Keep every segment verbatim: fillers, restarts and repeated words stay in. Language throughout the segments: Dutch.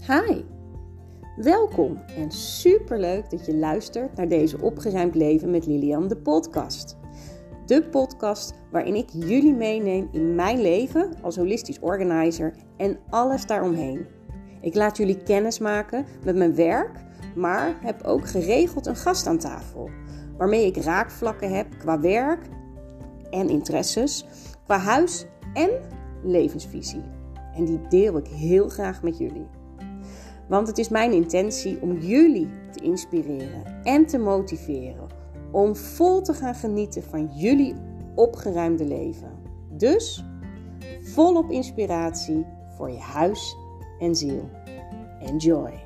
Hi, welkom en superleuk dat je luistert naar deze Opgeruimd Leven met Lilian, de podcast. De podcast waarin ik jullie meeneem in mijn leven als holistisch organizer en alles daaromheen. Ik laat jullie kennis maken met mijn werk, maar heb ook geregeld een gast aan tafel, waarmee ik raakvlakken heb qua werk en interesses, qua huis en levensvisie. En die deel ik heel graag met jullie. Want het is mijn intentie om jullie te inspireren en te motiveren om vol te gaan genieten van jullie opgeruimde leven. Dus volop inspiratie voor je huis en ziel. Enjoy!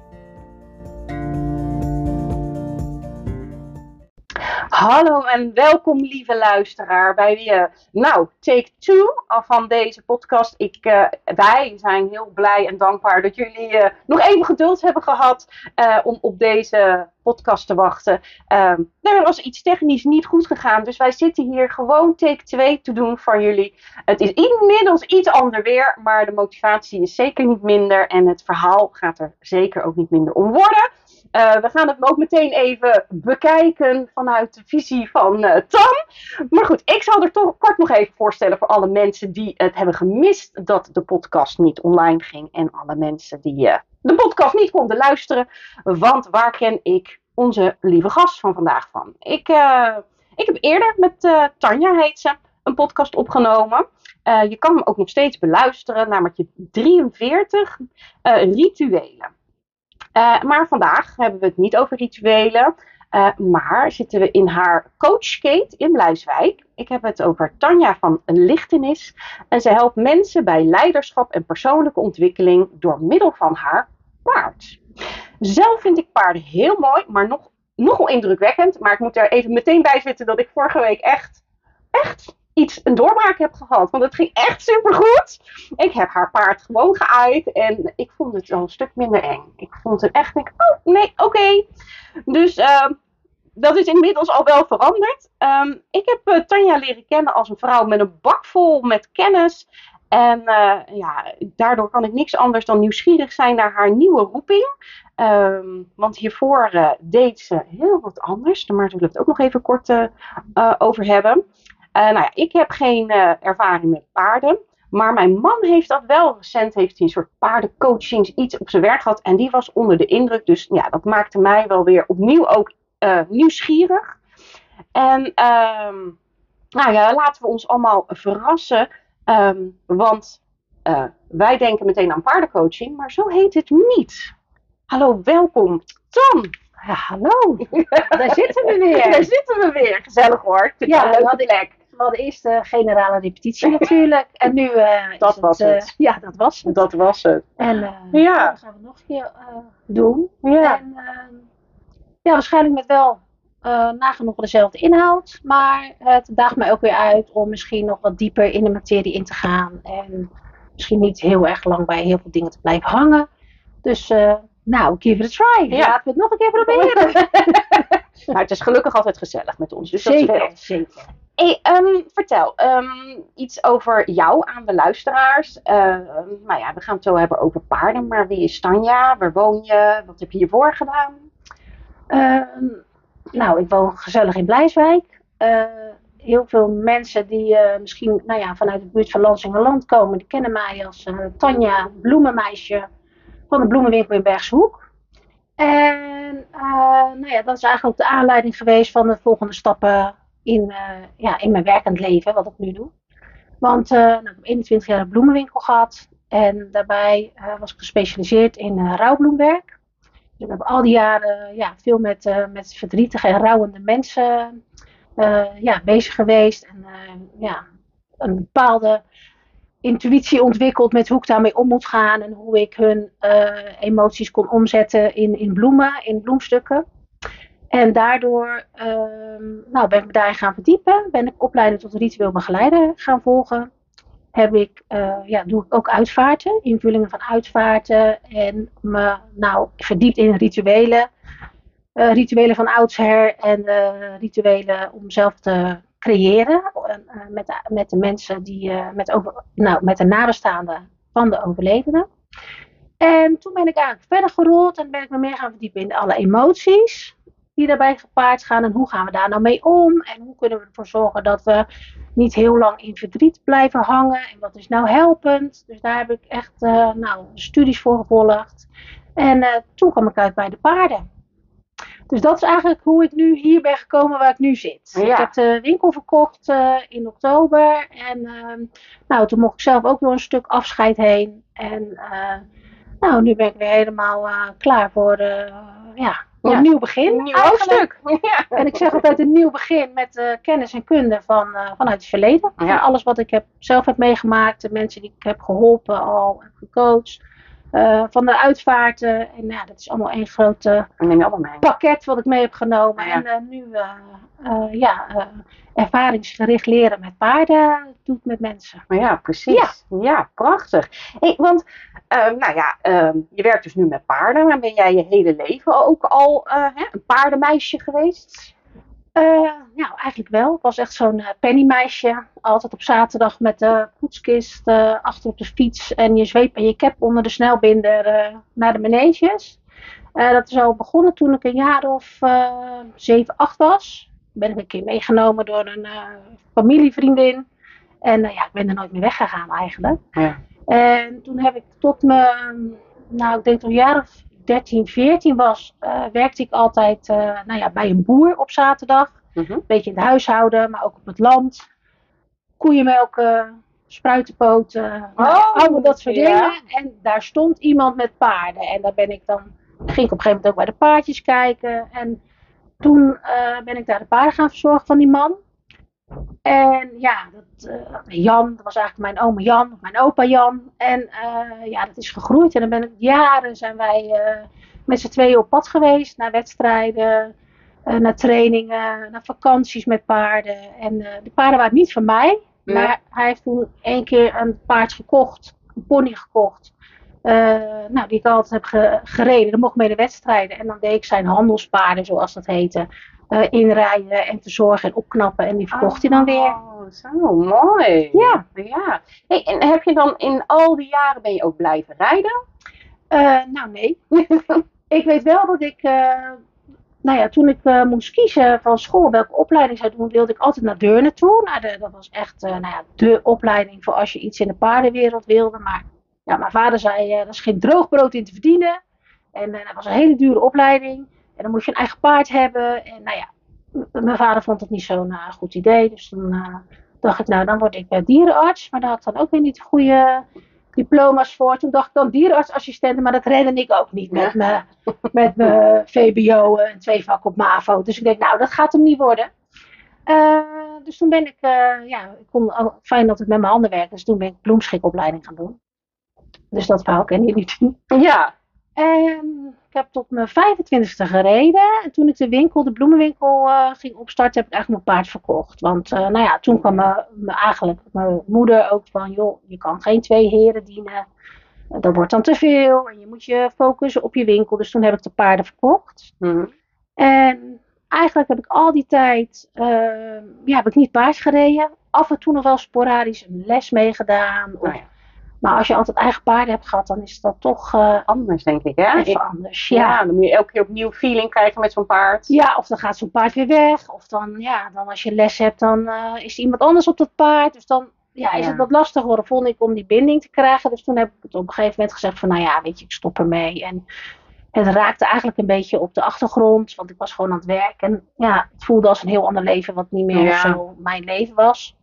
Hallo en welkom lieve luisteraar bij uh, nou, take two van deze podcast. Ik, uh, wij zijn heel blij en dankbaar dat jullie uh, nog even geduld hebben gehad uh, om op deze podcast te wachten. Uh, er was iets technisch niet goed gegaan, dus wij zitten hier gewoon take twee te doen voor jullie. Het is inmiddels iets ander weer, maar de motivatie is zeker niet minder en het verhaal gaat er zeker ook niet minder om worden. Uh, we gaan het ook meteen even bekijken vanuit de visie van uh, Tam. Maar goed, ik zal er toch kort nog even voorstellen voor alle mensen die het hebben gemist dat de podcast niet online ging. En alle mensen die uh, de podcast niet konden luisteren. Want waar ken ik onze lieve gast van vandaag van? Ik, uh, ik heb eerder met uh, Tanja, heet ze, een podcast opgenomen. Uh, je kan hem ook nog steeds beluisteren, namelijk drieënveertig uh, rituelen. Uh, maar vandaag hebben we het niet over rituelen, uh, maar zitten we in haar coachkate in Blijswijk. Ik heb het over Tanja van Lichtenis en ze helpt mensen bij leiderschap en persoonlijke ontwikkeling door middel van haar paard. Zelf vind ik paarden heel mooi, maar nog, nogal indrukwekkend. Maar ik moet er even meteen bij zitten dat ik vorige week echt, echt iets, een doorbraak heb gehad. Want het ging echt supergoed. Ik heb haar paard gewoon geaaid en ik vond het al een stuk minder eng. Ik vond het echt, denk, oh nee, oké. Okay. Dus uh, dat is inmiddels al wel veranderd. Um, ik heb uh, Tanja leren kennen als een vrouw met een bak vol met kennis. En uh, ja, daardoor kan ik niks anders dan nieuwsgierig zijn naar haar nieuwe roeping. Um, want hiervoor uh, deed ze heel wat anders. Maar daar zullen we het ook nog even kort uh, uh, over hebben. Uh, nou ja, ik heb geen uh, ervaring met paarden. Maar mijn man heeft dat wel. Recent heeft hij een soort paardencoachings iets op zijn werk gehad. En die was onder de indruk. Dus ja, dat maakte mij wel weer opnieuw ook uh, nieuwsgierig. En um, nou ja, laten we ons allemaal verrassen. Um, want uh, wij denken meteen aan paardencoaching. Maar zo heet het niet. Hallo, welkom Tom. Ja, hallo. Daar zitten we weer. Daar zitten we weer. Gezellig hoor. Ja, we hadden, we hadden eerst de generale repetitie natuurlijk. En nu uh, dat is was het, het. Uh, ja, dat was het. Dat was het. En uh, ja. dat gaan we nog een keer uh, doen. Ja. En uh, ja, waarschijnlijk met wel uh, nagenoeg dezelfde inhoud. Maar het daagt mij ook weer uit om misschien nog wat dieper in de materie in te gaan. En misschien niet heel erg lang bij heel veel dingen te blijven hangen. Dus... Uh, Nou, give it a try. Ja. Laten we het nog een keer proberen. Nou, het is gelukkig altijd gezellig met ons. Dus zeker, dat is zeker. Hey, um, vertel um, iets over jou aan de luisteraars. Uh, nou ja, we gaan het zo hebben over paarden. Maar wie is Tanja? Waar woon je? Wat heb je hiervoor gedaan? Uh, nou, ik woon gezellig in Blijswijk. Uh, heel veel mensen die uh, misschien nou ja, vanuit de buurt van Lansingerland komen, die kennen mij als uh, Tanja, bloemenmeisje van de bloemenwinkel in Bergse Hoek. En uh, nou ja, dat is eigenlijk ook de aanleiding geweest van de volgende stappen in, uh, ja, in mijn werkend leven, wat ik nu doe. Want uh, nou, ik heb eenentwintig jaar een bloemenwinkel gehad en daarbij uh, was ik gespecialiseerd in uh, rouwbloemwerk. Dus ik heb al die jaren ja, veel met, uh, met verdrietige en rouwende mensen uh, ja, bezig geweest. En uh, ja, een bepaalde intuïtie ontwikkeld met hoe ik daarmee om moet gaan en hoe ik hun uh, emoties kon omzetten in, in bloemen, in bloemstukken. En daardoor uh, nou, ben ik me daarin gaan verdiepen, ben ik opleiding tot ritueel begeleider gaan volgen. Heb ik, uh, ja, doe ik ook uitvaarten, invullingen van uitvaarten en me nou, verdiept in rituelen. Uh, rituelen van oudsher en uh, rituelen om zelf te creëren uh, met, de, met de mensen die, uh, met, over, nou, met de nabestaanden van de overledene. En toen ben ik eigenlijk verder gerold en ben ik me meer gaan verdiepen in alle emoties die daarbij gepaard gaan. En hoe gaan we daar nou mee om? En hoe kunnen we ervoor zorgen dat we niet heel lang in verdriet blijven hangen? En wat is nou helpend? Dus daar heb ik echt uh, nou, studies voor gevolgd. En uh, toen kwam ik uit bij de paarden. Dus dat is eigenlijk hoe ik nu hier ben gekomen waar ik nu zit. Ja. Ik heb de winkel verkocht uh, in oktober. En uh, nou, toen mocht ik zelf ook door een stuk afscheid heen. En uh, nou, nu ben ik weer helemaal uh, klaar voor, uh, ja, voor Ja. een nieuw begin. Een nieuw hoofdstuk. Ja. En ik zeg altijd een nieuw begin met uh, kennis en kunde van, uh, vanuit het verleden. Ja. Van alles wat ik heb, zelf heb meegemaakt. De mensen die ik heb geholpen al, heb gecoacht. Uh, van de uitvaarten. En ja, dat is allemaal één groot uh, pakket wat ik mee heb genomen. Ja. En uh, nu uh, uh, ja, uh, ervaringsgericht leren met paarden doet met mensen. Ja, precies. Ja, ja prachtig. Hey, want uh, nou ja, uh, je werkt dus nu met paarden. Maar ben jij je hele leven ook al uh, hè, een paardenmeisje geweest? Uh, nou, eigenlijk wel. Ik was echt zo'n uh, pennymeisje. Altijd op zaterdag met de poetskist uh, achter op de fiets. En je zweep en je cap onder de snelbinder uh, naar de maneges. Uh, dat is al begonnen toen ik een jaar of uh, zeven, acht was. Ben ik een keer meegenomen door een uh, familievriendin. En uh, ja, ik ben er nooit meer weggegaan eigenlijk. Ja. En toen heb ik tot me, nou ik denk tot een jaar of dertien, veertien was, uh, werkte ik altijd uh, nou ja, bij een boer op zaterdag. Mm-hmm. Een beetje in het huishouden, maar ook op het land. Koeien melken, spruitenpoten, Oh, nou, allemaal dat soort ja. dingen. En daar stond iemand met paarden. En daar ben ik dan, ging ik op een gegeven moment ook bij de paardjes kijken. En toen uh, ben ik daar de paarden gaan verzorgen van die man. En ja, dat, uh, Jan, dat was eigenlijk mijn oma Jan, of mijn opa Jan. En uh, ja, dat is gegroeid. En dan ben ik jaren zijn wij uh, met z'n tweeën op pad geweest. Naar wedstrijden, uh, naar trainingen, naar vakanties met paarden. En uh, de paarden waren niet van mij. Ja. Maar hij heeft toen één keer een paard gekocht, een pony gekocht. Uh, nou, die ik altijd heb ge- gereden. Dan mocht mee de wedstrijden. En dan deed ik zijn handelspaarden, zoals dat heette. Uh, inrijden en te zorgen en opknappen. En die verkocht hij dan weer. Oh, zo mooi. Ja. ja. Hey, en heb je dan in al die jaren, ben je ook blijven rijden? Uh, nou, nee. Ik weet wel dat ik, uh, nou ja, toen ik uh, moest kiezen van school welke opleiding zou doen, wilde ik altijd naar Deurne toe. Nou, de, dat was echt uh, nou ja, de opleiding voor als je iets in de paardenwereld wilde. Maar ja, mijn vader zei, uh, er is geen droog brood in te verdienen. En uh, dat was een hele dure opleiding. En dan moest je een eigen paard hebben. En nou ja, m- mijn vader vond het niet zo'n uh, goed idee. Dus toen uh, dacht ik, nou dan word ik uh, dierenarts. Maar daar had ik dan ook weer niet de goede diploma's voor. Toen dacht ik dan dierenartsassistent. Maar dat redde ik ook niet met mijn met mijn V B O en twee vakken op MAVO. Dus ik denk, nou dat gaat hem niet worden. Uh, dus toen ben ik, uh, ja, ik kon oh, fijn dat ik met mijn handen werkte. Dus toen ben ik bloemschikopleiding gaan doen. Dus dat verhaal ken je niet. Ja. En ik heb tot mijn vijfentwintigste gereden. En toen ik de winkel, de bloemenwinkel uh, ging opstarten, heb ik eigenlijk mijn paard verkocht. Want uh, nou ja, toen kwam me, me eigenlijk mijn moeder ook van, joh, je kan geen twee heren dienen. Dat wordt dan te veel. En je moet je focussen op je winkel. Dus toen heb ik de paarden verkocht. Mm-hmm. En eigenlijk heb ik al die tijd, uh, ja, heb ik niet paard gereden. Af en toe nog wel sporadisch een les meegedaan. Of, oh ja. Maar als je altijd eigen paarden hebt gehad, dan is dat toch uh, anders, denk ik, hè? even anders. Ja. Ja. ja, dan moet je elke keer opnieuw feeling krijgen met zo'n paard. Ja, of dan gaat zo'n paard weer weg. Of dan, ja, dan als je les hebt, dan uh, is er iemand anders op dat paard. Dus dan ja, is Ja. het wat lastig geworden, vond ik, om die binding te krijgen. Dus toen heb ik het op een gegeven moment gezegd van, nou ja, weet je, ik stop ermee. En het raakte eigenlijk een beetje op de achtergrond, want ik was gewoon aan het werk. En ja, het voelde als een heel ander leven, wat niet meer Ja. zo mijn leven was.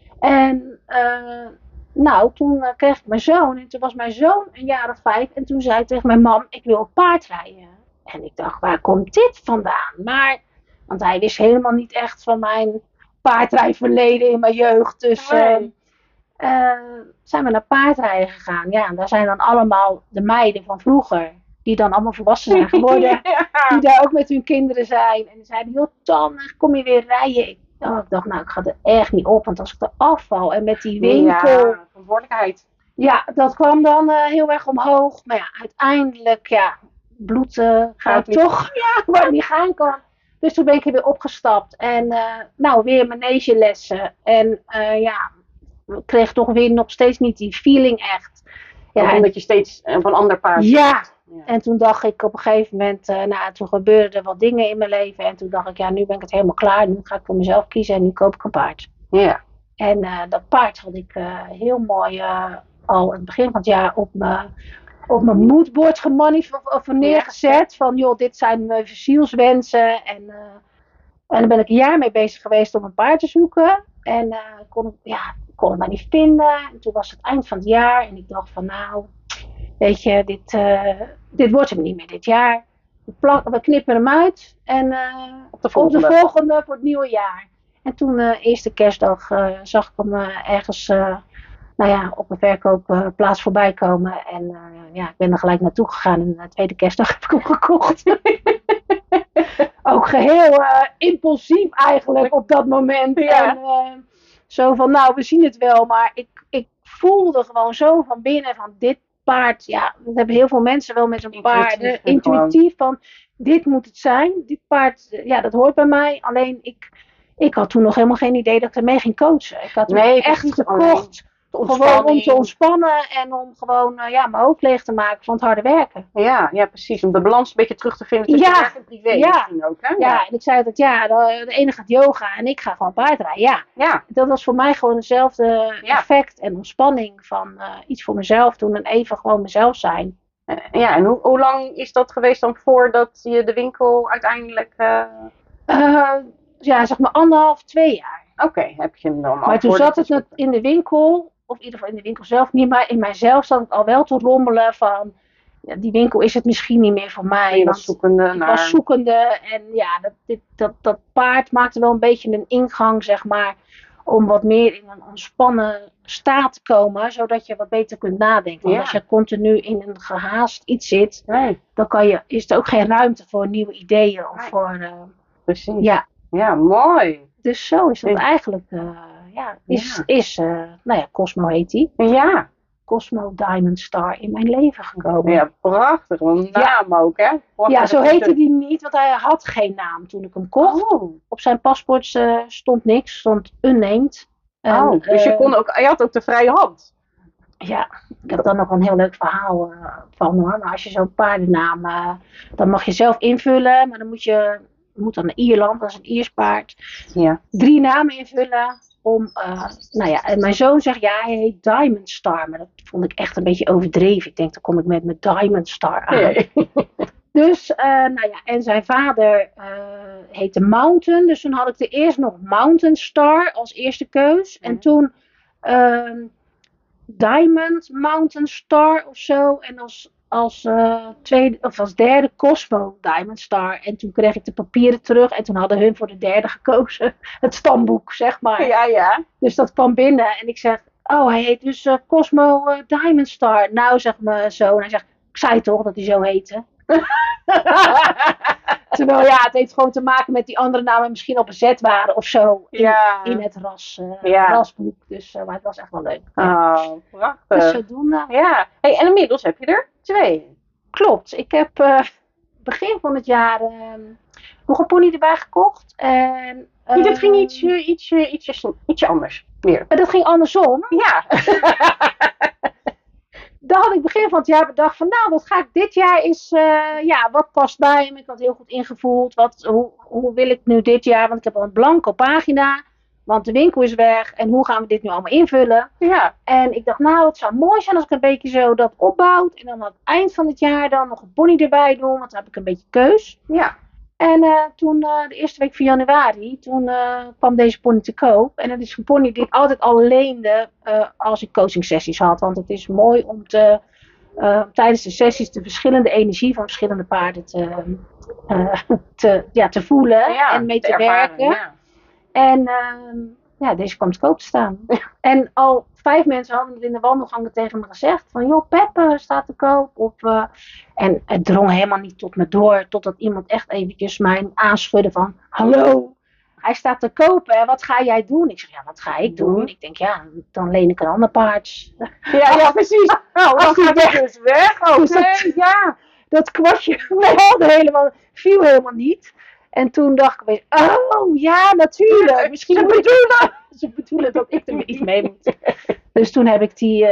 En uh, nou, toen uh, kreeg ik mijn zoon. En toen was mijn zoon een jaar of vijf. En toen zei hij tegen mijn mam, ik wil op paard rijden. En ik dacht, waar komt dit vandaan? Maar, want hij wist helemaal niet echt van mijn paardrijverleden in mijn jeugd. Dus uh, Nee. uh, zijn we naar paardrijden gegaan. Ja, en daar zijn dan allemaal de meiden van vroeger, die dan allemaal volwassen zijn geworden. Ja. Die daar ook met hun kinderen zijn. En die zeiden, joh Tan, kom je weer rijden? Ik, oh, ik dacht, nou, ik ga er echt niet op. Want als ik er afval en met die winkel. Ja, verantwoordelijkheid. Ja, dat kwam dan uh, heel erg omhoog. Maar ja, uiteindelijk, ja, bloed uh, gaat niet. toch ja, waar het niet gaan kan. Dus toen ben ik er weer opgestapt. En uh, nou, weer manegelessen. En uh, ja, ik kreeg toch weer nog steeds niet die feeling echt. Ja, Ook en, omdat je steeds uh, van een ander paard... ja. Ja. En toen dacht ik op een gegeven moment, uh, nou, toen gebeurden er wat dingen in mijn leven. En toen dacht ik, ja, nu ben ik het helemaal klaar. Nu ga ik voor mezelf kiezen en nu koop ik een paard. Ja. En uh, dat paard had ik uh, heel mooi uh, al in het begin van het jaar op mijn, op mijn moodboard gemanifesteerd of neergezet. Van joh, dit zijn mijn zielswensen. En, uh, en daar ben ik een jaar mee bezig geweest om een paard te zoeken. En uh, kon, ja, kon het maar niet vinden. En toen was het eind van het jaar en ik dacht van nou, weet je, dit, uh, dit wordt hem niet meer dit jaar. We, plak, we knippen hem uit en uh, op, de volgende. op de volgende voor het nieuwe jaar. En toen, uh, eerste kerstdag, uh, zag ik hem uh, ergens uh, nou ja, op een verkoopplaats uh, voorbij komen. En uh, ja, ik ben er gelijk naartoe gegaan en de tweede kerstdag heb ik hem gekocht. Ook geheel uh, impulsief eigenlijk op dat moment. Ja. En uh, zo van, nou, we zien het wel. Maar ik, ik voelde gewoon zo van binnen van dit paard. Ja, dat hebben heel veel mensen wel met een paard. Uh, intuïtief van, dit moet het zijn. Dit paard, ja, dat hoort bij mij. Alleen ik... Ik had toen nog helemaal geen idee dat ik ermee ging coachen. Ik had nee, echt gekocht gewoon om te ontspannen en om gewoon uh, ja, mijn hoofd leeg te maken van het harde werken. Ja, ja, precies. Om de balans een beetje terug te vinden tussen ja, werk en privé ja, misschien ook. Hè? Ja, en ik zei dat ja, de, de ene gaat yoga en ik ga gewoon paardrijden. Ja. Ja. Dat was voor mij gewoon hetzelfde ja. effect en ontspanning van uh, iets voor mezelf doen en even gewoon mezelf zijn. Uh, ja, en hoe, hoe lang is dat geweest dan voordat je de winkel uiteindelijk... Uh... Uh, Ja, zeg maar anderhalf, twee jaar. Oké, okay, heb je hem dan al. Maar toen zat het net in de winkel, of in ieder geval in de winkel zelf niet, maar in mijzelf zat ik al wel te rommelen van, ja, die winkel is het misschien niet meer voor mij. Je was zoekende ik naar... was zoekende en ja, dat, dit, dat, dat paard maakte wel een beetje een ingang, zeg maar, om wat meer in een ontspannen staat te komen, zodat je wat beter kunt nadenken. Want ja. als je continu in een gehaast iets zit, nee. dan kan je, is er ook geen ruimte voor nieuwe ideeën of nee. voor... Uh, Precies. Ja. Ja, mooi. Dus zo is dat ja. eigenlijk, uh, ja, is, ja. is uh, nou ja, Cosmo heet die. Ja. Cosmo Diamond Star in mijn leven gekomen. Ja, prachtig. Een naam ja. ook, hè? Prachtig. Ja, zo heette die niet, want hij had geen naam toen ik hem kocht. Oh. Op zijn paspoort uh, stond niks, stond unnamed. En, oh, dus je, kon ook, je had ook de vrije hand. Ja, ik heb daar nog een heel leuk verhaal uh, van hoor. Maar als je zo'n paardennaam, uh, dan mag je zelf invullen, maar dan moet je... Je moet dan naar Ierland, dat is een Iers paard. Ja. Drie namen invullen om, uh, nou ja, en mijn zoon zegt ja, hij heet Diamond Star. Maar dat vond ik echt een beetje overdreven. Ik denk, dan kom ik met mijn Diamond Star aan. Nee. Dus, uh, nou ja, en zijn vader uh, heette Mountain. Dus toen had ik er eerst nog Mountain Star als eerste keus. Ja. En toen uh, Diamond Mountain Star of zo. En als... Als, uh, tweede, of als derde Cosmo Diamond Star. En toen kreeg ik de papieren terug. En toen hadden hun voor de derde gekozen. Het stamboek, zeg maar. Ja, ja. Dus dat kwam binnen. En ik zeg, oh, hij heet dus uh, Cosmo uh, Diamond Star. Nou, zegt mijn zoon. Hij zegt, ik zei toch dat hij zo heette. Terwijl ja, het heeft gewoon te maken met die andere namen misschien op een zet waren of zo. In, ja. in het ras, uh, ja. rasboek. Dus uh, maar het was echt wel leuk. Ja. Oh, prachtig. Dus zodoende. Ja. Hey, en inmiddels heb je er twee. Klopt. Ik heb uh, begin van het jaar uh, nog een pony erbij gekocht. En, uh, ja, dat ging ietsje, ietsje, ietsje, ietsje anders. Meer. Dat ging andersom. Ja. Daar had ik begin van het jaar bedacht van nou, wat ga ik dit jaar is, uh, ja, wat past bij me? Ik had heel goed ingevoeld. Wat, hoe, hoe wil ik nu dit jaar? Want ik heb al een blanco pagina. Want de winkel is weg. En hoe gaan we dit nu allemaal invullen? Ja. En ik dacht nou, het zou mooi zijn als ik een beetje zo dat opbouwt. En dan aan het eind van het jaar dan nog een pony erbij doen. Want dan heb ik een beetje keus. Ja. En uh, toen uh, de eerste week van januari, toen uh, kwam deze pony te koop. En dat is een pony die ik altijd al leende uh, als ik coaching sessies had. Want het is mooi om te, uh, tijdens de sessies de verschillende energie van verschillende paarden te, uh, te, ja, te voelen ja, en mee te, te ervaren, werken. Ja. En uh, ja, deze kwam te koop te staan. Ja. En al vijf mensen hadden het in de wandelgangen tegen me gezegd. Van joh, Pep staat te koop. Of, uh, en het drong helemaal niet tot me door. Totdat iemand echt eventjes mij aanschudde van. Hallo, hij staat te kopen. Wat ga jij doen? Ik zeg, ja, wat ga ik doen? doen? Ik denk, ja, dan leen ik een ander paard. Ja, ja precies. Nou, dan gaat hij dus weg. Oké, dus dat, ja. Dat kwartje helemaal, viel helemaal niet. En toen dacht ik weer, oh ja, natuurlijk. Misschien ze, moet bedoelen. ze bedoelen dat ik er iets mee moet. Dus toen heb ik die uh,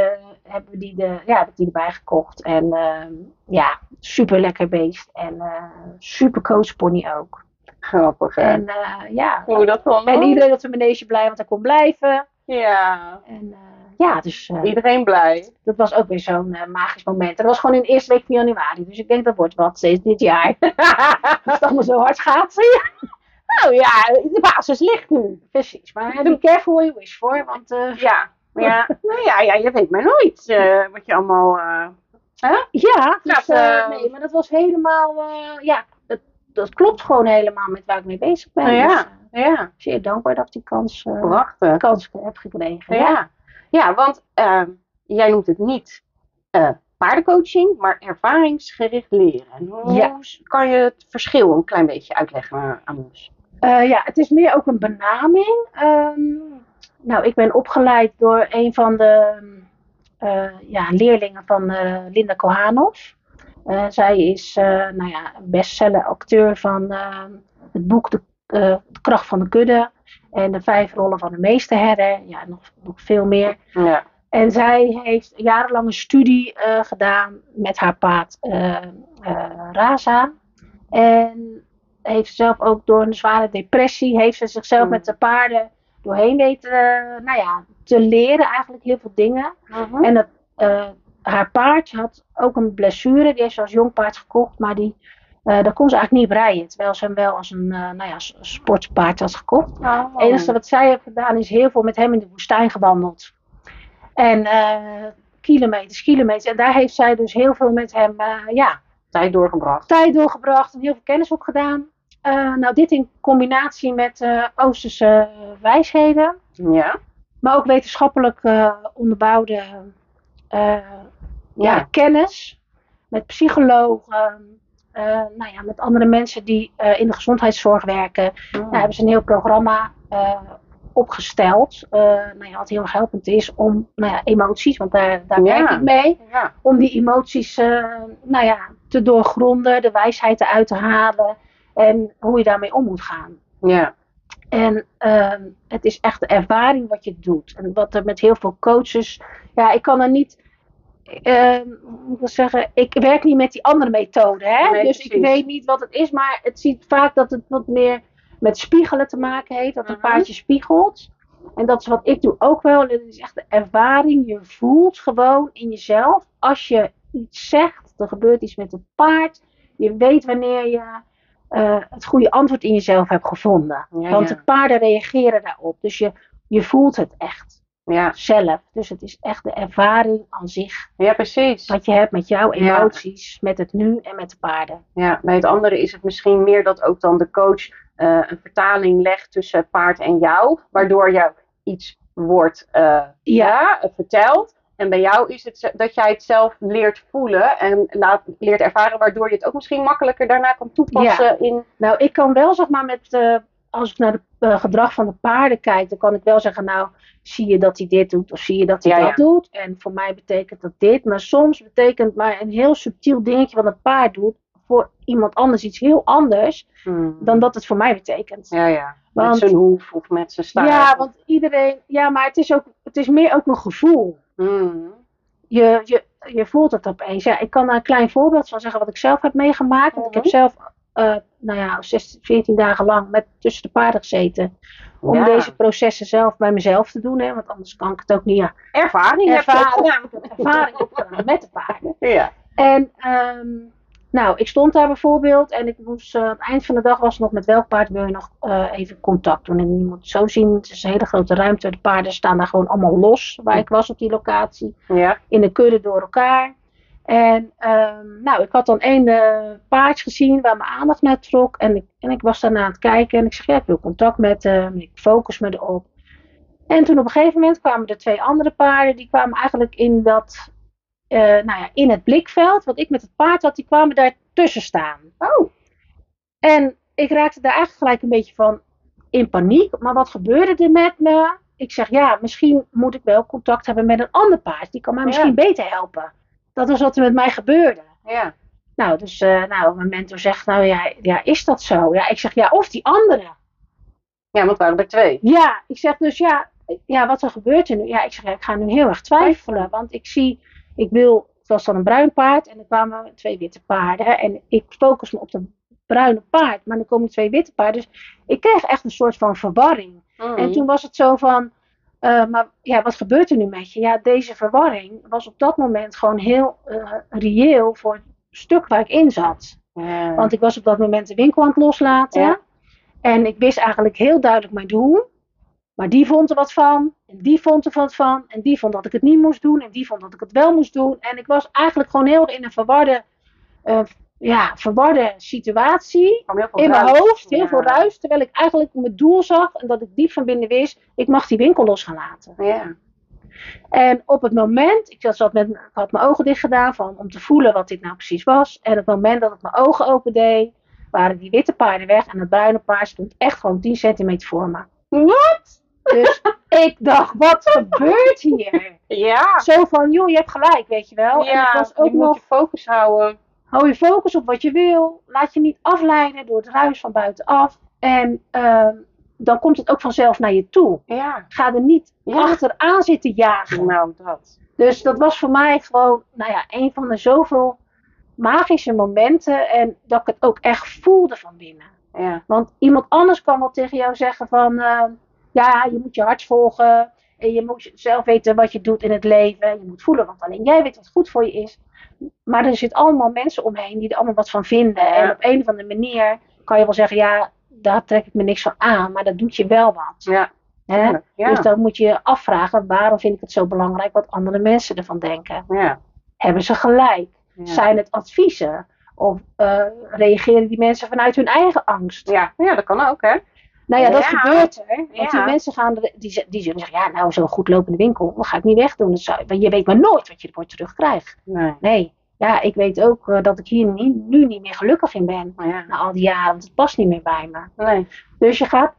hebben we die, de, ja, heb ik die erbij gekocht. En uh, ja, super lekker beest. En uh, super coachpony ook. Grappig, hè? En uh, ja, hoe dat dan? En iedereen op de manege blij, want hij kon blijven. Ja. En uh, ja, dus... Uh, iedereen blij. Dat was ook weer zo'n uh, magisch moment. Dat was gewoon in de eerste week van januari. Dus ik denk dat wordt wat steeds dit jaar. Als het allemaal zo hard gaat. Nou ja, de basis ligt nu. Precies. Maar be careful what you wish for. Want, uh, ja, ja, nou ja, ja, je weet maar nooit uh, wat je allemaal... Uh, huh? Ja, dus, dat, uh, uh, nee, maar dat was helemaal... Uh, ja, dat, dat klopt gewoon helemaal met waar ik mee bezig ben. Nou ja, dus, uh, ja. Zeer dankbaar dat ik die kans, uh, Prachtig. kans heb gekregen. Ja, ja. ja want uh, jij noemt het niet uh, paardencoaching, maar ervaringsgericht leren. Hoe ja. kan je het verschil een klein beetje uitleggen aan ons? Uh, ja, het is meer ook een benaming. Um, nou, ik ben opgeleid door een van de uh, ja, leerlingen van uh, Linda Kohanov. Uh, zij is uh, nou ja, bestseller auteur van uh, het boek de, uh, de Kracht van de Kudde en de vijf rollen van de meesterherder. Ja, nog, nog veel meer. Ja. En zij heeft jarenlang een studie uh, gedaan met haar paard uh, uh, Raza. En heeft zelf ook door een zware depressie, heeft ze zichzelf mm. met de paarden doorheen weten, uh, nou ja, te leren eigenlijk heel veel dingen. Mm-hmm. En dat, uh, haar paard had ook een blessure, die heeft ze als jong paard gekocht, maar die, uh, daar kon ze eigenlijk niet rijden. Terwijl ze hem wel als een uh, nou ja, sportpaard had gekocht. Oh. Het enige wat zij heeft gedaan is heel veel met hem in de woestijn gewandeld. En uh, kilometers, kilometers. En daar heeft zij dus heel veel met hem, uh, ja... Tijd doorgebracht. Tijd doorgebracht en heel veel kennis opgedaan. Uh, nou, dit in combinatie met uh, Oosterse uh, wijsheden. Ja. Maar ook wetenschappelijk uh, onderbouwde uh, ja. Ja, kennis. Met psychologen. Uh, nou ja, met andere mensen die uh, in de gezondheidszorg werken. Mm. Nou, hebben ze een heel programma uh, opgesteld. Uh, nou ja, wat heel erg helpend is om nou ja, emoties, want daar, daar ja. werk ik mee. Ja. Om die emoties uh, nou ja, te doorgronden, de wijsheid eruit te halen. En hoe je daarmee om moet gaan. Ja. En uh, het is echt de ervaring wat je doet. En wat er met heel veel coaches... Ja, ik kan er niet... Uh, moet ik zeggen, ik werk niet met die andere methode. Hè? Nee, dus precies. Ik weet niet wat het is. Maar het ziet vaak dat het wat meer met spiegelen te maken heeft. Dat een uh-huh. paardje spiegelt. En dat is wat ik doe ook wel. En het is echt de ervaring. Je voelt gewoon in jezelf. Als je iets zegt, er gebeurt iets met het paard. Je weet wanneer je... Uh, het goede antwoord in jezelf hebt gevonden. Ja, Want ja. de paarden reageren daarop. Dus je, je voelt het echt ja. zelf. Dus het is echt de ervaring aan zich. Ja, precies. Wat je hebt met jouw emoties, ja. met het nu en met de paarden. Ja, bij het andere is het misschien meer dat ook dan de coach uh, een vertaling legt tussen het paard en jou. Waardoor jou iets wordt uh, ja. Ja, verteld. En bij jou is het dat jij het zelf leert voelen en laat, leert ervaren, waardoor je het ook misschien makkelijker daarna kan toepassen. Ja. in. Nou, ik kan wel zeg maar met, uh, als ik naar het uh, gedrag van de paarden kijk, dan kan ik wel zeggen, nou, zie je dat hij dit doet of zie je dat hij ja, dat ja. doet. En voor mij betekent dat dit, maar soms betekent maar een heel subtiel dingetje wat een paard doet, voor iemand anders iets heel anders, hmm. dan dat het voor mij betekent. Ja, ja. Want, met zijn hoef of met zijn staart. Ja, want iedereen, ja, maar het is, ook, het is meer ook een gevoel. Hmm. Je, je, je voelt het opeens. Ja, ik kan daar een klein voorbeeld van zeggen wat ik zelf heb meegemaakt. Want Mm-hmm. ik heb zelf, uh, nou ja, zestien, veertien dagen lang met tussen de paarden gezeten. Om ja. deze processen zelf bij mezelf te doen. Hè, want anders kan ik het ook niet. Ja. Ervaring, ervaring heb je ik heb ervaring opgedaan met de paarden. Ja. En um, nou, ik stond daar bijvoorbeeld. En ik moest, uh, aan het eind van de dag was nog met welk paard wil je nog uh, even contact doen. En je moet het zo zien, het is een hele grote ruimte. De paarden staan daar gewoon allemaal los. Waar ik was op die locatie. Ja. In de kudde door elkaar. En um, nou, ik had dan één uh, paard gezien waar mijn aandacht naar trok. En ik, en ik was daarna aan het kijken. En ik zeg, ja, ik wil contact met hem. Ik focus me erop. En toen op een gegeven moment kwamen er twee andere paarden. Die kwamen eigenlijk in dat... Uh, nou ja, in het blikveld, wat ik met het paard had, die kwamen daar tussen staan. Oh. En ik raakte daar eigenlijk gelijk een beetje van in paniek. Maar wat gebeurde er met me? Ik zeg, ja, misschien moet ik wel contact hebben met een ander paard. Die kan mij misschien ja. beter helpen. Dat was wat er met mij gebeurde. Ja. Nou, dus uh, nou, mijn mentor zegt, nou ja, ja, is dat zo? Ja, ik zeg, ja, of die andere. Ja, want waren er twee. Ja, ik zeg dus, ja, ja, wat er gebeurt er nu? Ja, ik zeg, ja, ik ga nu heel erg twijfelen. Want ik zie, ik wil, het was dan een bruin paard en er kwamen twee witte paarden. En ik focus me op de bruine paard, maar dan komen twee witte paarden. Dus ik kreeg echt een soort van verwarring. Mm. En toen was het zo van, uh, maar ja, wat gebeurt er nu met je? Ja, deze verwarring was op dat moment gewoon heel uh, reëel voor het stuk waar ik in zat. Ja. Want ik was op dat moment de winkel aan het loslaten. Ja. En ik wist eigenlijk heel duidelijk mijn doel. Maar die vond er wat van. En die vond er wat van. En die vond dat ik het niet moest doen. En die vond dat ik het wel moest doen. En ik was eigenlijk gewoon heel in een verwarde, uh, ja, verwarde situatie. In mijn hoofd. Heel ja. veel ruis. Terwijl ik eigenlijk mijn doel zag. En dat ik diep van binnen wist. Ik mag die winkel los gaan laten. Ja. En op het moment. Ik, zat met, ik had mijn ogen dicht gedaan. Van, om te voelen wat dit nou precies was. En op het moment dat ik mijn ogen opendeed. Waren die witte paarden weg. En het bruine paard stond echt gewoon tien centimeter voor me. Wat? Dus ik dacht, wat gebeurt hier? Ja. Zo van, joh, je hebt gelijk, weet je wel. Ja, en het was ook je moet nog, je focus houden. Hou je focus op wat je wil. Laat je niet afleiden door het ruis van buitenaf. En uh, dan komt het ook vanzelf naar je toe. Ja. Ga er niet ja. achteraan zitten jagen. Nou, dat. Dus dat was voor mij gewoon, nou ja, een van de zoveel magische momenten. En dat ik het ook echt voelde van binnen. Ja. Want iemand anders kan wel tegen jou zeggen van... Uh, ja, je moet je hart volgen. En je moet zelf weten wat je doet in het leven. Je moet voelen, want alleen jij weet wat goed voor je is. Maar er zitten allemaal mensen omheen die er allemaal wat van vinden. Ja. En op een of andere manier kan je wel zeggen... ja, daar trek ik me niks van aan. Maar dat doet je wel wat. Ja. Hè? Ja. Dus dan moet je je afvragen... waarom vind ik het zo belangrijk wat andere mensen ervan denken? Ja. Hebben ze gelijk? Ja. Zijn het adviezen? Of uh, reageren die mensen vanuit hun eigen angst? Ja, ja dat kan ook, hè? Nou ja, dat ja. gebeurt er. Want ja. die mensen gaan, die, die zullen zeggen, ja, nou, zo'n goed lopende winkel, dat ga ik niet wegdoen. Dat zou, je weet maar nooit wat je ervoor terugkrijgt. Nee. nee. Ja, ik weet ook uh, dat ik hier nie, nu niet meer gelukkig in ben. Ja. Na al die jaren, want het past niet meer bij me. Nee. Dus je gaat,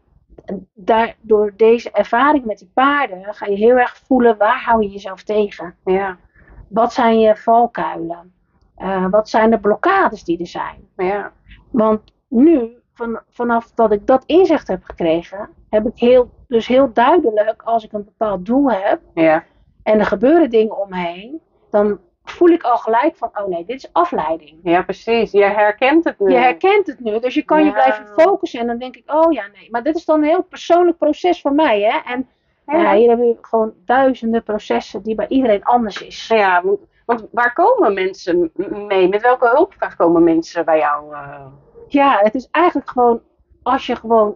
daar, door deze ervaring met die paarden, ga je heel erg voelen, waar hou je jezelf tegen? Ja. Wat zijn je valkuilen? Uh, wat zijn de blokkades die er zijn? Ja. Want nu... Van, vanaf dat ik dat inzicht heb gekregen, heb ik heel, dus heel duidelijk, als ik een bepaald doel heb, ja. en er gebeuren dingen omheen, dan voel ik al gelijk van, oh nee, dit is afleiding. Ja, precies. Je herkent het nu. Je herkent het nu, dus je kan ja. je blijven focussen en dan denk ik, oh ja, nee. Maar dit is dan een heel persoonlijk proces van mij, hè. En ja. Ja, hier hebben we gewoon duizenden processen die bij iedereen anders is. Ja, want waar komen mensen mee? Met welke hulpvraag komen mensen bij jou? Uh... Ja, het is eigenlijk gewoon, als je gewoon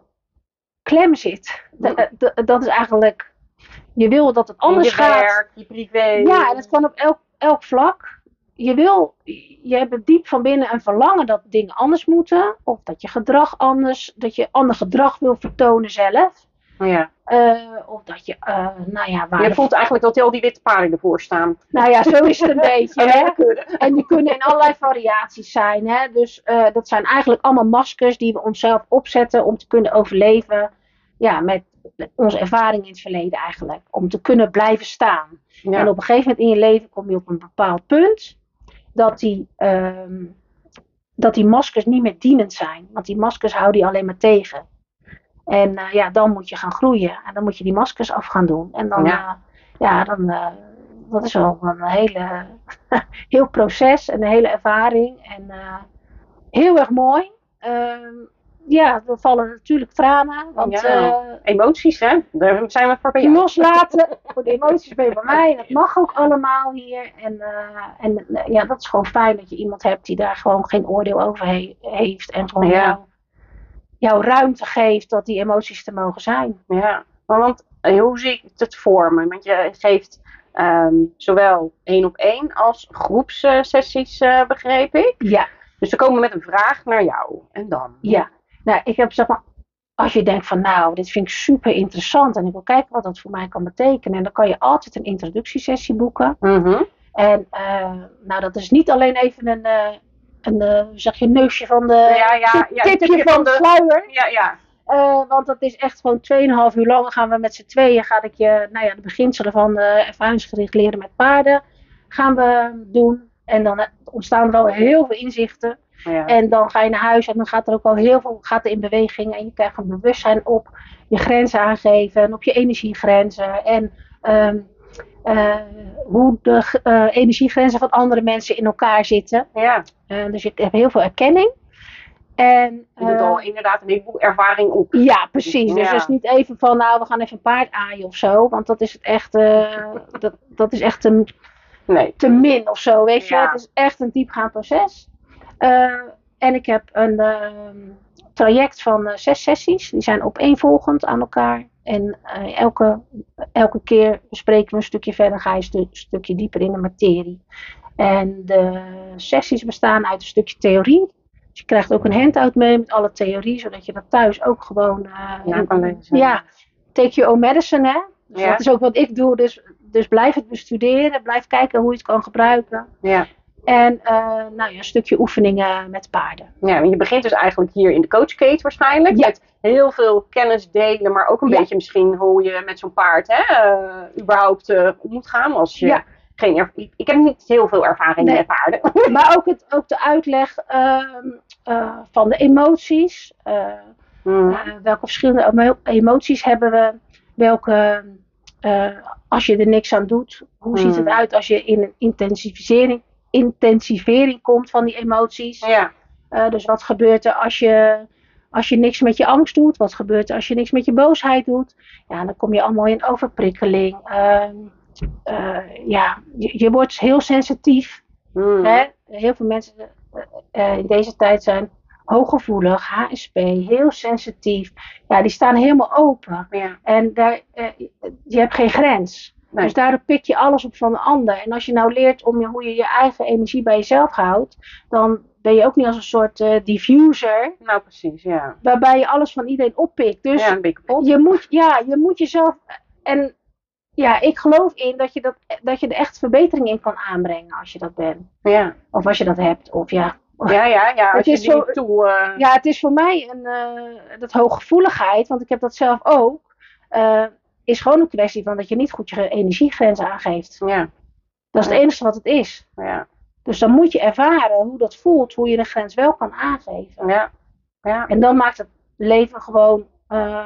klem zit, d- d- dat is eigenlijk, je wil dat het anders je gaat. Je werk, je privé. Ja, en het kan op elk, elk vlak. Je wil, je hebt diep van binnen een verlangen dat dingen anders moeten. Of dat je gedrag anders, dat je ander gedrag wil vertonen zelf. Ja. Uh, of dat je, uh, nou ja, waar je voelt eigenlijk dat al die witte paarden ervoor staan. Nou ja, zo is het een beetje. Hè? En die kunnen in allerlei variaties zijn. Hè? Dus uh, dat zijn eigenlijk allemaal maskers die we onszelf opzetten om te kunnen overleven. Ja, met, met onze ervaring in het verleden eigenlijk. Om te kunnen blijven staan. Ja. En op een gegeven moment in je leven kom je op een bepaald punt dat die, um, dat die maskers niet meer dienend zijn. Want die maskers houden je alleen maar tegen. En uh, ja, dan moet je gaan groeien. En dan moet je die maskers af gaan doen. En dan, ja, uh, ja dan, uh, dat is wel een hele, heel proces en een hele ervaring. En uh, heel erg mooi. Uh, ja, er vallen natuurlijk tranen. Want, ja, uh, emoties, hè? Daar zijn we voor bij jou. Loslaten. Voor de emoties ben je bij mij. En dat mag ook allemaal hier. En, uh, en uh, ja, dat is gewoon fijn dat je iemand hebt die daar gewoon geen oordeel over he- heeft. En gewoon ja. jou, jou ruimte geeft dat die emoties te mogen zijn. Ja, want hoe zie ik het voor me? Want je geeft um, zowel één op één als groepssessies, uh, begreep ik. Ja. Dus ze komen met een vraag naar jou. En dan? Ja. Nou, ik heb zeg maar, als je denkt van nou, dit vind ik super interessant en ik wil kijken wat dat voor mij kan betekenen. En dan kan je altijd een introductiesessie boeken. Mm-hmm. En uh, nou, dat is niet alleen even een, uh, een uh, zeg je, neusje van de, ja, ja, ja, tipje, tipje van, van de sluier. Ja, ja. Uh, want dat is echt gewoon tweeënhalf uur lang. Gaan we met z'n tweeën, ga ik je, nou ja, de beginselen van uh, ervaringsgericht leren met paarden gaan we doen. En dan uh, ontstaan er al heel veel inzichten. Ja. En dan ga je naar huis en dan gaat er ook al heel veel gaat er in beweging. En je krijgt een bewustzijn op je grenzen aangeven en op je energiegrenzen. En um, uh, hoe de uh, energiegrenzen van andere mensen in elkaar zitten. Ja. Uh, dus ik heb heel veel erkenning. En, je doet uh, al inderdaad een heleboel ervaring op. Ja, precies. Dus ja. het is niet even van, nou, we gaan even een paard aaien of zo. Want dat is het echt, uh, dat, dat is echt te, nee. te min of zo, weet je. Ja. Het is echt een diepgaand proces. Uh, en ik heb een uh, traject van uh, zes sessies. Die zijn opeenvolgend aan elkaar. En uh, elke, elke keer bespreken we een stukje verder. Ga je een stu- stukje dieper in de materie. En de sessies bestaan uit een stukje theorie. Dus je krijgt ook een handout mee met alle theorie, zodat je dat thuis ook gewoon... Uh, ja, kan lezen. Ja, take your own medicine, hè. Dus ja. dat is ook wat ik doe. Dus, dus blijf het bestuderen, blijf kijken hoe je het kan gebruiken. Ja. En uh, nou ja, een stukje oefeningen met paarden. Ja, je begint dus eigenlijk hier in de coachgate waarschijnlijk. Ja. Met heel veel kennis delen, maar ook een ja. beetje misschien hoe je met zo'n paard hè, uh, überhaupt uh, moet gaan als je... Ja. Geen erv- ik heb niet heel veel ervaring nee. met paarden. Maar ook, het, ook de uitleg uh, uh, van de emoties. Uh, mm. uh, welke verschillende emo- emoties hebben we? Welke, uh, als je er niks aan doet, hoe mm. ziet het uit als je in een intensivering, intensivering komt van die emoties? Ja. Uh, dus wat gebeurt er als je, als je niks met je angst doet? Wat gebeurt er als je niks met je boosheid doet? Ja, dan kom je allemaal in overprikkeling. Uh, Uh, ja, je, je wordt heel sensitief. Mm. Hè? Heel veel mensen uh, uh, in deze tijd zijn hooggevoelig, H S P, heel sensitief. Ja, die staan helemaal open. Ja. En daar, uh, je hebt geen grens. Nee. Dus daardoor pik je alles op van de ander. En als je nou leert om je, hoe je je eigen energie bij jezelf houdt, dan ben je ook niet als een soort uh, diffuser. Nou, precies, ja. Waarbij je alles van iedereen oppikt. Dus ja, een beetje kapot. Je moet, ja, je moet jezelf... En ja, ik geloof in dat je, dat, dat je er echt verbetering in kan aanbrengen als je dat bent. Ja. Of als je dat hebt. Of ja. Ja, ja, ja. Als het je is die zo, toe, uh... ja, het is voor mij een, uh, dat hooggevoeligheid, want ik heb dat zelf ook, uh, is gewoon een kwestie van dat je niet goed je energiegrenzen aangeeft. Ja. Dat is ja. het enige wat het is. Ja. Dus dan moet je ervaren hoe dat voelt, hoe je de grens wel kan aangeven. Ja. Ja. En dan maakt het leven gewoon... Uh,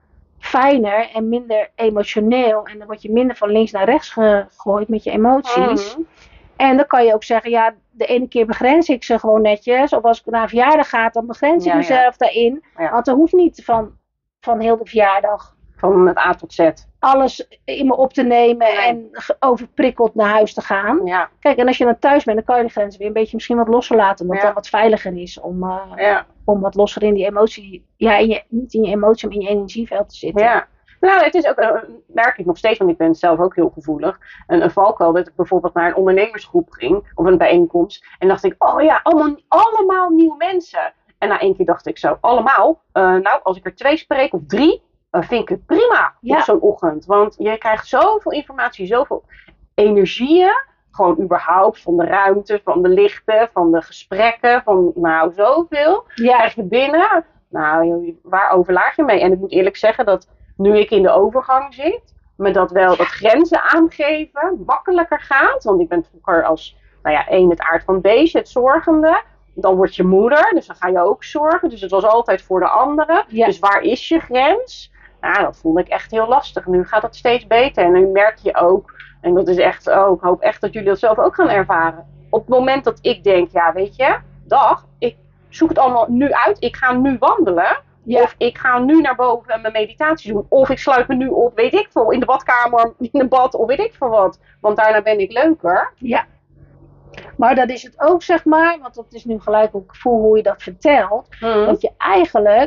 fijner en minder emotioneel. En dan word je minder van links naar rechts gegooid met je emoties. Mm. En dan kan je ook zeggen, ja, de ene keer begrens ik ze gewoon netjes. Of als ik naar een verjaardag ga, dan begrens ik ja, mezelf ja. daarin. Ja. Want er hoeft niet van, van heel de verjaardag... Van het A tot Z. Alles in me op te nemen nee. en overprikkeld naar huis te gaan. Ja. Kijk, en als je dan thuis bent, dan kan je de grenzen weer een beetje misschien wat losser laten. Omdat ja. dat wat veiliger is om, uh, ja. om wat losser in die emotie, ja, in je, niet in je emotie, maar in je energieveld te zitten. Ja. Nou, het is ook, uh, merk ik nog steeds, want ik ben zelf ook heel gevoelig. Een, een valkuil dat ik bijvoorbeeld naar een ondernemersgroep ging, of een bijeenkomst. En dacht ik, oh ja, allemaal, allemaal nieuwe mensen. En na één keer dacht ik zo, allemaal? Uh, nou, als ik er twee spreek of drie... Uh, vind ik het prima ja. op zo'n ochtend. Want je krijgt zoveel informatie, zoveel energieën. Gewoon überhaupt van de ruimte, van de lichten, van de gesprekken. Van nou, zoveel. Ja. Krijg je binnen. Nou, waar overlaag je mee? En ik moet eerlijk zeggen dat nu ik in de overgang zit. Me dat wel dat grenzen aangeven makkelijker gaat. Want ik ben vroeger als, nou ja, één het aard van het beestje, het zorgende. Dan word je moeder, dus dan ga je ook zorgen. Dus het was altijd voor de anderen. Ja. Dus waar is je grens? Nou, dat vond ik echt heel lastig. Nu gaat het steeds beter. En nu merk je ook, en dat is echt, oh, ik hoop echt dat jullie dat zelf ook gaan ervaren. Op het moment dat ik denk, ja, weet je, dag, ik zoek het allemaal nu uit. Ik ga nu wandelen. Ja. Of ik ga nu naar boven en mijn meditatie doen. Of ik sluit me nu op, weet ik veel, in de badkamer, in een bad, of weet ik veel wat. Want daarna ben ik leuker. Ja. Maar dat is het ook, zeg maar, want dat is nu gelijk ook voor hoe je dat vertelt. Hmm. Dat je eigenlijk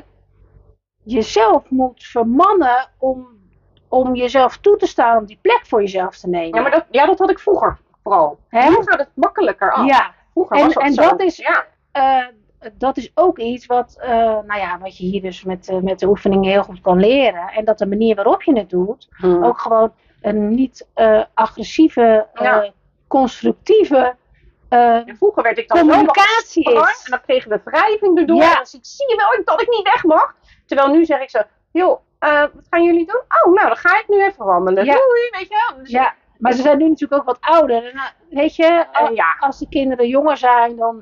jezelf moet vermannen om, om jezelf toe te staan, om die plek voor jezelf te nemen. Ja, maar dat, ja, dat had ik vroeger vooral. Hè? Nu gaat het makkelijker af. Ja. Vroeger en, was dat en zo. dat is, ja. uh, dat is ook iets wat, uh, nou ja, wat je hier dus met, uh, met de oefeningen heel goed kan leren. En dat de manier waarop je het doet, hmm. ook gewoon een niet uh, agressieve, uh, ja. constructieve Uh, ja, vroeger werd ik dan communicatie zo is. En dan kregen we wrijving erdoor. Ja. En dan zie, zie je wel dat ik niet weg mag. Terwijl nu zeg ik zo, joh, uh, wat gaan jullie doen? Oh, nou dan ga ik nu even wandelen. Ja. Doei, weet je wel. Dus ja, maar ze zijn nu natuurlijk ook wat ouder. En, weet je, uh, ja. als de kinderen jonger zijn, dan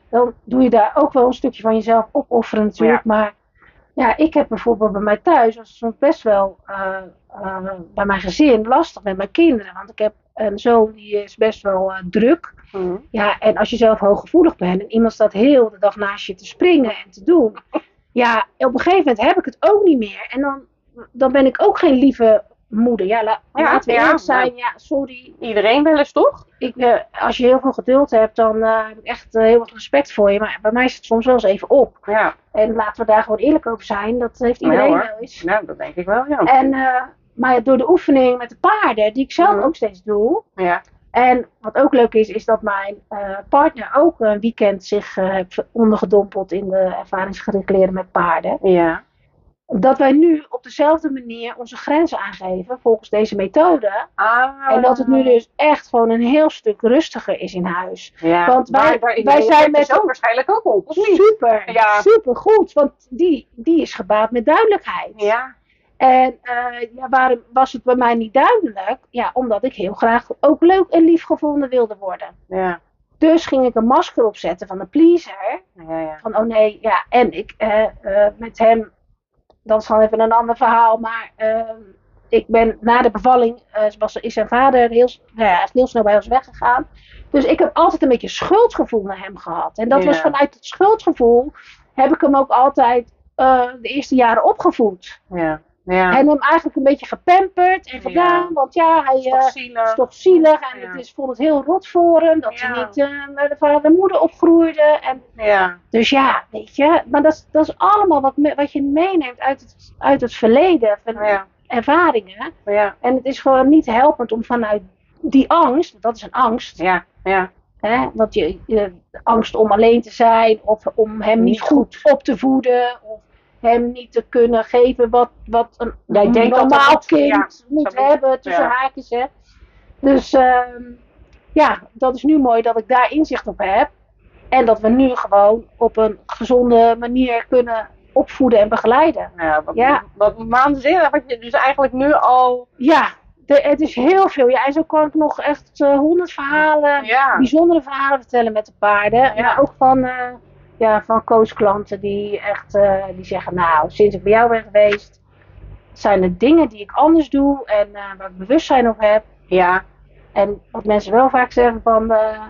dan doe je daar ook wel een stukje van jezelf opofferen natuurlijk. Ja. Maar ja, ik heb bijvoorbeeld bij mij thuis, was het soms best wel uh, uh, bij mijn gezin lastig met mijn kinderen. Want ik heb een zoon die is best wel uh, druk. Mm. Ja, en als je zelf hooggevoelig bent en iemand staat heel de dag naast je te springen en te doen. Ja, op een gegeven moment heb ik het ook niet meer. En dan, dan ben ik ook geen lieve moeder. Ja, la, Ja, laten we ja, eerlijk zijn. ja. Ja, sorry. Iedereen wel eens, toch? Ik, uh, als je heel veel geduld hebt, dan uh, heb ik echt uh, heel veel respect voor je. Maar bij mij is het soms wel eens even op. Ja. En laten we daar gewoon eerlijk over zijn. Dat heeft Nou, iedereen hoor. wel eens. Nou, dat denk ik wel, ja. En, uh, maar door de oefening met de paarden, die ik zelf Mhm. ook steeds doe. Ja. En wat ook leuk is, is dat mijn uh, partner ook een weekend zich uh, heeft ondergedompeld in de ervaringsgericht leren met paarden. Ja. Dat wij nu op dezelfde manier onze grenzen aangeven volgens deze methode. Ah. En dat het nu dus echt gewoon een heel stuk rustiger is in huis. Ja. Want wij, Waar- waar- wij je zijn hebt met er zo waarschijnlijk ook op, of niet? super, Ja. super goed. Want die, die is gebaat met duidelijkheid. Ja. En uh, ja, waarom was het bij mij niet duidelijk? Ja, omdat ik heel graag ook leuk en lief gevonden wilde worden. Ja. Dus ging ik een masker opzetten van een pleaser. Ja, ja. Van oh nee, ja. En ik uh, uh, met hem, dat is dan even een ander verhaal. Maar uh, ik ben na de bevalling, uh, was, is zijn vader heel, nou ja, heel snel bij ons weggegaan. Dus ik heb altijd een beetje schuldgevoel naar hem gehad. En dat Ja. was vanuit het schuldgevoel, heb ik hem ook altijd uh, de eerste jaren opgevoed. Ja. Ja. En hem eigenlijk een beetje gepamperd en gedaan. Ja. Want ja, hij is toch uh, zielig. is toch zielig. En Ja. het is, vond het heel rot voor hem. Dat Ja. hij niet uh, met de vader en moeder opgroeide. En, Ja. dus ja, weet je. Maar dat, is- dat is allemaal wat, me, wat je meeneemt uit het, uit het verleden. Van Ja. ervaringen. Ja. En het is gewoon niet helpend om vanuit die angst. Want dat is een angst. Ja. Ja. Hè, want je, je angst om alleen te zijn. Of om hem niet Niet goed op te voeden. Of hem niet te kunnen geven wat, wat een Jij denkt dat normaal dat moet- kind ja, moet zo moet- hebben. Tussen ja. haakjes. Hè. Dus ehm, ja, dat is nu mooi dat ik daar inzicht op heb. En dat we nu gewoon op een gezonde manier kunnen opvoeden en begeleiden. Ja, wat, Ja. wat waanzinnig. Wat je dus eigenlijk nu al... Ja, de, het is heel veel. Ja, en zo kan ik nog echt eh, honderd verhalen, Ja. bijzondere verhalen vertellen met de paarden. Ja. Maar ook van, uh, ja, van coachklanten die echt uh, die zeggen, nou, sinds ik bij jou ben geweest, zijn er dingen die ik anders doe en uh, waar ik bewustzijn op heb. Ja. En wat mensen wel vaak zeggen van, uh,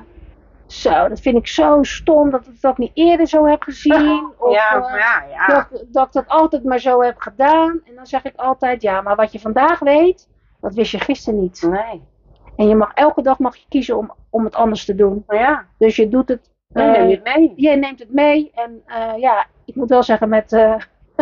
zo, dat vind ik zo stom dat ik dat niet eerder zo heb gezien. Of, Ja. uh, Ja. Ja. dat, dat ik dat altijd maar zo heb gedaan. En dan zeg ik altijd, ja, maar wat je vandaag weet, dat wist je gisteren niet. Nee. En je mag elke dag mag je kiezen om, om het anders te doen. Ja. Dus je doet het. Dan uh, neem je het mee. je neemt het mee. En uh, ja, ik moet wel zeggen, met, uh,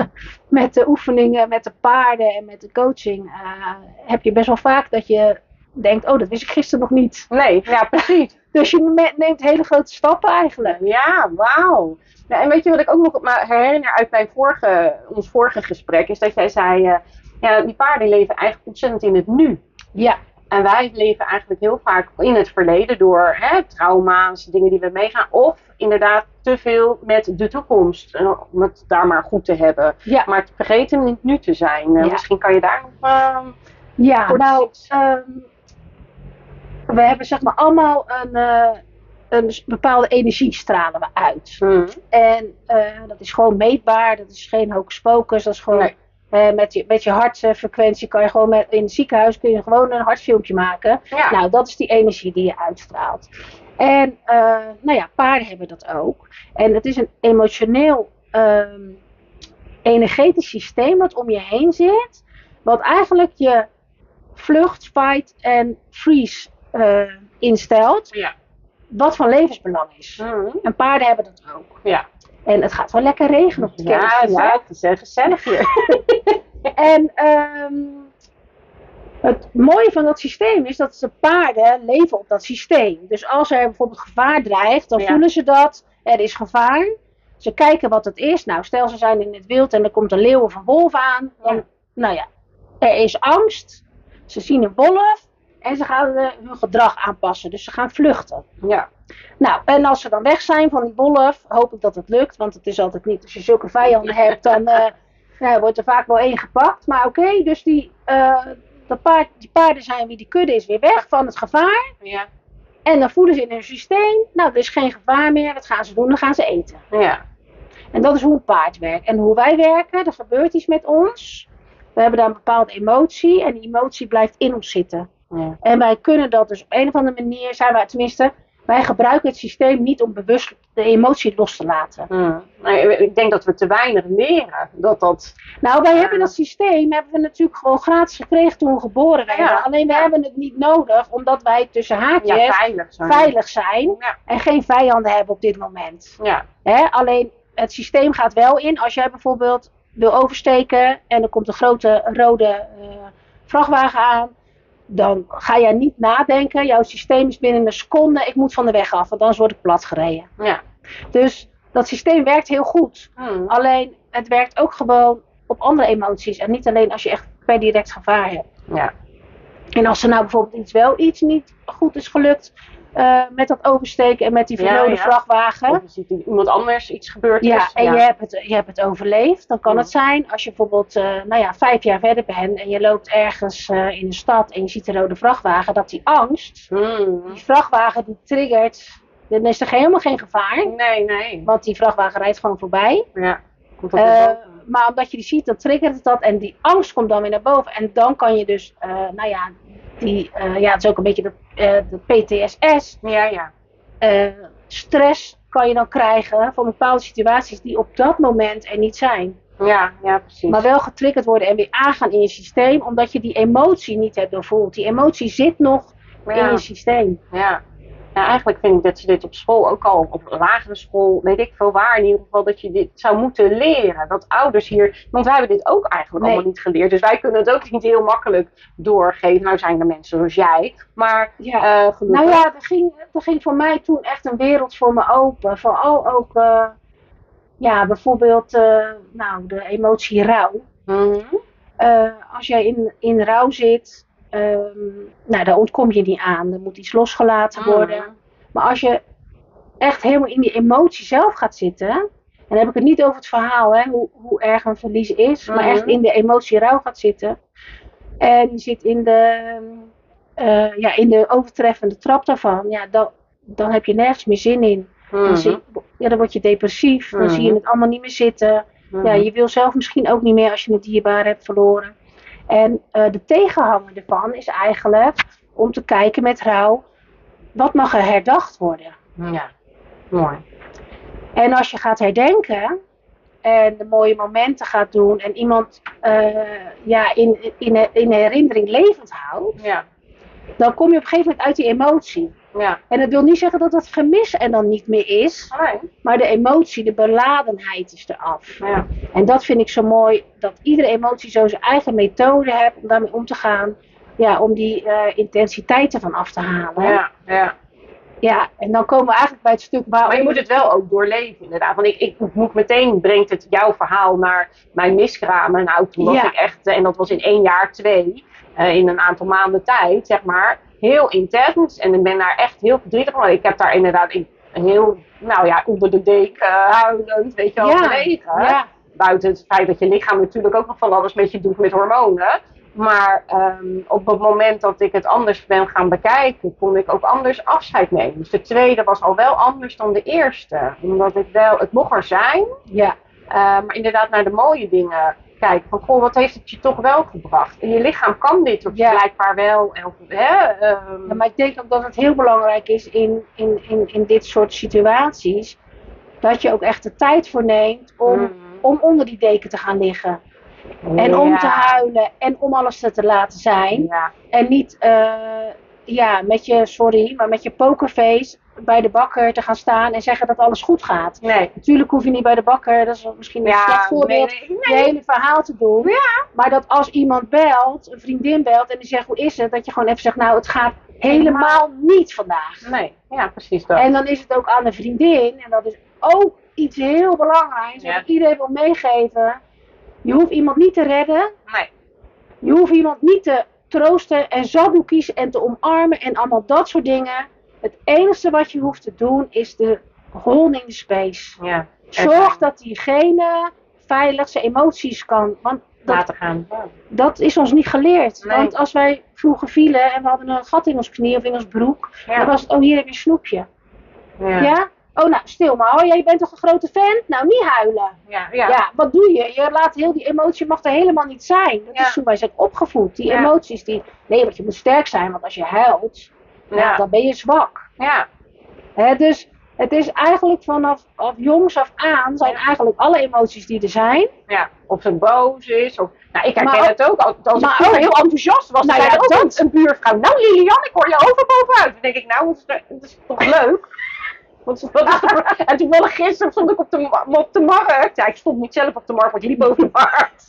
met de oefeningen, met de paarden en met de coaching, uh, heb je best wel vaak dat je denkt, oh, dat wist ik gisteren nog niet. Nee, ja, precies. Dus je me- neemt hele grote stappen eigenlijk. Ja, wauw. Nou, en weet je wat ik ook nog me herinner uit mijn vorige, ons vorige gesprek, is dat jij zei, uh, ja, die paarden leven eigenlijk ontzettend in het nu. Ja. En wij leven eigenlijk heel vaak in het verleden door hè, trauma's, dingen die we meegaan. Of inderdaad te veel met de toekomst. uh, Om het daar maar goed te hebben. Ja. Maar te vergeten in het nu te zijn. Uh, Ja. Misschien kan je daar nog... Uh, Ja, Kort nou, iets. um, we hebben zeg maar allemaal een, uh, een bepaalde energie stralen we uit. hmm. En uh, dat is gewoon meetbaar, dat is geen hocus pocus, dat is gewoon Nee. uh, met, je, met je hartfrequentie kan je gewoon met, in het ziekenhuis kun je gewoon een hartfilmpje maken. Ja. Nou, dat is die energie die je uitstraalt. En uh, nou ja, paarden hebben dat ook. En het is een emotioneel, um, energetisch systeem wat om je heen zit, wat eigenlijk je vlucht, fight en freeze uh, instelt, Ja. wat van levensbelang is. Hmm. En paarden hebben dat ook. Ja. En het gaat wel lekker regenen op de Ja, camping, hè? ja, het is uh, gezellig hier. En um, het mooie van dat systeem is dat de paarden leven op dat systeem. Dus als er bijvoorbeeld gevaar dreigt, dan Ja. voelen ze dat er is gevaar. Ze kijken wat het is. Nou, stel ze zijn in het wild en er komt een leeuw of een wolf aan. Dan, Ja. nou ja, er is angst. Ze zien een wolf en ze gaan uh, hun gedrag aanpassen. Dus ze gaan vluchten. Ja. Nou, en als ze dan weg zijn van die wolf, hoop ik dat het lukt. Want het is altijd niet, als je zulke vijanden hebt, dan uh, nou, wordt er vaak wel één gepakt. Maar oké, okay, dus die, uh, de paard, die paarden zijn wie die kudde is weer weg van het gevaar. Ja. En dan voelen ze in hun systeem, nou, er is geen gevaar meer. Wat gaan ze doen? Dan gaan ze eten. Ja. En dat is hoe een paard werkt. En hoe wij werken, er gebeurt iets met ons. We hebben daar een bepaalde emotie. En die emotie blijft in ons zitten. Ja. En wij kunnen dat dus op een of andere manier, zijn wij tenminste, wij gebruiken het systeem niet om bewust de emotie los te laten. Hmm. Nee, ik denk dat we te weinig leren. Dat dat... Nou, wij Ja. hebben dat systeem, hebben we natuurlijk gewoon gratis gekregen toen we geboren werden. Ja. Alleen we Ja. hebben het niet nodig, omdat wij tussen haakjes Ja, veilig zijn. veilig zijn. Ja. En geen vijanden hebben op dit moment. Ja. Hè? Alleen het systeem gaat wel in. Als jij bijvoorbeeld wil oversteken en er komt een grote rode uh, vrachtwagen aan. Dan ga jij niet nadenken. Jouw systeem is binnen een seconde. Ik moet van de weg af, want anders word ik plat gereden. Ja. Dus dat systeem werkt heel goed. Hmm. Alleen het werkt ook gewoon op andere emoties. En niet alleen als je echt per direct gevaar hebt. Ja. En als er nou bijvoorbeeld iets wel iets niet goed is gelukt. Uh, met dat oversteken en met die verrode Ja, ja. vrachtwagen. Of er ziet iemand anders iets gebeurd Ja, is. en Je, hebt het, je hebt het overleefd. Dan kan Ja. het zijn als je bijvoorbeeld uh, nou ja, vijf jaar verder bent. En je loopt ergens uh, in de stad en je ziet een rode vrachtwagen. Dat die angst, Hmm. die vrachtwagen die triggert. Dan is er helemaal geen gevaar. Nee, nee. Want die vrachtwagen rijdt gewoon voorbij. Ja. Komt dat Uh, weer boven? maar omdat je die ziet, dan triggert het dat. En die angst komt dan weer naar boven. En dan kan je dus, uh, nou ja, die, uh, ja, het is ook een beetje de, uh, de P T S S. Ja, ja. Uh, stress kan je dan krijgen van bepaalde situaties die op dat moment er niet zijn. Ja, ja, precies. Maar wel getriggerd worden en weer aangaan in je systeem. Omdat je die emotie niet hebt doorvoeld. Die emotie zit nog Ja. in je systeem. Ja. Ja, eigenlijk vind ik dat ze dit op school ook al, op lagere school, weet ik veel waar in ieder geval, dat je dit zou moeten leren. Dat ouders hier, want wij hebben dit ook eigenlijk Nee. allemaal niet geleerd. Dus wij kunnen het ook niet heel makkelijk doorgeven. Nou zijn er mensen zoals jij, maar Ja. uh, gelukkig. Nou ja, er ging, er ging voor mij toen echt een wereld voor me open. Vooral ook, uh, ja, bijvoorbeeld, uh, nou, de emotie rouw. Mhm. Uh, als jij in, in rouw zit, um, nou, daar ontkom je niet aan. Er moet iets losgelaten worden. Mhm. Maar als je echt helemaal in die emotie zelf gaat zitten. En dan heb ik het niet over het verhaal, hè, hoe, hoe erg een verlies is. Maar Mhm. echt in de emotie rouw gaat zitten. En je zit in de, uh, ja, in de overtreffende trap daarvan. Ja, dan, dan heb je nergens meer zin in. Mhm. Dan, zie, ja, dan word je depressief. Dan Mhm. zie je het allemaal niet meer zitten. Mhm. Ja, je wil zelf misschien ook niet meer als je een dierbaar hebt verloren. En uh, de tegenhanger ervan is eigenlijk om te kijken met rouw. Wat mag er herdacht worden? Ja, mooi. En als je gaat herdenken en de mooie momenten gaat doen en iemand uh, ja, in, in, in herinnering levend houdt, Ja, dan kom je op een gegeven moment uit die emotie. ja. En dat wil niet zeggen dat dat gemis er dan niet meer is, Nee. maar de emotie, de beladenheid is eraf. Ja. En dat vind ik zo mooi, dat iedere emotie zo zijn eigen methode heeft om daarmee om te gaan. Ja, om die uh, intensiteit ervan af te halen. Ja, ja. Ja, en dan komen we eigenlijk bij het stuk waar... Maar je moet het wel ook doorleven, inderdaad. Want ik, ik moet meteen, brengt het jouw verhaal naar mijn miskramen. Nou, toen was Ja. ik echt, en dat was in één jaar, twee, uh, in een aantal maanden tijd, zeg maar, heel intens. En ik ben daar echt heel verdrietig van. Ik heb daar inderdaad ik, heel, nou ja, onder de deken, uh, huilend, weet je wel, Ja, gelegen. ja. Buiten het feit dat je lichaam natuurlijk ook nog van alles met je doet met hormonen. Maar um, op het moment dat ik het anders ben gaan bekijken, kon ik ook anders afscheid nemen. Dus de tweede was al wel anders dan de eerste. Omdat ik wel, het mocht er zijn, Ja, uh, maar inderdaad naar de mooie dingen kijken. Van goh, wat heeft het je toch wel gebracht? En je lichaam kan dit toch Ja. blijkbaar wel. En, hè, um, ja, maar ik denk ook dat het heel belangrijk is in, in, in, in dit soort situaties. Dat je ook echt de tijd voor neemt om, mm, om onder die deken te gaan liggen. En om ja, te huilen en om alles te, te laten zijn. Ja, En niet uh, ja, met je, sorry, maar met je pokerface bij de bakker te gaan staan en zeggen dat alles goed gaat. nee. Natuurlijk hoef je niet bij de bakker, dat is misschien een Ja, slecht voorbeeld, nee, nee, je nee. hele verhaal te doen. Ja. Maar dat als iemand belt, een vriendin belt en die zegt hoe is het, dat je gewoon even zegt nou het gaat helemaal niet vandaag. Nee, ja, precies dat. En dan is het ook aan de vriendin, en dat is ook iets heel belangrijks, wat Ja. ik iedereen wil meegeven. Je hoeft iemand niet te redden, Nee. je hoeft iemand niet te troosten en zakdoekjes en te omarmen en allemaal dat soort dingen. Het enige wat je hoeft te doen is de holding the space. Ja. Zorg dat diegene veilig zijn emoties kan. Want laten gaan. Ja. Dat is ons niet geleerd. Nee. Want als wij vroeger vielen en we hadden een gat in ons knie of in ons broek, Ja. dan was het, oh hier heb je een snoepje. Ja. Ja? Oh nou, stil maar. Oh, jij bent toch een grote vent? Nou, niet huilen. Ja. Ja. Ja, wat doe je? Je laat heel die emotie, mag er helemaal niet zijn. Dat Ja. is hoe wij zijn opgevoed. Die Ja. emoties, die, nee, want je moet sterk zijn, want als je huilt, Ja. ja, dan ben je zwak. Ja. Hè, dus het is eigenlijk vanaf af jongs af aan, zijn Ja. eigenlijk alle emoties die er zijn. Ja, of ze boos is. Of, nou, ik herken Maar ook- het ook. Als als ik maar vroeger ook- heel enthousiast was, Nou dan ja, zei er ook dat- een, een buurvrouw. Nou Lilian, ik hoor je overbovenuit. Dan denk ik, nou, dat is, dat is toch leuk? Want, wat is de, en toevallig gisteren stond ik op de, ma- op de markt. Ja, ik stond niet zelf op de markt, want ik liep over de markt.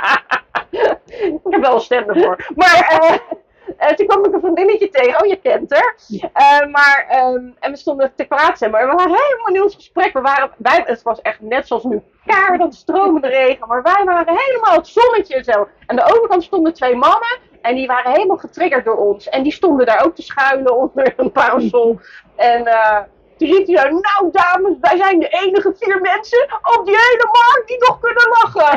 Ik heb wel een stem ervoor. Maar eh, eh, toen kwam ik een vriendinnetje tegen. Oh, je kent haar. Ja. Eh, maar, ehm, en we stonden te praten. Maar we waren helemaal in ons gesprek. We waren, wij, het was echt net zoals nu. Kaart aan het stromende regen. Maar wij waren helemaal het zonnetje en zo. Aan de overkant stonden twee mannen. En die waren helemaal getriggerd door ons. En die stonden daar ook te schuilen onder een parasol. En uh, toen riep hij zo, nou dames, wij zijn de enige vier mensen op die hele markt die nog kunnen lachen.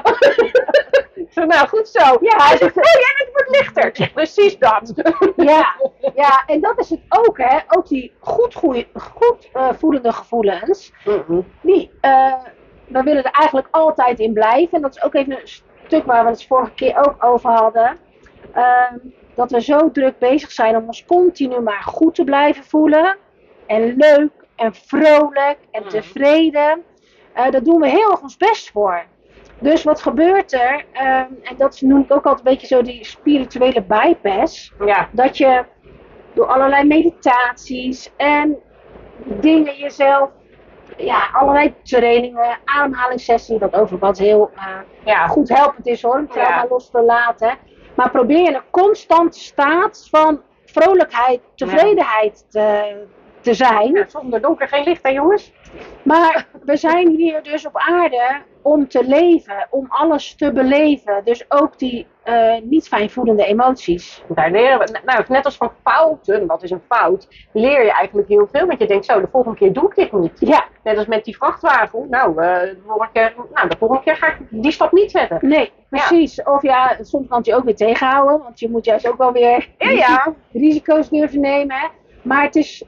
Ik zei, nou goed zo. Ja, Hij zegt, nee, en het wordt lichter. Ik zeg, precies dat. Ja, ja, en dat is het ook, hè. Ook die goed, goeie, goed uh, voelende gevoelens. Mm-hmm. Die, uh, we willen er eigenlijk altijd in blijven. En dat is ook even een stuk waar we het vorige keer ook over hadden. Uh, dat we zo druk bezig zijn om ons continu maar goed te blijven voelen. En leuk en vrolijk en Mm. tevreden. Uh, daar doen we heel erg ons best voor. Dus wat gebeurt er? Uh, en dat noem ik ook altijd een beetje zo die spirituele bypass. Ja. Dat je door allerlei meditaties en dingen jezelf, ja, allerlei trainingen, ademhalingssessies, wat overigens heel uh, Ja. goed helpend is hoor, om trauma Ja. los te laten. Maar probeer je een constante staat van vrolijkheid, tevredenheid te, te zijn. Ja, zonder donker geen licht, hè jongens? Maar we zijn hier dus op aarde om te leven, om alles te beleven. Dus ook die uh, niet fijn voelende emoties. Daar leren we, nou, net als van fouten, wat is een fout, leer je eigenlijk heel veel. Want je denkt zo, de volgende keer doe ik dit niet. Ja. Net als met die vrachtwagen. Nou, uh, de, volgende keer, nou de volgende keer ga ik die stap niet zetten. Nee, precies. Of ja, soms kan het je ook weer tegenhouden. Want je moet juist ook wel weer Ja, ja. risico's durven nemen. Hè. Maar het is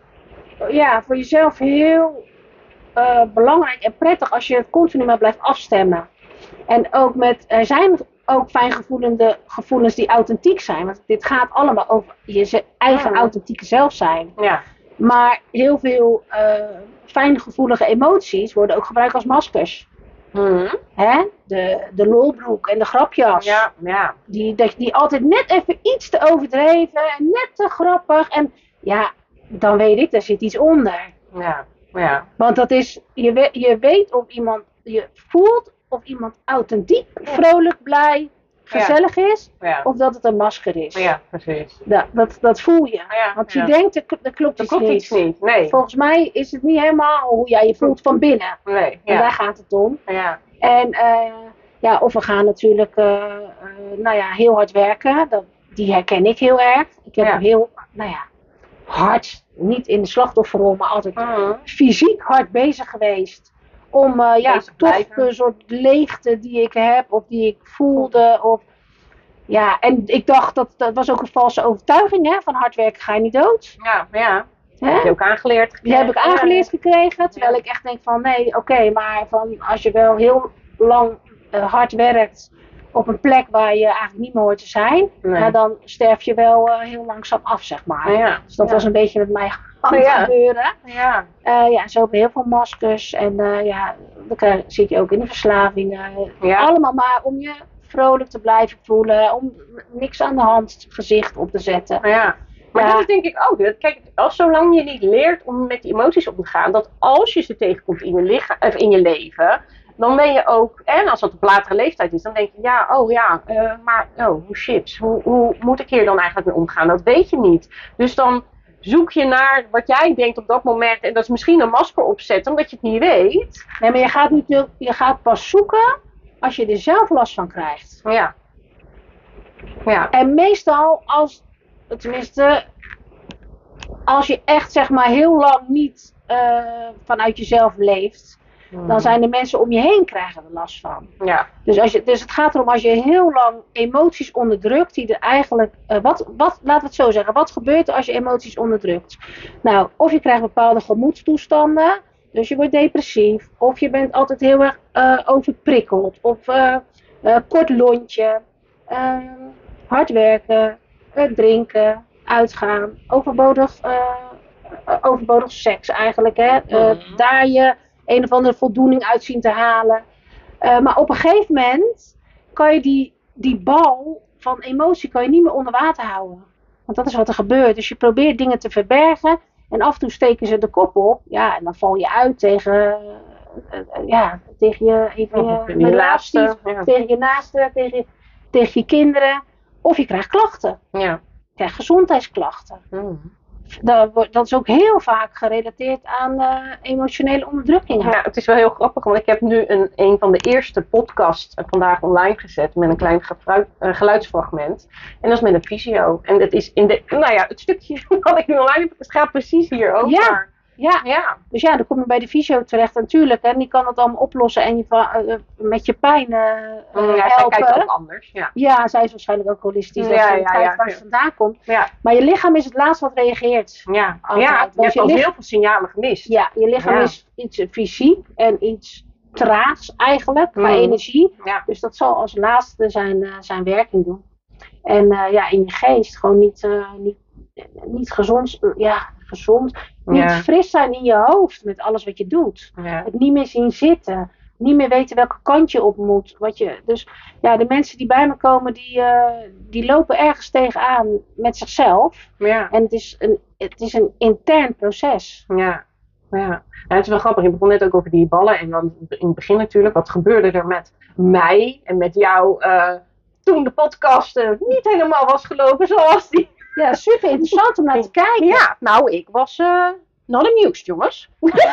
ja, voor jezelf heel uh, belangrijk en prettig als je het continu maar blijft afstemmen. En ook met, er zijn ook fijngevoelende gevoelens die authentiek zijn. Want dit gaat allemaal over je eigen Ja. authentieke zelf zijn. Ja. Maar heel veel uh, fijngevoelige emoties worden ook gebruikt als maskers. Mm-hmm. Hè? De, de lolbroek en de grapjas. Ja, ja. Die, die, die altijd net even iets te overdreven en net te grappig. En ja, dan weet ik, daar zit iets onder. Ja, ja. Want dat is, je, we, je weet of iemand, je voelt of iemand authentiek, vrolijk, blij, gezellig is. Ja. Of dat het een masker is. Ja, precies. Dat, dat, dat voel je. Ja, Want je ja. denkt, er, er klopt Dat iets klopt niet. iets niet, nee. Volgens mij is het niet helemaal hoe jij je voelt van binnen. Nee, En ja. daar gaat het om. Ja. En uh, ja, of we gaan natuurlijk uh, uh, nou ja, heel hard werken. Dat, die herken ik heel erg. Ik heb Ja. heel nou ja, hard, niet in de slachtofferrol, maar altijd Mm-hmm. fysiek hard bezig geweest. Om uh, ja, Bezig toch blijven. de soort leegte die ik heb of die ik voelde. Of, ja, en ik dacht dat dat was ook een valse overtuiging, hè? Van hard werken ga je niet dood. Ja, ja. Hè? Heb je ook aangeleerd? Die heb ik aangeleerd gekregen, terwijl Ja. ik echt denk van nee, oké, okay, maar van als je wel heel lang uh, hard werkt op een plek waar je eigenlijk niet meer hoort te zijn, Nee. nou, dan sterf je wel uh, heel langzaam af, zeg maar. Ja. Dus dat Ja. was een beetje met mij aan Oh, het ja. gebeuren. Ja. Uh, ja, zo heb je heel veel maskers en uh, ja, dan krijg, zit je ook in de verslavingen. Ja. Allemaal maar om je vrolijk te blijven voelen, om niks aan de hand gezicht op te zetten. Ja. Maar Ja. dat is denk ik ook. dat- Kijk, als zolang je niet leert om met die emoties om te gaan, dat als je ze tegenkomt in je, licha- of in je leven, dan ben je ook, en als dat op latere leeftijd is, dan denk je, ja, oh ja, uh, maar oh, hoe chips, hoe, hoe moet ik hier dan eigenlijk mee omgaan? Dat weet je niet. Dus dan zoek je naar wat jij denkt op dat moment, en dat is misschien een masker opzetten, omdat je het niet weet. Nee, maar je gaat, natuurlijk, je gaat pas zoeken als je er zelf last van krijgt. Ja. Ja. En meestal als, tenminste, als je echt zeg maar heel lang niet uh, vanuit jezelf leeft, Mm. dan zijn de mensen om je heen krijgen er last van. Ja. Dus, als je, dus het gaat erom als je heel lang emoties onderdrukt, die er eigenlijk, uh, wat, wat, laten we het zo zeggen, wat gebeurt er als je emoties onderdrukt? Nou, of je krijgt bepaalde gemoedstoestanden, dus je wordt depressief, of je bent altijd heel erg uh, overprikkeld, of uh, uh, kort lontje, uh, hard werken, uh, drinken, uitgaan, overbodig, uh, uh, overbodig seks eigenlijk, hè? Uh, mm-hmm. Daar je een of andere voldoening uit zien te halen. Uh, maar op een gegeven moment kan je die, die bal van emotie kan je niet meer onder water houden. Want dat is wat er gebeurt. Dus je probeert dingen te verbergen en af en toe steken ze de kop op. Ja, en dan val je uit tegen, uh, uh, ja, tegen je, even ja, je, je laatste, ja. tegen je naasten, tegen, tegen je kinderen. Of je krijgt klachten. Ja. Je krijgt gezondheidsklachten. Mm. Dat, dat is ook heel vaak gerelateerd aan uh, emotionele onderdrukking. Ja, het is wel heel grappig, want ik heb nu een, een van de eerste podcasts vandaag online gezet met een klein gefruit, uh, geluidsfragment. En dat is met een visio. En dat is in de, nou ja, het stukje wat ik nu online heb, het gaat precies hierover. Ja. Ja. ja, dus ja, dan kom je bij de fysio terecht natuurlijk. En die kan het allemaal oplossen en je uh, met je pijn uh, uh, ja, helpen. Zij kijkt ook anders. Ja. ja, zij is waarschijnlijk ook holistisch. Ja, dat ze ja, kijkt ja, waar ja. ze vandaan komt. Ja. Maar je lichaam is het laatst wat reageert. Ja, altijd. ja je hebt je al lichaam, heel veel signalen gemist. Ja, je lichaam ja. is iets fysiek en iets traags eigenlijk, qua mm. energie. Ja. Dus dat zal als laatste zijn, uh, zijn werking doen. En uh, ja, in je geest gewoon niet, uh, niet, niet gezond, uh, ja, gezond, niet ja. fris zijn in je hoofd met alles wat je doet. Ja. Het niet meer zien zitten. Niet meer weten welke kant je op moet. Wat je, dus ja, de mensen die bij me komen, die, uh, die lopen ergens tegenaan met zichzelf. Ja. En het is, een, het is een intern proces. Ja. Ja. Ja, het is wel grappig. Je begon net ook over die ballen. En dan in het begin natuurlijk, wat gebeurde er met mij en met jou uh, toen de podcast uh, niet helemaal was gelopen zoals die. Ja, super interessant om naar te kijken. Ja, nou, ik was uh, not amused, jongens.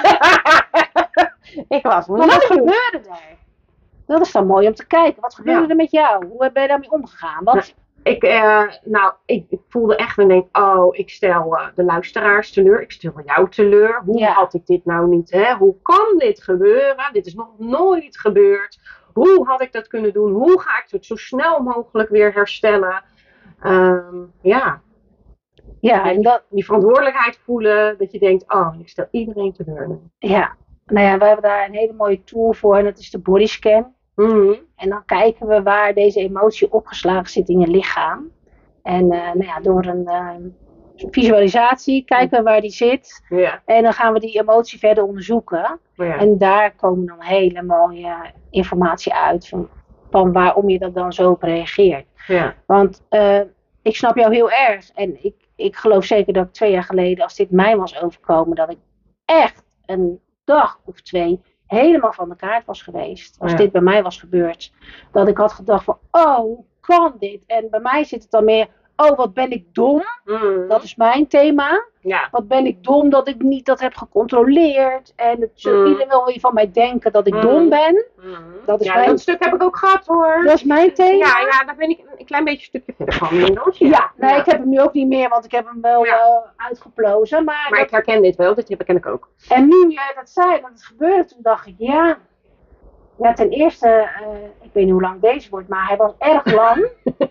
ik was maar wat gebeurde er? Dat is dan mooi om te kijken. Wat gebeurde ja. er met jou? Hoe ben je daarmee omgegaan? Wat... Nou, ik, uh, nou, ik, ik voelde echt en denk, oh, ik stel uh, de luisteraars teleur. Ik stel jou teleur. Hoe ja. had ik dit nou niet? Hè? Hoe kan dit gebeuren? Dit is nog nooit gebeurd. Hoe had ik dat kunnen doen? Hoe ga ik het zo snel mogelijk weer herstellen? Um, ja. Ja, en dat... Die verantwoordelijkheid voelen, dat je denkt, oh, ik stel iedereen teleur. Ja, nou ja, we hebben daar een hele mooie tool voor en dat is de bodyscan. Mm-hmm. En dan kijken we waar deze emotie opgeslagen zit in je lichaam. En uh, nou ja, door een uh, visualisatie kijken we waar die zit. Yeah. En dan gaan we die emotie verder onderzoeken. Yeah. En daar komen dan hele mooie informatie uit van, van waarom je dat dan zo op reageert. Yeah. Want uh, ik snap jou heel erg en ik Ik geloof zeker dat ik twee jaar geleden, als dit mij was overkomen, dat ik echt een dag of twee helemaal van de kaart was geweest. Als ja. dit bij mij was gebeurd. Dat ik had gedacht van, oh, hoe kan dit? En bij mij zit het dan meer, oh, wat ben ik dom. Mm. Dat is mijn thema. Ja. Wat ben ik dom dat ik niet dat heb gecontroleerd. En het zult mm. iedereen wel weer van mij denken dat ik mm. dom ben. Mm. Dat is ja, mijn... dat stuk heb ik ook gehad hoor. Dat is mijn thema. Ja, ja, daar ben ik een klein beetje een stukje verder van. Inmiddels. Ja, ja nee, ja. ik heb hem nu ook niet meer, want ik heb hem wel ja. uh, uitgeplozen. Maar, maar dat... ik herken dit wel, dit herken ik ook. En nu jij dat zei, dat het gebeurde, toen dacht ik, ja... Ja, ten eerste, uh, ik weet niet hoe lang deze wordt, maar hij was erg lang.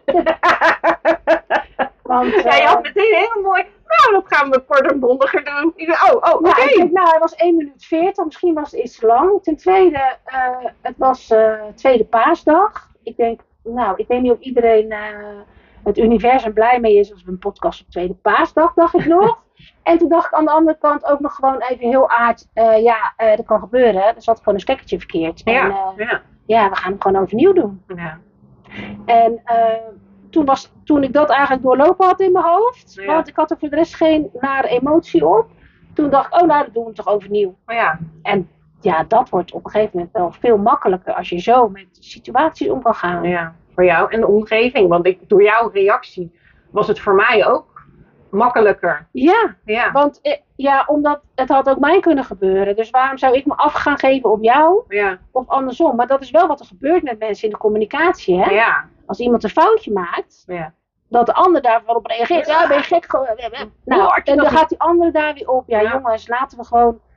Want, uh, ja, je had meteen heel mooi, nou, dat gaan we kort en bondiger doen. Ik dacht, oh, oh, oké. Ja, okay. Nou, hij was één minuut veertig, misschien was het iets te lang. Ten tweede, uh, het was uh, tweede paasdag. Ik denk, nou, ik weet niet of iedereen uh, het universum blij mee is als we een podcast op tweede paasdag, dacht ik nog. En toen dacht ik aan de andere kant ook nog gewoon even heel aard, uh, ja, uh, dat kan gebeuren. Er zat gewoon een stekkertje verkeerd. Ja, en, uh, ja. ja, we gaan hem gewoon overnieuw doen. Ja. En uh, toen, was, toen ik dat eigenlijk doorlopen had in mijn hoofd, ja. want ik had er voor de rest geen nare emotie op. Toen dacht ik, oh nou, dat doen we toch overnieuw. Oh, ja. En ja, dat wordt op een gegeven moment wel veel makkelijker als je zo met situaties om kan gaan. Ja, voor jou en de omgeving. Want ik, door jouw reactie was het voor mij ook makkelijker. Ja, ja. want ja, omdat het had ook mij kunnen gebeuren. Dus waarom zou ik me af gaan geven op jou? Ja. Of andersom. Maar dat is wel wat er gebeurt met mensen in de communicatie. Hè? Ja. Als iemand een foutje maakt, ja. dat de ander daar wel op reageert. Ja, ben je gek geworden? Nou, en dan gaat die andere daar weer op. Ja, ja. jongens, laten we gewoon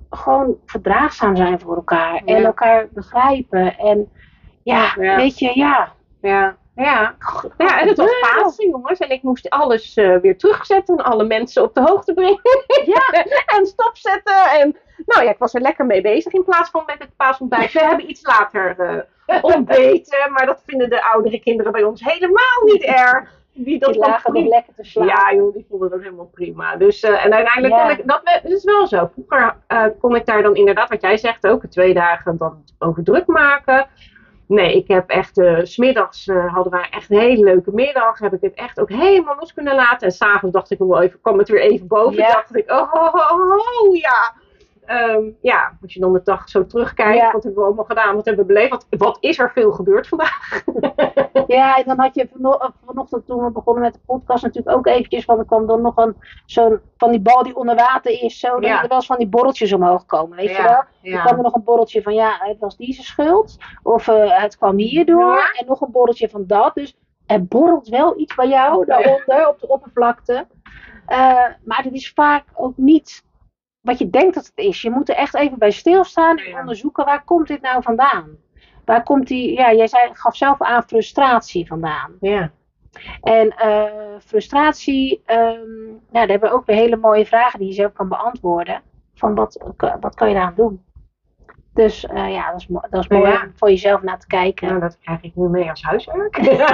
gewoon verdraagzaam zijn voor elkaar. Ja. En elkaar begrijpen. En ja, Ja. weet je, ja. Ja, ja. Ja, en het was Pasen, jongens. En ik moest alles uh, weer terugzetten. En alle mensen op de hoogte brengen. Ja. En stopzetten. En nou ja, ik was er lekker mee bezig in plaats van met het paasontbijt. We hebben iets later uh, ontbeten. Maar dat vinden de oudere kinderen bij ons helemaal niet erg. Die, dat die lagen nog lekker te slapen. Ja joh, die vonden dat helemaal prima. Dus, uh, en uiteindelijk ja. kon ik, dat, dat is wel zo. Vroeger uh, kon ik daar dan inderdaad, wat jij zegt ook, twee dagen dan over druk maken. Nee, ik heb echt, uh, 's middags uh, hadden we echt een hele leuke middag. Heb ik het echt ook helemaal los kunnen laten. En s'avonds dacht ik nog wel even, kwam het weer even boven. Ja. Dacht ik, oh, oh, oh, oh ja. Um, ja, als je dan de dag zo terugkijkt, ja. Wat hebben we allemaal gedaan, wat hebben we beleefd, wat, wat is er veel gebeurd vandaag? Ja, en dan had je vano- vanochtend toen we begonnen met de podcast natuurlijk ook eventjes, want er kwam dan nog een, zo'n, van die bal die onder water is, zo, dat ja. er wel eens van die borreltjes omhoog komen, weet ja. je wel? Ja. Dan kwam er nog een borreltje van, ja, het was die zijn schuld, of uh, het kwam hierdoor, ja. en nog een borreltje van dat, dus er borrelt wel iets bij jou, daaronder, ja. op de oppervlakte, uh, maar het is vaak ook niet wat je denkt dat het is. Je moet er echt even bij stilstaan en ja. onderzoeken, waar komt dit nou vandaan? Waar komt die, ja, jij zei, gaf zelf aan frustratie vandaan. Ja. En uh, frustratie, um, nou, daar hebben we ook weer hele mooie vragen die je zelf kan beantwoorden. Van wat, wat kan je daaraan doen? Dus uh, ja, dat is, dat is mooi ja. om voor jezelf naar te kijken. Nou, dat krijg ik nu mee als huiswerk.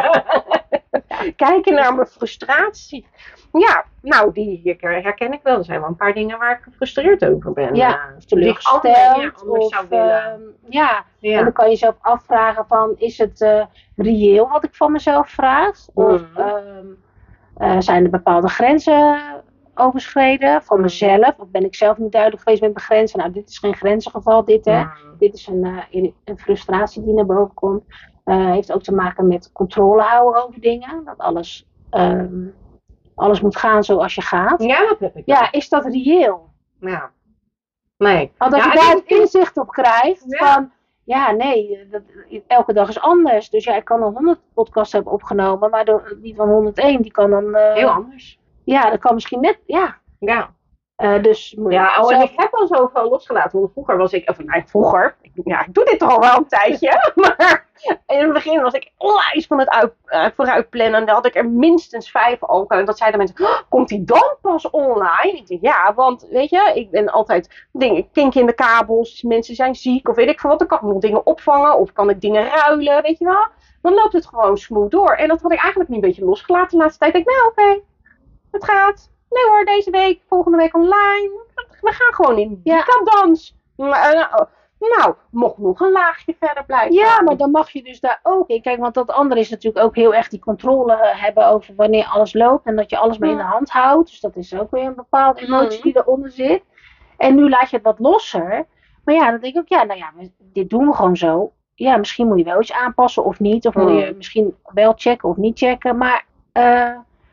Kijken naar mijn frustratie. Ja, nou, die herken ik wel. Er zijn wel een paar dingen waar ik gefrustreerd over ben. Ja, of teleurgesteld. Die ik anders, ja, anders of, zou willen. Uh, ja. ja, en dan kan je jezelf afvragen van, is het uh, reëel wat ik van mezelf vraag? Of mm. um, uh, zijn er bepaalde grenzen overschreden van mezelf? Of ben ik zelf niet duidelijk geweest met mijn grenzen? Nou, dit is geen grenzengeval, dit hè. Mm. Dit is een, uh, een frustratie die naar boven komt. Uh, heeft ook te maken met controle houden over dingen. Dat alles, um, alles moet gaan zoals je gaat. Ja, dat heb ik. Ja, is dat reëel? Ja. Nee. Want als ja, je daar het inzicht op krijgt ja. van, ja nee, dat, elke dag is anders. Dus ja, ik kan al honderd podcasts hebben opgenomen, maar de, die van honderdéén, die kan dan... Uh, heel anders. Ja, dat kan misschien net, ja. Ja. Uh, dus, ja, oh, en ik heb al zoveel losgelaten. Want vroeger was ik, of nee, vroeger, ik, ja, ik doe dit toch al wel een tijdje. Maar in het begin was ik onwijs van het uit, uh, vooruit plannen. En dan had ik er minstens vijf al. En dat zeiden mensen, oh, komt die dan pas online? Ik denk, ja, want weet je, ik ben altijd dingen, kink in de kabels. Mensen zijn ziek of weet ik veel wat. Dan kan ik nog dingen opvangen of kan ik dingen ruilen, weet je wel. Dan loopt het gewoon smooth door. En dat had ik eigenlijk nu een beetje losgelaten de laatste tijd. Ik denk, nou oké, okay, het gaat. Nee hoor, deze week, volgende week online. We gaan gewoon in die ja. dans. Nou, mocht nog een laagje verder blijven. Ja, maar dan mag je dus daar ook in. Kijk, want dat andere is natuurlijk ook heel erg die controle hebben over wanneer alles loopt. En dat je alles mee in de hand houdt. Dus dat is ook weer een bepaalde emotie die eronder zit. En nu laat je het wat losser. Maar ja, dan denk ik ook, ja, nou ja, dit doen we gewoon zo. Ja, misschien moet je wel iets aanpassen of niet. Of hmm. moet je misschien wel checken of niet checken. Maar... Uh,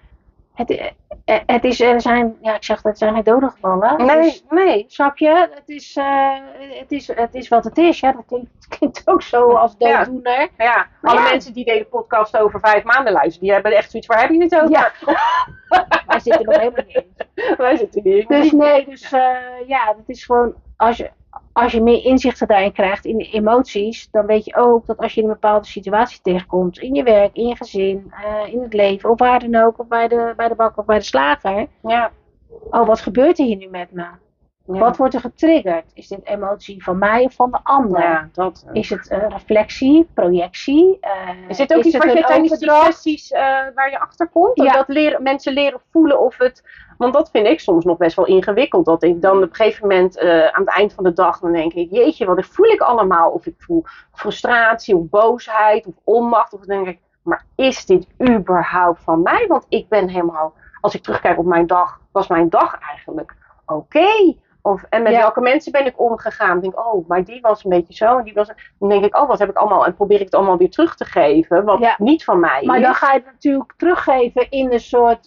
Het, het is, er zijn, ja, ik zeg dat het zijn geen doden gevallen. Nee, dus, nee. Snap je? Het is, uh, het, is, het is wat het is. Ja, dat klinkt, het klinkt ook zo als dooddoener. Ja, ja. alle ja. mensen die deze podcast over vijf maanden luisteren, die hebben echt zoiets, waar hebben jullie het over? Ja. Wij zitten nog helemaal niet in. Wij zitten niet Dus nee, dus uh, ja, dat is gewoon, als je, als je meer inzichten daarin krijgt in de emoties, dan weet je ook dat als je in een bepaalde situatie tegenkomt, in je werk, in je gezin, uh, in het leven, of waar dan ook, of bij de, bij de bakker of bij de slager. Ja. Oh, wat gebeurt er hier nu met me? Ja. Wat wordt er getriggerd? Is dit emotie van mij of van de ander? Ja, dat, uh... Is het uh, reflectie, projectie? Uh, is dit ook is iets wat je tijdens die sessies uh, waar je achter komt? Ja. Dat leren, mensen leren voelen of het... Want dat vind ik soms nog best wel ingewikkeld. Dat ik dan op een gegeven moment uh, aan het eind van de dag, dan denk ik, jeetje, wat voel ik allemaal? Of ik voel frustratie of boosheid of onmacht. Of dan denk ik, maar is dit überhaupt van mij? Want ik ben helemaal, als ik terugkijk op mijn dag, was mijn dag eigenlijk oké. Okay. Of, en met ja. welke mensen ben ik omgegaan? Ik denk, oh, maar die was een beetje zo. En die was, dan denk ik, oh, wat heb ik allemaal? En probeer ik het allemaal weer terug te geven. Wat ja. niet van mij maar is. Dan ga je het natuurlijk teruggeven in een soort...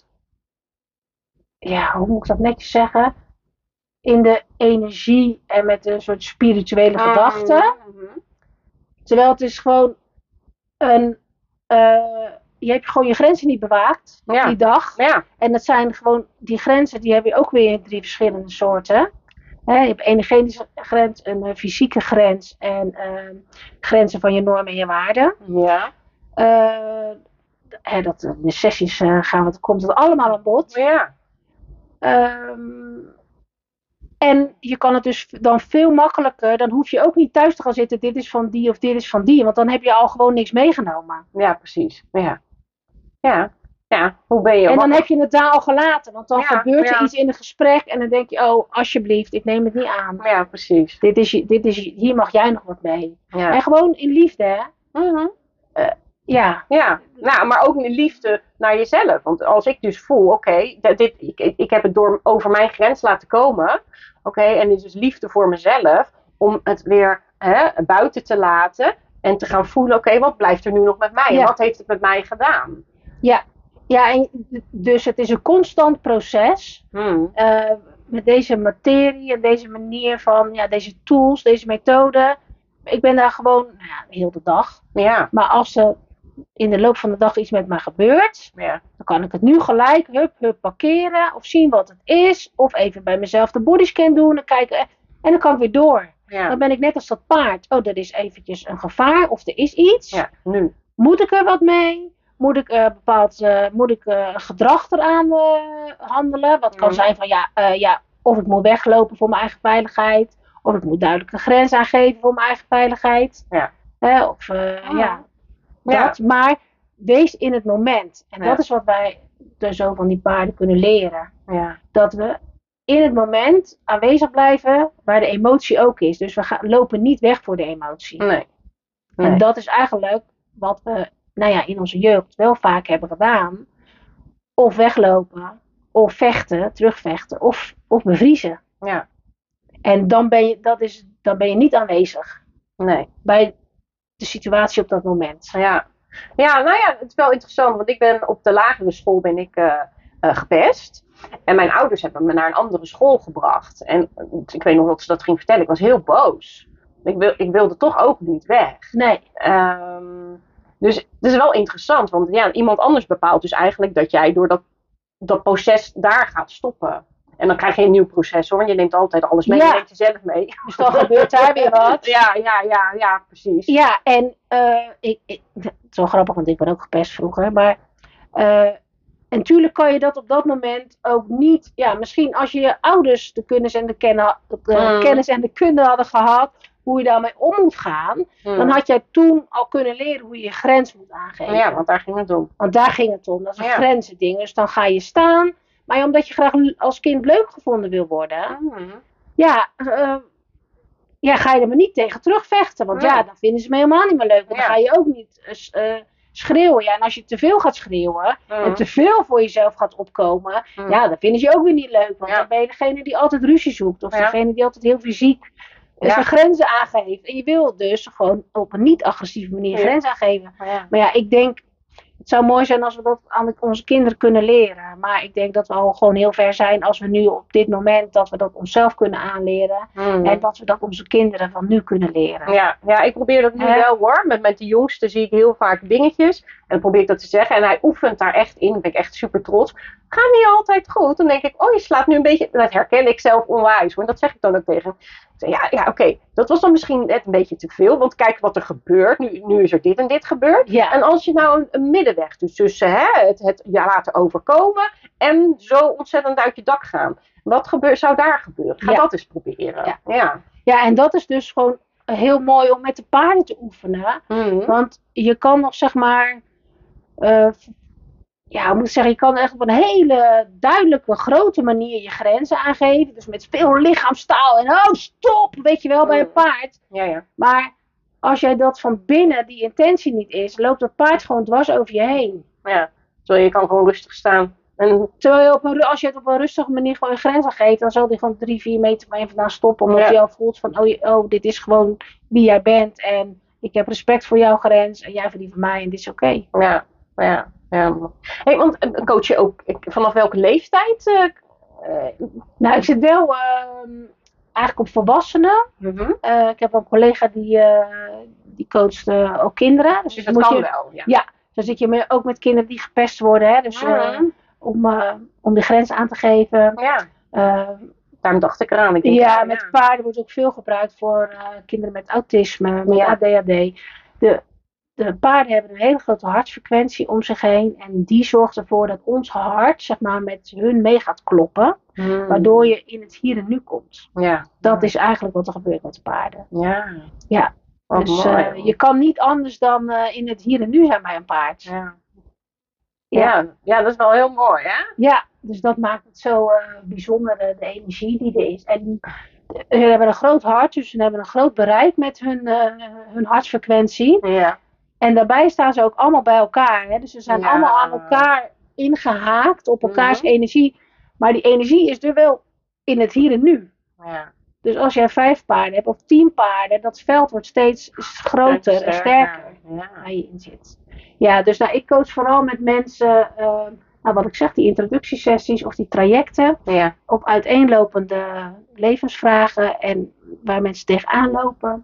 Ja, hoe moet ik dat netjes zeggen? In de energie en met een soort spirituele mm-hmm. gedachte. Mm-hmm. Terwijl het is gewoon een... Uh, je hebt gewoon je grenzen niet bewaakt ja. die dag. Ja. En dat zijn gewoon, die grenzen die heb je ook weer in drie verschillende soorten. Hè, je hebt een energetische grens, een uh, fysieke grens en uh, grenzen van je normen en je waarden. Ja. Uh, hè, dat, in de sessies uh, gaan we, komt het allemaal aan bod. Ja. Um, en je kan het dus dan veel makkelijker, dan hoef je ook niet thuis te gaan zitten, dit is van die of dit is van die, want dan heb je al gewoon niks meegenomen. Ja, precies. Ja. Ja. Ja, hoe ben je? En dan wat... heb je het daar al gelaten, want dan ja, gebeurt ja. er iets in een gesprek en dan denk je, oh, alsjeblieft, ik neem het niet aan. Ja, precies. Dit is, dit is, hier mag jij nog wat mee. Ja. En gewoon in liefde, hè. Mm-hmm. Uh, ja. Ja, nou, maar ook in de liefde naar jezelf. Want als ik dus voel, oké, okay, dit, ik, ik heb het door over mijn grens laten komen. Oké, okay, en dit is dus liefde voor mezelf. Om het weer hè, buiten te laten. En te gaan voelen, oké, okay, wat blijft er nu nog met mij? Ja. En wat heeft het met mij gedaan? Ja, ja en dus het is een constant proces. Hmm. Uh, met deze materie en deze manier van, ja, deze tools, deze methode. Ik ben daar gewoon, nou ja, heel de dag. Ja. Maar als er in de loop van de dag iets met mij gebeurt, ja. dan kan ik het nu gelijk, hup, hup, parkeren. Of zien wat het is. Of even bij mezelf de bodyscan doen en kijken. En dan kan ik weer door. Ja. Dan ben ik net als dat paard. Oh, er is eventjes een gevaar of er is iets. Ja, nu. Moet ik er wat mee? Moet ik, uh, bepaald, uh, moet ik uh, gedrag eraan uh, handelen? Wat kan mm. zijn van, ja, uh, ja, of ik moet weglopen voor mijn eigen veiligheid. Of ik moet duidelijke grens aangeven voor mijn eigen veiligheid. Ja. Uh, of, uh, oh. ja, dat. Ja. Maar wees in het moment. En ja. dat is wat wij er zo van die paarden kunnen leren. Ja. Dat we in het moment aanwezig blijven waar de emotie ook is. Dus we gaan, lopen niet weg voor de emotie. Nee. Nee. En dat is eigenlijk wat we, nou ja, in onze jeugd wel vaak hebben gedaan. Of weglopen, of vechten, terugvechten, of, of bevriezen. Ja. En dan ben je, dat is, dan ben je niet aanwezig. Nee. Bij de situatie op dat moment. Ja. Ja, nou ja, het is wel interessant, want ik ben op de lagere school ben ik uh, uh, gepest. En mijn ouders hebben me naar een andere school gebracht. En ik weet nog dat ze dat ging vertellen. Ik was heel boos. Ik, wil, ik wilde toch ook niet weg. Nee. Um, dus het is wel interessant, want ja, iemand anders bepaalt dus eigenlijk dat jij door dat, dat proces daar gaat stoppen. En dan krijg je een nieuw proces hoor, want je neemt altijd alles mee, ja. Je neemt jezelf mee. Dus dan gebeurt daar weer wat. Ja, ja, ja, ja, precies. Ja, en uh, ik, ik, het is wel grappig, want ik ben ook gepest vroeger, maar uh, en natuurlijk kan je dat op dat moment ook niet, ja, misschien als je je ouders de kennis en de, kenna, de mm. kennis en de kunde hadden gehad, hoe je daarmee om moet gaan, mm. dan had jij toen al kunnen leren hoe je je grens moet aangeven. Ja, want daar ging het om. Want daar ging het om, dat is een ja. grenzending. Dus dan ga je staan, maar omdat je graag als kind leuk gevonden wil worden, mm. ja, uh, ja, ga je er maar niet tegen terugvechten. Want ja, ja dan vinden ze me helemaal niet meer leuk. Want ja. dan ga je ook niet uh, schreeuwen. Ja, en als je te veel gaat schreeuwen mm. en te veel voor jezelf gaat opkomen, mm. ja, dan vinden ze je ook weer niet leuk. Want ja. dan ben je degene die altijd ruzie zoekt. Of ja. degene die altijd heel fysiek ja. zijn grenzen aangeeft. En je wil dus gewoon op een niet-agressieve manier ja. grenzen aangeven. Ja. Maar ja, ik denk, het zou mooi zijn als we dat aan onze kinderen kunnen leren. Maar ik denk dat we al gewoon heel ver zijn als we nu op dit moment dat we dat onszelf kunnen aanleren. Mm. En dat we dat onze kinderen van nu kunnen leren. Ja, ja ik probeer dat nu He? wel hoor. Met, met de jongste zie ik heel vaak dingetjes. En dan probeer ik dat te zeggen. En hij oefent daar echt in. Dan ben ik echt super trots. Gaat niet altijd goed. Dan denk ik, oh je slaat nu een beetje. Dat herken ik zelf onwijs hoor. En dat zeg ik dan ook tegen hem. Ja, ja oké, okay. Dat was dan misschien net een beetje te veel. Want kijk wat er gebeurt. Nu, nu is er dit en dit gebeurd. Ja. En als je nou een, een middenweg doet tussen hè, het, het ja, laten overkomen en zo ontzettend uit je dak gaan. Wat gebeur, zou daar gebeuren? Ga ja. dat eens proberen. Ja. Ja. ja, en dat is dus gewoon heel mooi om met de paarden te oefenen. Mm-hmm. Want je kan nog zeg maar... Uh, Ja, ik moet zeggen, je kan echt op een hele duidelijke, grote manier je grenzen aangeven. Dus met veel lichaamstaal en oh stop, weet je wel, bij een paard. Ja, ja. Maar als jij dat van binnen, die intentie niet is, loopt dat paard gewoon dwars over je heen. Ja, terwijl je kan gewoon rustig staan. En... Terwijl je op een, als je het op een rustige manier gewoon je grens aangeeft, dan zal die gewoon drie, vier meter van je vandaan stoppen. Omdat ja. je al voelt van, oh, oh, dit is gewoon wie jij bent en ik heb respect voor jouw grens en jij voor die van mij en dit is oké. Okay. Ja, ja. Ja. Hey, want coach je ook vanaf welke leeftijd? Uh, uh, nou, ik zit wel uh, eigenlijk op volwassenen. Mm-hmm. Uh, ik heb een collega die, uh, die coacht uh, ook kinderen. Dus, dus dat kan je, wel. Ja. ja, dan zit je ook met kinderen die gepest worden. Hè? Dus uh, mm-hmm. om, uh, om de grens aan te geven. Ja. Uh, Daarom dacht ik eraan. Ik denk, Ja, oh, met ja. paarden wordt ook veel gebruikt voor uh, kinderen met autisme, met Ja. A D H D. De, de paarden hebben een hele grote hartfrequentie om zich heen. En die zorgt ervoor dat ons hart, zeg maar, met hun mee gaat kloppen. Hmm. Waardoor je in het hier en nu komt. Ja. Dat ja. is eigenlijk wat er gebeurt met de paarden. Ja. Ja. Wat Dus mooi, uh, je kan niet anders dan uh, in het hier en nu zijn bij een paard. Ja. Ja. Ja. ja, dat is wel heel mooi, hè? Ja, dus dat maakt het zo uh, bijzonder, de energie die er is. En ze hebben een groot hart, dus ze hebben een groot bereik met hun, uh, hun hartfrequentie. Ja. En daarbij staan ze ook allemaal bij elkaar. Hè? Dus ze zijn Ja. allemaal aan elkaar ingehaakt, op elkaars Mm-hmm. energie. Maar die energie is er wel in het hier en nu. Ja. Dus als jij vijf paarden hebt of tien paarden, dat veld wordt steeds groter Sterker. en sterker Ja. waar je in zit. Ja, dus nou, ik coach vooral met mensen, uh, nou, wat ik zeg, die introductiesessies of die trajecten Ja. op uiteenlopende levensvragen en waar mensen tegenaan lopen.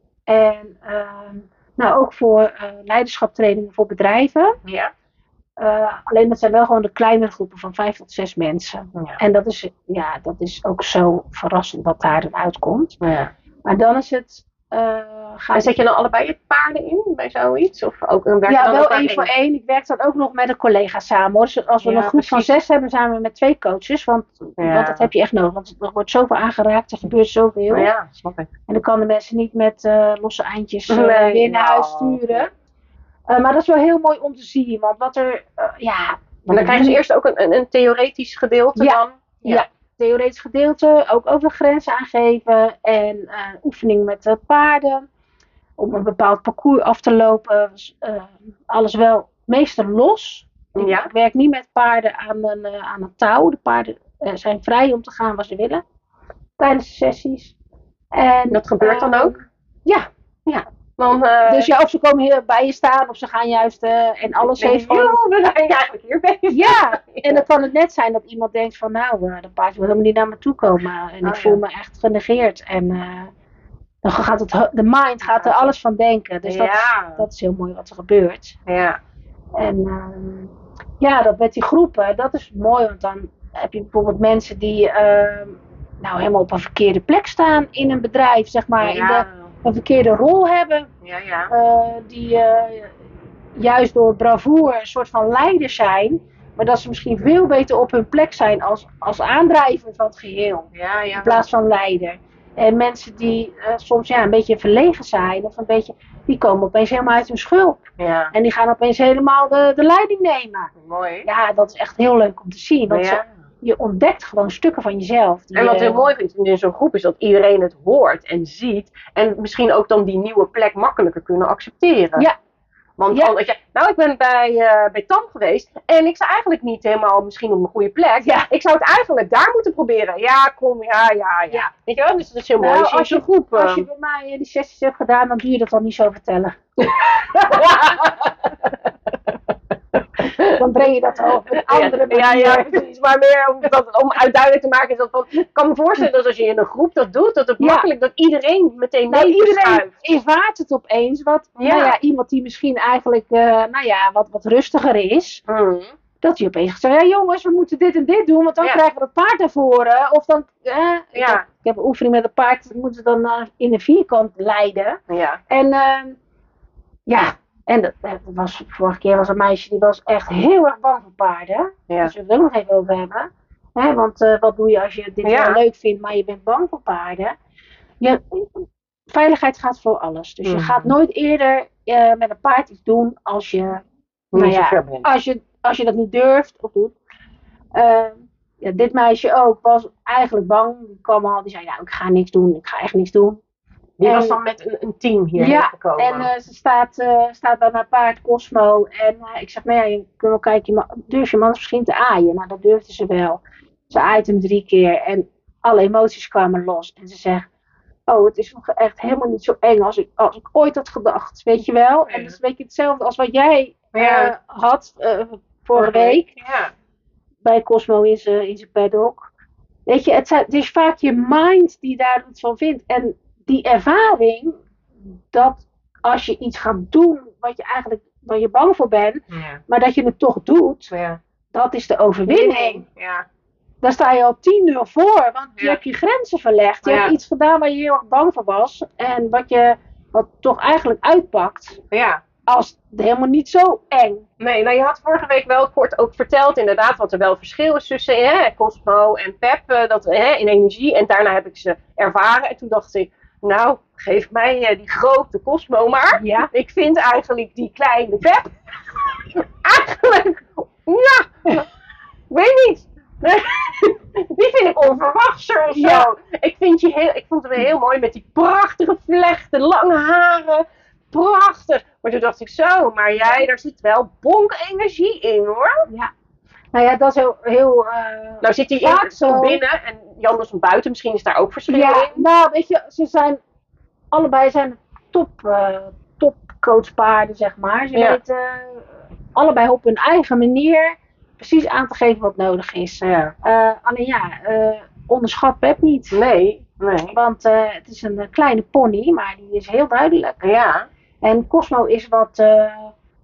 En uh, nou, ook voor uh, leiderschapstrainingen voor bedrijven. Ja. Uh, alleen dat zijn wel gewoon de kleinere groepen van vijf tot zes mensen. Ja. En dat is, ja, dat is ook zo verrassend wat daar dan uitkomt. Ja. Maar dan is het... Uh, en zet je dan allebei je paarden in bij zoiets? Of ook een werk ja, dan wel ook één voor één. Ik werk dan ook nog met een collega samen. Hoor. Dus als we Ja, een groep precies. van zes hebben, zijn we met twee coaches. Want, Ja. want dat heb je echt nodig. Want er wordt zoveel aangeraakt, er gebeurt zoveel. Ja, snap ik. En dan kan de mensen niet met uh, losse eindjes uh, Nee, weer naar nou. huis sturen. Uh, maar dat is wel heel mooi om te zien. Want wat er... Uh, ja, En dan krijgen ze eerst ook een, een, een theoretisch gedeelte Ja. dan? Ja. ja, theoretisch gedeelte. Ook over de grenzen aangeven. En uh, oefening met de paarden. Om een bepaald parcours af te lopen. Dus, uh, alles wel meestal los. Ja. Ik werk niet met paarden aan een, uh, aan een touw. De paarden uh, zijn vrij om te gaan waar ze willen. Tijdens de sessies. En, Dat gebeurt dan uh, ook? Ja. Ja. Dan, uh, Dus ja, of ze komen heel bij je staan. Of ze gaan juist uh, en alles heeft gewoon... Joh, we zijn eigenlijk hier bezig. Ja, en dan kan het net zijn dat iemand denkt van nou, uh, de paard wil helemaal niet naar me toe komen. En oh, ik voel ja. me echt genegeerd. En uh, dan gaat het, de mind gaat er alles van denken. Dus dat, Ja. dat is heel mooi wat er gebeurt. Ja. En uh, ja, dat met die groepen, dat is mooi. Want dan heb je bijvoorbeeld mensen die uh, nou helemaal op een verkeerde plek staan in een bedrijf, zeg maar. Ja. In de, een verkeerde rol hebben. Ja, ja. Uh, die uh, juist door bravoure een soort van leider zijn. Maar dat ze misschien veel beter op hun plek zijn als, als aandrijver van het geheel. Ja, ja. In plaats van leider. En mensen die uh, soms ja, een beetje verlegen zijn. Of een beetje, die komen opeens helemaal uit hun schulp. Ja. En die gaan opeens helemaal de, de leiding nemen. Mooi. Ja, dat is echt heel leuk om te zien. Want Ja. zo, je ontdekt gewoon stukken van jezelf. Die, En wat ik heel uh, mooi vind in zo'n groep is dat iedereen het hoort en ziet. En misschien ook dan die nieuwe plek makkelijker kunnen accepteren. Ja. Want Ja. als je, nou ik ben bij, uh, bij Tam geweest en ik sta eigenlijk niet helemaal misschien op een goede plek. Ja. Ik zou het eigenlijk daar moeten proberen. Ja, kom, ja, ja, ja. Ja. Weet je wel, dus dat is heel mooi. Nou, als je in als je- zo'n groep... Als je uh, bij mij uh, die sessies hebt gedaan, dan doe je dat dan niet zo vertellen. Dan breng je dat op een andere ja, manier. ja, precies. Maar meer om, dat, om uitduidelijk te maken is dat van, ik kan me voorstellen dat als je in een groep dat doet, dat het Ja. makkelijk dat iedereen meteen Nou, mee iedereen verschuift. ervaart het opeens. Wat, Ja. nou ja, iemand die misschien eigenlijk uh, nou ja, wat, wat rustiger is. Mm. Dat hij opeens zegt, ja jongens, we moeten dit en dit doen. Want dan Ja. krijgen we dat paard naar voren. Of dan, uh, ik, Ja. heb, ik heb een oefening met een paard. Dat moeten we dan uh, in een vierkant leiden. Ja. En uh, ja, en dat, dat was, vorige keer was een meisje die was echt heel erg bang voor paarden. Ja. Dus we het ook nog even over hebben. Hè, want uh, wat doe je als je dit Ja. wel leuk vindt, maar je bent bang voor paarden? Je, veiligheid gaat voor alles. Dus Mhm. je gaat nooit eerder uh, met een paard iets doen als je, nou Niet zo ja, ver bent. als je, als je dat niet durft of doet. Uh, ja, dit meisje ook was eigenlijk bang. Die kwam al, die zei, nou ik ga niks doen, ik ga echt niks doen. Die En- was dan met een, een team hier Ja, gekomen. En uh, ze staat, uh, staat bij mijn paard Cosmo. En uh, ik zeg, nou ja, je kunt wel kijken, maar durf je man misschien te aaien? Nou, dat durfde ze wel. Ze aait hem drie keer en alle emoties kwamen los. En ze zegt, oh, het is nog echt helemaal niet zo eng als ik, als ik ooit had gedacht. Weet je wel? Ja. En dat is een beetje hetzelfde als wat jij uh, Ja. had uh, vorige week. Ja. Bij Cosmo in zijn in zijn paddock. Weet je, het, zijn, het is vaak je mind die daar iets van vindt. En die ervaring, dat als je iets gaat doen wat je eigenlijk, waar je bang voor bent, Ja. maar dat je het toch doet, Ja. dat is de overwinning. Ja. daar sta je al tien nul voor. Want je Ja. hebt je grenzen verlegd. Je Ja. hebt iets gedaan waar je heel erg bang voor was. En wat je wat toch eigenlijk uitpakt Ja. als helemaal niet zo eng. Nee, nou je had vorige week wel kort ook verteld inderdaad wat er wel verschil is tussen hè, Cosmo en Pep. eh, Dat, hè, in energie. En daarna heb ik ze ervaren. En toen dacht ik, nou geef mij eh, die grote Cosmo maar. Ja. Ik vind eigenlijk die kleine Pep eigenlijk, ja, ik weet niet. Die vind ik onverwachter of zo. Ja. Ik, vind je heel, ik vond hem heel mooi met die prachtige vlechten, lange haren. Prachtig. Maar toen dacht ik zo, maar jij, daar zit wel bonk energie in hoor. Ja. Nou ja, dat is heel... heel uh, Nou zit hij vaak in, zo. binnen en Jan is van buiten. Misschien is daar ook verschil Ja, in. nou weet je, ze zijn... Allebei zijn top, uh, topcoachpaarden, zeg maar. Ze Ja. weten uh, allebei op hun eigen manier precies aan te geven wat nodig is. Ja. Uh, alleen ja, uh, onderschat Pep niet. Nee, nee. Want uh, het is een uh, kleine pony, maar die is heel duidelijk. Ja. En Cosmo is wat... Uh,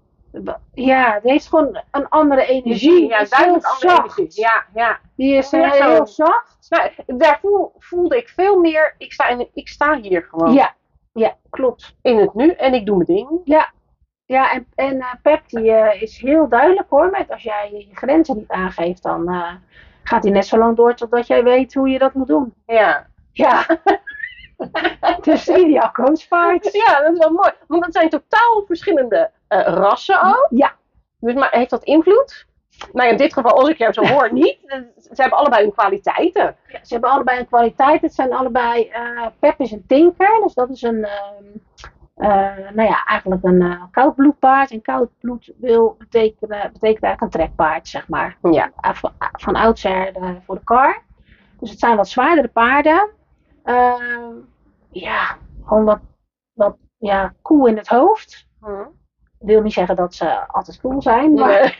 ja, die heeft gewoon een andere energie. Ja, Die is duidelijk heel andere zacht. energie. Ja, ja. Die is uh, Ja, zo. heel zacht. Nou, daar voel, voelde ik veel meer, ik sta, in, ik sta hier gewoon Ja, ja, klopt. in het nu en ik doe mijn ding. Ja, ja en, en uh, Pep die uh, is heel duidelijk hoor. Met als jij je grenzen niet aangeeft, dan uh, gaat hij net zo lang door totdat jij weet hoe je dat moet doen. Ja. Ja. Dus ideaal coachpaard. Ja, dat is wel mooi. Want het zijn totaal verschillende uh, rassen ook. Ja. Dus maar heeft dat invloed? Nou, in dit geval, als ik jou zo hoor, niet. Ze hebben allebei hun kwaliteiten. Ja, ze hebben allebei een kwaliteit. Het zijn allebei... Uh, Pep is een tinker. Dus dat is een... Uh, uh, nou ja, eigenlijk een uh, koudbloedpaard. En koudbloed wil betekenen, betekent eigenlijk een trekpaard, zeg maar. Ja. Uh, van, van oudsher uh, voor de kar. Dus het zijn wat zwaardere paarden. Uh, ja, gewoon wat, wat ja, cool in het hoofd. Hm. Ik wil niet zeggen dat ze altijd cool zijn, maar Nee.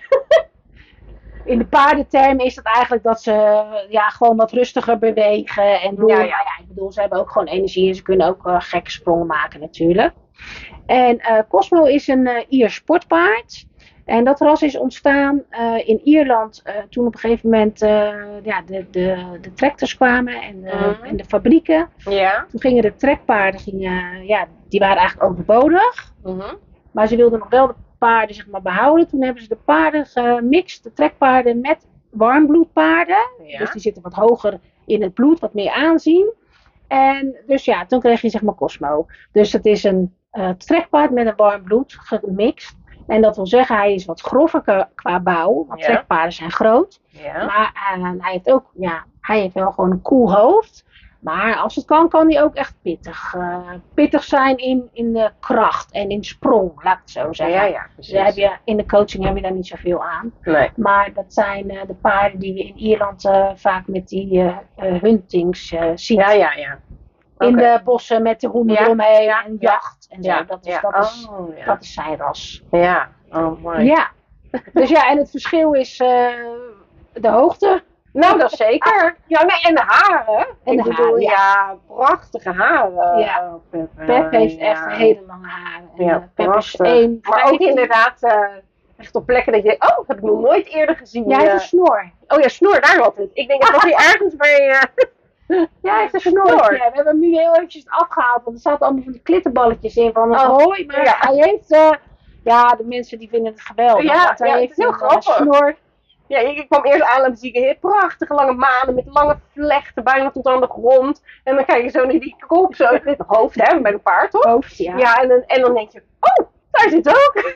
in de paardentermen is dat eigenlijk dat ze ja, gewoon wat rustiger bewegen en doen. Ja, ja. Nou ja, ik bedoel, ze hebben ook gewoon energie en ze kunnen ook uh, gekke sprongen maken natuurlijk. En uh, Cosmo is een uh, Iers sportpaard. En dat ras is ontstaan uh, in Ierland uh, toen op een gegeven moment uh, ja, de, de, de tractors kwamen en, uh, Mhm. en de fabrieken. Ja. Toen gingen de trekpaarden, gingen, ja, die waren eigenlijk overbodig. Mhm. Maar ze wilden nog wel de paarden zeg maar, behouden. Toen hebben ze de paarden gemixt, de trekpaarden met warmbloedpaarden. Ja. Dus die zitten wat hoger in het bloed, wat meer aanzien. En dus ja, toen kreeg je zeg maar Cosmo. Dus het is een uh, trekpaard met een warm bloed gemixt. En dat wil zeggen, hij is wat grover qua, qua bouw. Want Ja. trekpaarden zijn groot. Ja. Maar uh, hij heeft ook, ja, hij heeft wel gewoon een cool hoofd. Maar als het kan, kan hij ook echt pittig, uh, pittig zijn in, in de kracht en in sprong, laat ik het zo zeggen. Ja, ja, precies. Dus daar heb je, in de coaching heb je daar niet zoveel aan. Nee. Maar dat zijn uh, de paarden die je in Ierland uh, vaak met die uh, uh, huntings uh, ziet. Ja, ja, ja. In Oké. de bossen met de honden Ja, eromheen ja, en ja. jacht en zo. Ja, Dat, is, ja. dat, is, Oh, ja. dat is zijn ras. Ja, oh mooi. Ja. Dus ja, en het verschil is uh, de hoogte. Nou, dat zeker. Ja, nee, en de haren. En ik de bedoel, haren, ja. ja. prachtige haren. Ja. Oh, Pep, uh, Pep heeft ja. echt hele lange haren. En, Ja, uh, Pep is prachtig. één. Maar ook inderdaad, uh, echt op plekken dat je, oh, heb ik nog nooit eerder gezien. Ja, hij heeft uh, een snor. Oh ja, snor, daar had het. Ik denk dat hij ergens bij... Uh, Ja, hij heeft een snor. snortje. We hebben hem nu heel eventjes afgehaald, want er zaten allemaal van die klittenballetjes in van een Oh, hooi. Maar ja. hij heeft, uh, ja, de mensen die vinden het geweldig. Ja, want hij ja, het heeft is heel een uh, grappig. snor. Ja, ik ik kwam eerst aan en dan zie ik heel prachtige lange manen met lange vlechten bijna tot aan de grond. En dan kijk je zo naar die kop, zo het hoofd hè, bij een paard, toch? Hoofd, ja. Ja, en, dan, en dan denk je, oh, daar zit ook.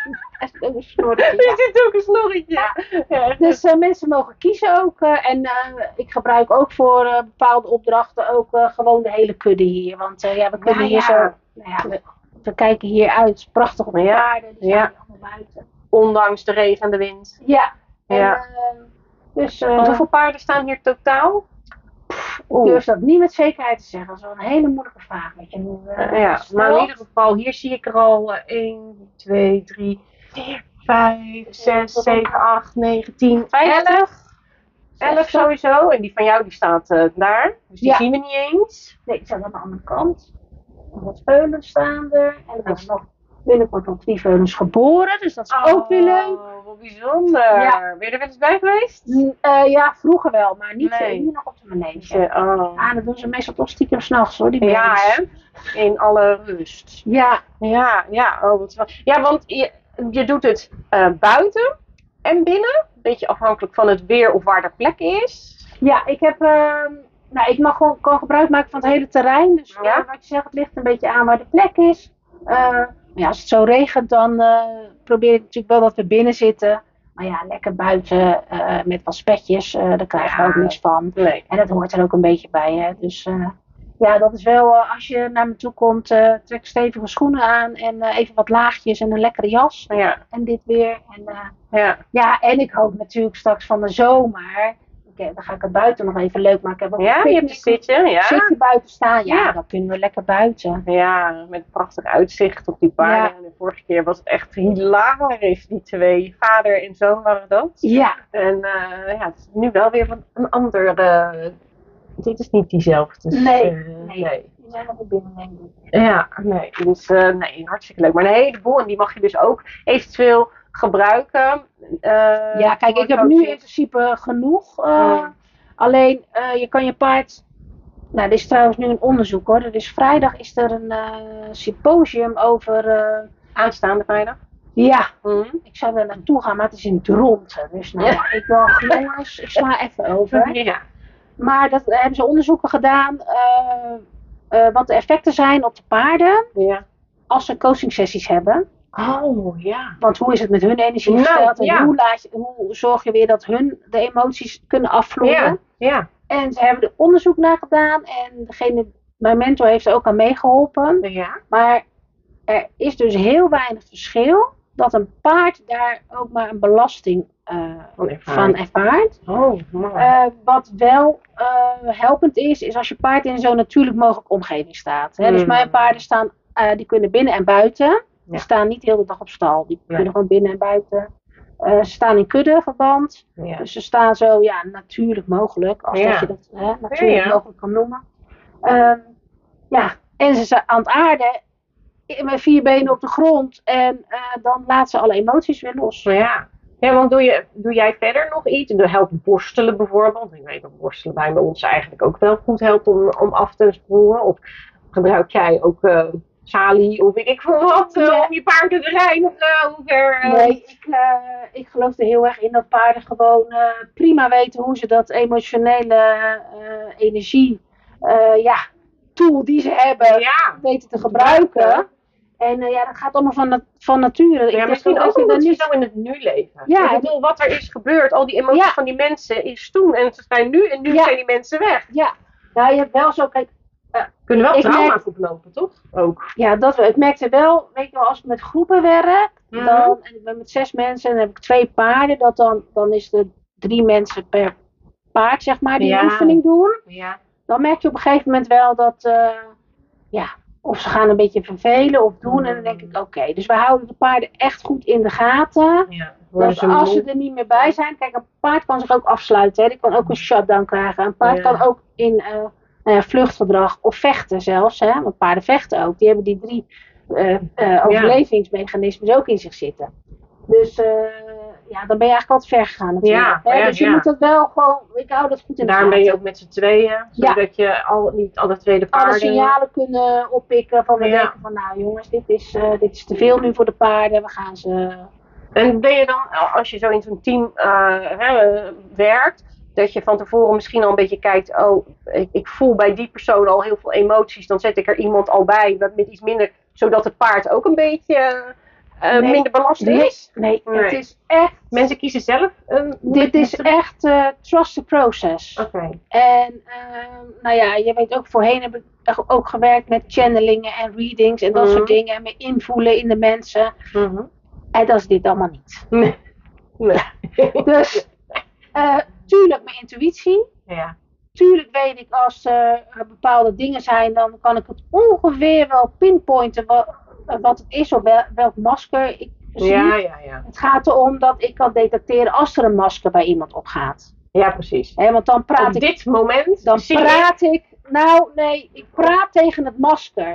Een snorretje, Er ja. zit ook een snorretje. Ja. Dus uh, mensen mogen kiezen ook. Uh, en uh, ik gebruik ook voor uh, bepaalde opdrachten ook uh, gewoon de hele kudde hier. Want uh, ja, we kunnen Ja, hier ja. zo, nou ja, we, we kijken hier uit. Prachtig op de Ja, paarden, die ja. staan hier allemaal buiten. Ondanks de regen en de wind. Ja. En, Ja. uh, dus uh, Want hoeveel paarden staan hier totaal? ik durf dat niet met zekerheid te zeggen. Dat is wel een hele moeilijke vraag. Weet je, nu, uh, Ja, stelt. maar in ieder geval, hier zie ik er al één, twee, drie, vier, vijf, zes, zeven, acht, negen, tien, elf. elf sowieso. En die van jou die staat uh, daar. Dus die Ja. zien we niet eens. Nee, ik zat aan de andere kant. Wat veulens staan er. En er worden nog binnenkort nog drie veulens geboren. Dus dat is ook weer leuk. Oh, wat bijzonder. Ja. Ben je er wel eens bij geweest? Mm, uh, ja, vroeger wel, maar niet, Nee. uh, niet nog op de manege. Oh. Ah, dat doen ze meestal toch stiekem s'nachts hoor, die Ja, baby's. hè? In alle rust. Ja, Ja, ja, oh, wat wel. Ja, want je, je doet het uh, buiten en binnen. Een beetje afhankelijk van het weer of waar de plek is. ja, ik heb, uh, nou, ik mag gewoon, gewoon gebruik maken van het hele terrein. Dus Ja? uh, wat je zegt, het ligt een beetje aan waar de plek is. Uh, ja, als het zo regent, dan uh, probeer ik natuurlijk wel dat we binnen zitten. Maar ja, lekker buiten uh, met wat spetjes, uh, daar krijg je Ja. ook niks van. Nee. En dat hoort er ook een beetje bij, hè. Dus uh, ja, dat is wel, uh, als je naar me toe komt, uh, trek stevige schoenen aan en uh, even wat laagjes en een lekkere jas. Ja, En dit weer. En, uh, ja. ja, en ik hoop natuurlijk straks van de zomer. Okay, dan ga ik het buiten nog even leuk maken. Ik heb ook Ja, een je hebt een picknick. zitje, ja. Zit je buiten staan? Ja, Ja. dan kunnen we lekker buiten. Ja, met prachtig uitzicht op die paarden. Ja. En de vorige keer was het echt hilarisch, die twee. Vader en zoon waren dat. Ja, En uh, ja, het is nu wel weer een, een andere... Dit is niet diezelfde. Nee, Uh, nee. nee. die zijn nog wel binnen, denk ik. Ja, nee. Dus uh, nee, hartstikke leuk. Maar een heleboel. En die mag je dus ook eventueel gebruiken. Uh, Ja, kijk, voor ik heb nu in coaching. principe genoeg. Uh, Hmm. Alleen, uh, je kan je paard... Nou, dit is trouwens nu een onderzoek hoor. Dus vrijdag is er een uh, symposium over... Uh, Aanstaande vrijdag. ja, Hmm. ik zou er naartoe gaan, maar het is in Dronten. Dus nou ja, ik dacht, jongens, ik sla even over. Ja. Maar dat uh, hebben ze onderzoeken gedaan. Uh, uh, wat de effecten zijn op de paarden Ja. als ze coaching sessies hebben. Oh, ja. Want hoe is het met hun energie Nou, gesteld? En ja. hoe, laat je, hoe zorg je weer dat hun de emoties kunnen afvloeien? Ja. Ja. En ze hebben er onderzoek naar gedaan. En degene, mijn mentor heeft er ook aan meegeholpen. Ja. Maar er is dus heel weinig verschil dat een paard daar ook maar een belasting uh, Van van ervaring. ervaart. Oh, mooi. Uh, wat wel uh, helpend is, is als je paard in zo'n natuurlijk mogelijke omgeving staat. Hè? Dus Mm. mijn paarden staan, uh, die kunnen binnen en buiten. Die Ja. staan niet de hele dag op stal. Die Ja. kunnen gewoon binnen en buiten. Uh, ze staan in kuddeverband. Ja. Dus ze staan zo ja, natuurlijk mogelijk. Als Ja. dat je dat hè, natuurlijk Ja, ja. mogelijk kan noemen. Um, ja, en ze zijn aan het aarden. Met vier benen op de grond. En uh, dan laten ze alle emoties weer los. Ja. Ja, want doe, je, doe jij verder nog iets? Doe helpt borstelen bijvoorbeeld. Ik weet dat borstelen bij ons eigenlijk ook wel goed helpt om, om af te spoelen. Of gebruik jij ook uh, salie of weet ik veel wat uh, Ja. om je paard te rijden? Of uh, hoe ver, uh... Nee, ik, uh, ik geloof er heel erg in dat paarden gewoon uh, prima weten hoe ze dat emotionele uh, energie, uh, ja, tool die ze hebben, Ja. weten te gebruiken. En uh, ja, dat gaat allemaal van, na- van nature. Ik Ja, denk misschien dat ook je omdat dan je niet... zo in het nu leven. Ja, Ik bedoel, wat er is gebeurd, al die emoties Ja. van die mensen is toen. En ze zijn nu en nu Ja. zijn die mensen weg. Ja, nou je hebt wel zo, kijk, Kunnen wel Ik trauma's merk- oplopen, toch? Ook. ja, dat wel. Ik merkte wel, weet je wel, als ik met groepen werk, Mhm. dan, en ik ben met zes mensen en dan heb ik twee paarden, dat dan, dan is er drie mensen per paard, zeg maar, die Ja. een oefening doen. Ja. Dan merk je op een gegeven moment wel dat, uh, ja, of ze gaan een beetje vervelen of doen. En dan denk ik, oké, okay, dus we houden de paarden echt goed in de gaten. Ja. Dat als ze er niet meer bij zijn, kijk, een paard kan zich ook afsluiten. Hè. Die kan ook een shutdown krijgen. Een paard Ja. kan ook in uh, nou ja, vluchtgedrag of vechten zelfs. Hè. Want paarden vechten ook. Die hebben die drie uh, uh, overlevingsmechanismes ook in zich zitten. Dus uh, ja, dan ben je eigenlijk wat ver gegaan natuurlijk. Ja, Hè. ja, Dus je ja. moet dat wel gewoon, ik hou dat goed in de Daarom gaten. ben je ook met z'n tweeën, Ja. zodat je al, niet alle twee de paarden... Alle signalen kunnen oppikken van we Ja. denken van nou jongens, dit is, uh, dit is te veel nu voor de paarden. We gaan ze... En ben je dan, als je zo in zo'n team uh, hè, werkt, dat je van tevoren misschien al een beetje kijkt, oh, ik, ik voel bij die persoon al heel veel emoties, dan zet ik er iemand al bij met, met iets minder, zodat het paard ook een beetje uh, Nee. minder belast Nee, is? nee, Nee. het is echt... Mensen kiezen zelf een... Dit is echt uh, trust the process. Oké. En uh, nou ja, je weet ook, voorheen heb ik ook gewerkt met channelingen en readings en dat Mhm. soort dingen. En me invoelen in de mensen. Mhm. En dat is dit allemaal niet. Nee. Nee. Dus, uh, tuurlijk mijn intuïtie. Ja. Tuurlijk weet ik als er uh, bepaalde dingen zijn, dan kan ik het ongeveer wel pinpointen wat, wat het is of wel, welk masker ik zie. Ja, ja, ja. Het gaat erom dat ik kan detecteren als er een masker bij iemand opgaat. Ja, precies. He, want dan praat Op ik dit moment Dan zie je... praat ik, nou nee, ik praat tegen het masker.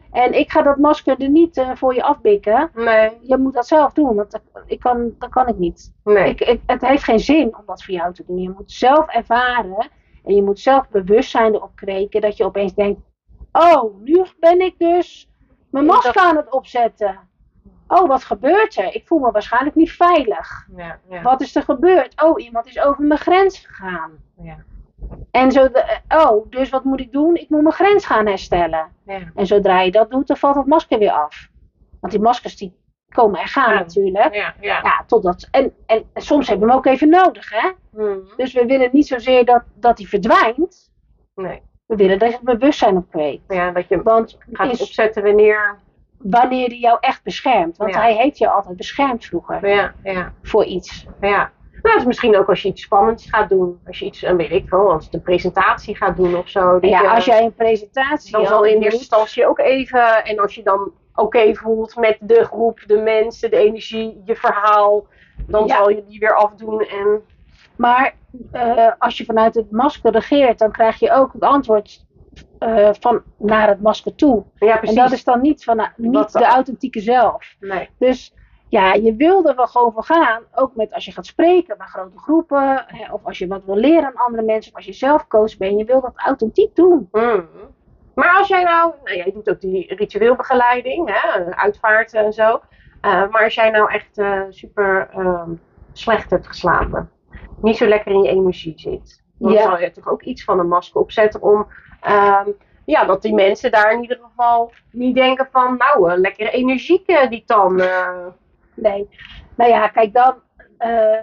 En ik ga dat masker er niet uh, voor je afbikken. Nee. Je moet dat zelf doen, want dat, ik kan, dat kan ik niet. Nee. Ik, ik, het heeft geen zin om dat voor jou te doen. Je moet zelf ervaren en je moet zelf bewustzijn erop kweken dat je opeens denkt, oh, nu ben ik dus mijn masker aan het opzetten. Oh, wat gebeurt er? Ik voel me waarschijnlijk niet veilig. Ja, ja. Wat is er gebeurd? Oh, iemand is over mijn grens gegaan. Ja. En zo, de, oh, dus wat moet ik doen? Ik moet mijn grens gaan herstellen. Ja. En zodra je dat doet, dan valt het masker weer af. Want die maskers die komen en gaan Ja. natuurlijk. Ja, ja. Ja, totdat, en, en, en soms hebben we hem ook even nodig, hè? Hmm. Dus we willen niet zozeer dat, dat hij verdwijnt. Nee. We willen dat je het bewustzijn op kweekt. Ja, dat je Want gaat is, opzetten wanneer... wanneer hij jou echt beschermt. Want Ja. hij heeft je altijd beschermd vroeger. Ja, ja, Voor iets. ja. Nou, dus misschien ook als je iets spannends gaat doen. Als je iets, eh, weet ik veel, als je een presentatie gaat doen of zo. dat Ja, je- als jij een presentatie Dan al zal in doet, eerste instantie ook even, en als je dan oké voelt met de groep, de mensen, de energie, je verhaal, dan Ja. zal je die weer afdoen. En Maar uh, als je vanuit het masker regeert, dan krijg je ook het antwoord uh, van naar het masker toe. ja, precies. En dat is dan niet, van, uh, niet Wat- de authentieke zelf. Nee. Dus ja, je wil er wel gewoon voor gaan. Ook met als je gaat spreken bij grote groepen. Hè, of als je wat wil leren aan andere mensen. Of als je zelf coach bent. Je wil dat authentiek doen. Hmm. Maar als jij nou, nou, jij doet ook die ritueelbegeleiding, hè, uitvaart en zo. Uh, maar als jij nou echt uh, super uh, slecht hebt geslapen, niet zo lekker in je energie zit, dan Ja. zal je toch ook iets van een masker opzetten om, uh, ja, dat die mensen daar in ieder geval niet denken van, nou, uh, lekker energiek die Tan. Uh. Nee. Nou ja, kijk dan. Uh,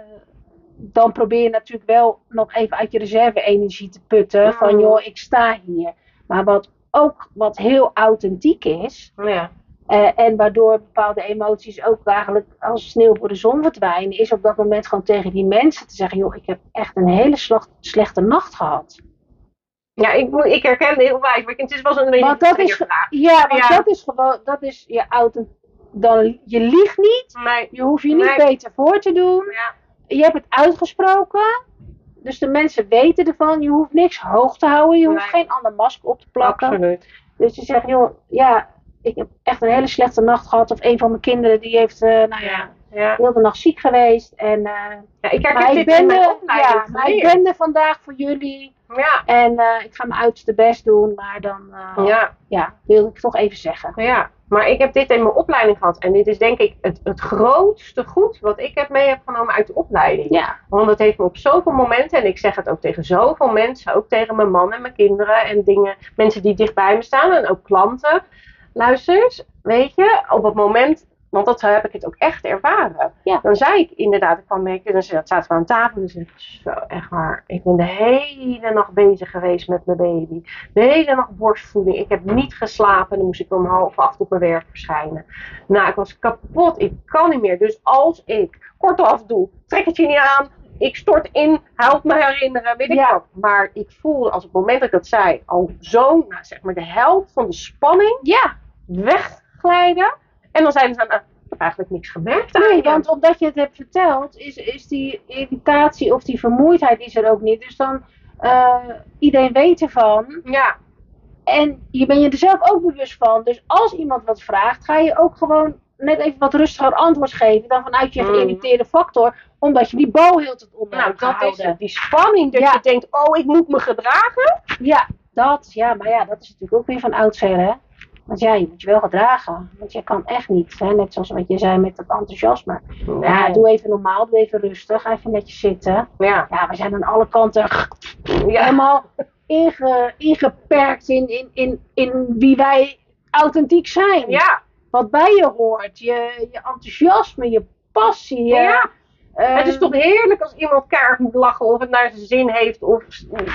dan probeer je natuurlijk wel nog even uit je reserve-energie te putten. Mm. Van joh, ik sta hier. Maar wat ook wat heel authentiek is. Ja. Uh, en waardoor bepaalde emoties ook eigenlijk als sneeuw voor de zon verdwijnen. Is op dat moment gewoon tegen die mensen te zeggen. Joh, ik heb echt een hele slag, slechte nacht gehad. Ja, ik, moet- ik herken heel wijs, maar het is wel zo'n beetje Want dat een is, vraag. ja, want Ja. dat is gewoon, dat is je authentiek. Dan, je liegt niet. Nee. Je hoeft je niet Nee. beter voor te doen. Ja. Je hebt het uitgesproken. Dus de mensen weten ervan. Je hoeft niks hoog te houden. Je hoeft Nee. geen ander masker op te plakken. Absoluut. Dus je zegt, joh, ja, ik heb echt een hele slechte nacht gehad. Of een van mijn kinderen die heeft, uh, nou ja, Ja. Ja. heel de nacht ziek geweest. En, uh, Ja, ik herken maar ik dit ben, in mijn er, opleiding ja, maar ik geleerd. ben er vandaag voor jullie. Ja, En uh, ik ga mijn uiterste best doen. Maar dan, uh, ja. ja, wil ik toch even zeggen. ja. Maar ik heb dit in mijn opleiding gehad. En dit is denk ik het, het grootste goed wat ik heb mee heb genomen uit de opleiding. Ja, Want het heeft me op zoveel momenten, en ik zeg het ook tegen zoveel mensen, ook tegen mijn man en mijn kinderen en dingen, mensen die dichtbij me staan en ook klanten. Luister eens, weet je, op het moment, want dat heb ik het ook echt ervaren. Ja. Dan zei ik inderdaad, ik kwam mee, en dan zaten we aan tafel en dan zei ik, zo echt waar, ik ben de hele nacht bezig geweest met mijn baby. De hele nacht borstvoeding, ik heb niet geslapen en dan moest ik om half acht op mijn werk verschijnen. Nou, ik was kapot, ik kan niet meer. Dus als ik kortaf doe, trek het je niet aan, ik stort in, help me herinneren, weet ik Ja. wat. Maar ik voelde als op het moment dat ik dat zei, al zo, nou, zeg maar de helft van de spanning ja. wegglijden. En dan zeiden ze, nou, ik heb eigenlijk niks gemerkt aan Nee, je. want omdat je het hebt verteld, is, is die irritatie of die vermoeidheid is er ook niet. Dus dan, uh, iedereen weet ervan. Ja, En je bent je er zelf ook bewust van. Dus als iemand wat vraagt, ga je ook gewoon net even wat rustiger antwoord geven dan vanuit je Mm. geïrriteerde factor. Omdat je die bal heel het onder nou hebt dat is gehouden. het. Die spanning dat Ja. je denkt, oh ik moet me gedragen. Ja, dat. Ja, maar ja, dat is natuurlijk ook weer van oudsher, hè. Want ja, je moet je wel gedragen. Want je kan echt niet, hè? Net zoals wat je zei met dat enthousiasme. Ja, doe even normaal, doe even rustig, ga even netjes zitten. Ja, Ja, we zijn aan alle kanten ja. helemaal inge, ingeperkt in, in, in, in wie wij authentiek zijn. Ja. Wat bij je hoort, je, je enthousiasme, je passie. je, Ja. eh, Het is toch heerlijk als iemand keihard moet lachen of het naar zijn zin heeft of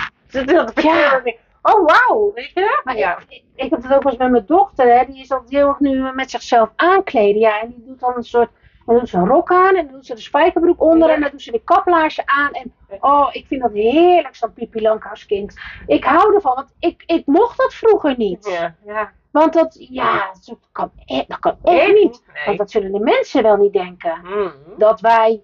dat Ja. oh wauw, weet je? Maar Ja. ik, ik heb het ook wel eens met mijn dochter, hè, die is altijd heel erg nu met zichzelf aankleden. Ja, en die doet dan een soort, dan doet ze een rok aan en dan doet ze de spijkerbroek onder Ja. en dan doet ze de kaplaarzen aan. En oh, ik vind dat heerlijk, zo'n Pipi Lankhouskind. Ik hou ervan, want ik, ik mocht dat vroeger niet. Ja, ja. Want dat, ja, dat kan, e- dat kan echt Echt niet. niet, nee. Want dat zullen de mensen wel niet denken. Mm. Dat wij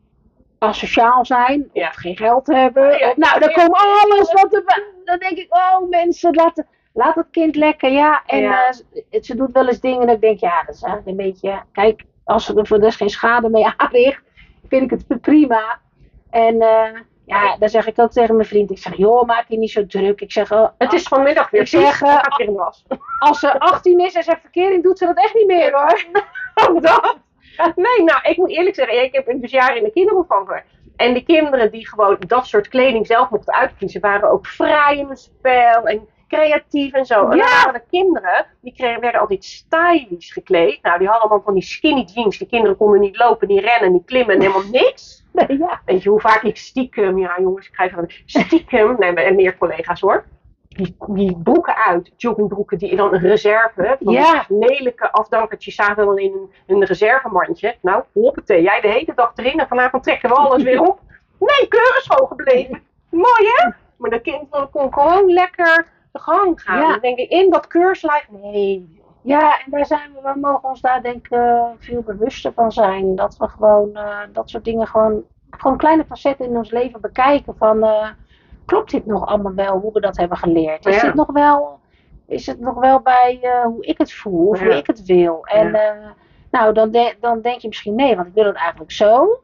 asociaal zijn, Ja. of geen geld hebben. Ja, of, nou, ja, dan ja. komt alles wat er... Dan denk ik, oh mensen, laten, laat het kind lekker, ja. En Ja. uh, ze doet wel eens dingen dat ik denk, ja, dat is eigenlijk een beetje... Kijk, als ze er voor dus geen schade mee aanricht, vind ik het prima. En uh, ja, dan zeg ik ook tegen mijn vriend, ik zeg, joh, maak je niet zo druk. Ik zeg, oh, Het is vanmiddag weer ik zeg, uh, gaat weer in de was. als ze achttien is en ze heeft verkering, doet ze dat echt niet meer, hoor. Oh, dat? Nee, nou, ik moet eerlijk zeggen, ik heb dus jaren in de kinderopvang gewerkt. En de kinderen die gewoon dat soort kleding zelf mochten uitkiezen, waren ook vrij in het spel en creatief en zo. En Ja. dan waren de kinderen, die kregen, werden altijd stylish gekleed. Nou, die hadden allemaal van die skinny jeans. Die kinderen konden niet lopen, niet rennen, niet klimmen en helemaal niks. Nee, ja. Weet je hoe vaak ik stiekem, ja jongens, ik krijg van stiekem, nee, en meer collega's hoor. Die, die broeken uit, joggingbroeken, die dan een reserve, van Ja. lelijke afdankertjes zaten dan in een, een reservemandje. Nou, hoppatee, jij de hele dag erin en vanavond trekken we alles weer op. Nee, keurig schoon gebleven. Mooi hè? Maar de kinderen kon gewoon lekker de gang gaan. Ja. Dan denk ik, in dat keurslijf, nee. Ja, en daar zijn we, we mogen ons daar denk ik uh, veel bewuster van zijn. Dat we gewoon uh, dat soort dingen gewoon, gewoon kleine facetten in ons leven bekijken. Van, uh, klopt dit nog allemaal wel, hoe we dat hebben geleerd? Is, Ja. dit nog wel, is het nog wel bij uh, hoe ik het voel of Ja. hoe ik het wil? En Ja. uh, nou, dan, de, dan denk je misschien nee, want ik wil het eigenlijk zo.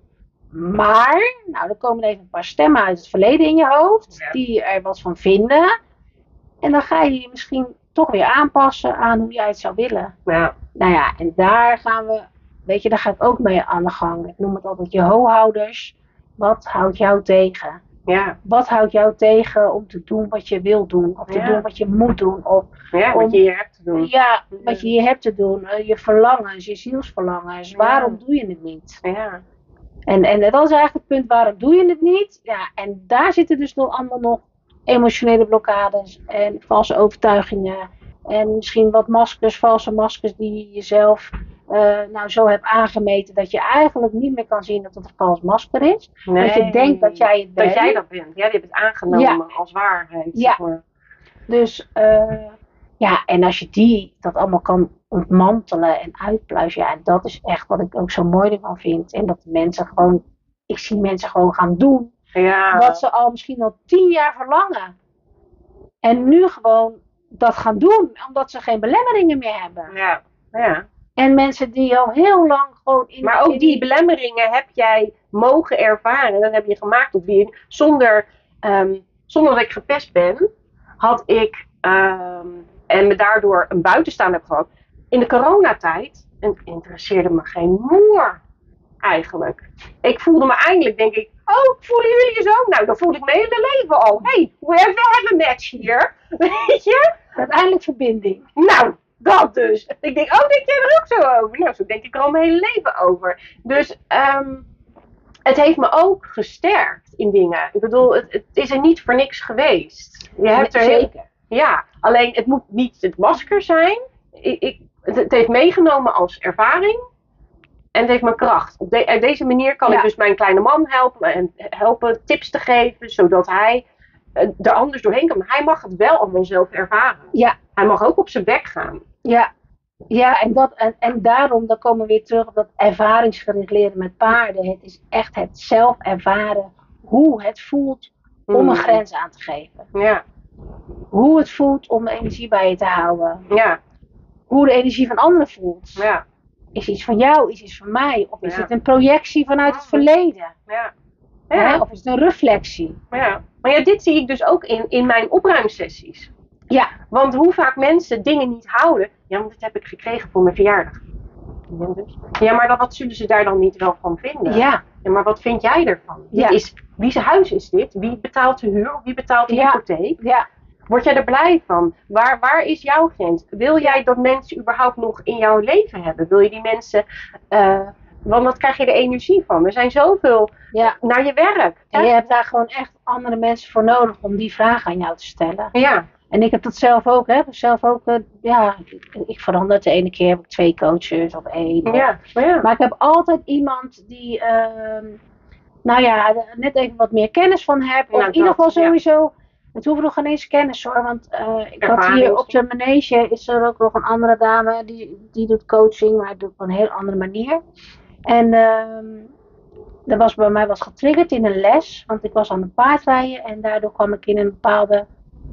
Maar, nou, dan komen er even een paar stemmen uit het verleden in je hoofd. Ja. Die er wat van vinden. En dan ga je je misschien toch weer aanpassen aan hoe jij het zou willen. Ja. Nou ja, en daar gaan we, weet je, daar ga ik ook mee aan de gang. Ik noem het altijd je ho-houders. Wat houdt jou tegen? Ja. Wat houdt jou tegen om te doen wat je wil doen? Of te Ja. doen wat je moet doen? Of Ja, Om- wat je hier hebt te doen. ja, wat je hier hebt te doen. Uh, je verlangens, je zielsverlangens. Ja. Waarom doe je het niet? Ja. En, en dat is eigenlijk het punt, waarom doe je het niet? Ja, en daar zitten dus nog allemaal nog emotionele blokkades en valse overtuigingen. En misschien wat maskers, valse maskers die je jezelf uh, nou zo hebt aangemeten dat je eigenlijk niet meer kan zien dat het een vals masker is. Nee. Dat je denkt dat jij het bent. Dat jij dat bent. Ja, die hebt het aangenomen als waarheid. Ja. Zeg maar. Dus uh, ja, en als je die, dat allemaal kan ontmantelen en uitpluizen, ja, dat is echt wat ik ook zo mooi ervan vind. En dat de mensen gewoon, ik zie mensen gewoon gaan doen Ja. wat ze al misschien al tien jaar verlangen. En nu gewoon dat gaan doen, omdat ze geen belemmeringen meer hebben. Ja. Ja. En mensen die al heel lang gewoon in... Maar ook in- die belemmeringen heb jij mogen ervaren. Dat heb je gemaakt tot wie je- zonder, ehm, zonder dat ik gepest ben, had ik, ehm, en me daardoor een buitenstaander heb gehad, in de coronatijd, en het interesseerde me geen moer eigenlijk. Ik voelde me eindelijk, denk ik, oh, voelen jullie je zo? Nou, dan voelde ik mijn hele leven al. Hé, hey, we hebben een match hier. Weet je? Uiteindelijk verbinding. Nou, dat dus. Ik denk, oh, denk jij er ook zo over? Nou, zo denk ik er al mijn hele leven over. Dus um, het heeft me ook gesterkt in dingen. Ik bedoel, het, het is er niet voor niks geweest. Je hebt er heel- Zeker. ja, alleen het moet niet het masker zijn. Ik, ik, het, het heeft meegenomen als ervaring. En het heeft mijn kracht. Op de, op deze manier kan Ja. ik dus mijn kleine man helpen. En helpen tips te geven. Zodat hij uh, er anders doorheen kan. Maar hij mag het wel allemaal zelf ervaren. Ja. Hij mag ook op zijn bek gaan. Ja, ja en, dat, en, en daarom, dan komen we weer terug op dat ervaringsgericht leren met paarden. Het is echt het zelf ervaren hoe het voelt om Mm. een grens aan te geven. Ja, Hoe het voelt om de energie bij je te houden. ja, Hoe de energie van anderen voelt. ja, Is iets van jou, is iets van mij? Of is Ja. het een projectie vanuit het verleden? ja. Hè? Ja, Of is het een reflectie? ja. Maar ja, dit zie ik dus ook in, in mijn opruimsessies. Ja, Want hoe vaak mensen dingen niet houden. Ja, want dit heb ik gekregen voor mijn verjaardag. Ja, dus. Ja, maar dan, wat zullen ze daar dan niet wel van vinden? ja, Ja, maar wat vind jij ervan? Ja. Dit is, wie's huis is dit? Wie betaalt de huur? Wie betaalt de Ja. hypotheek? ja, Word jij er blij van? Waar, waar is jouw grens? Wil jij dat mensen überhaupt nog in jouw leven hebben? Wil je die mensen... Uh, want wat krijg je er energie van? Er zijn zoveel ja. naar je werk. En je hebt daar gewoon echt andere mensen voor nodig om die vragen aan jou te stellen. Ja, En ik heb dat zelf ook, hè. Zelf ook, uh, ja, ik, ik verander het. De ene keer heb ik twee coaches of één. Of- ja, ja. Maar ik heb altijd iemand die, uh, nou ja, net even wat meer kennis van heb. Of Nou, in ieder geval dat, ja. sowieso, het hoeft nog geen eens kennis hoor. Want uh, ik had Ervaring hier op de misschien. manege, is er ook nog een andere dame, die, die doet coaching, maar doet op een heel andere manier. En uh, er was bij mij was getriggerd in een les, want ik was aan het paardrijden en daardoor kwam ik in een bepaalde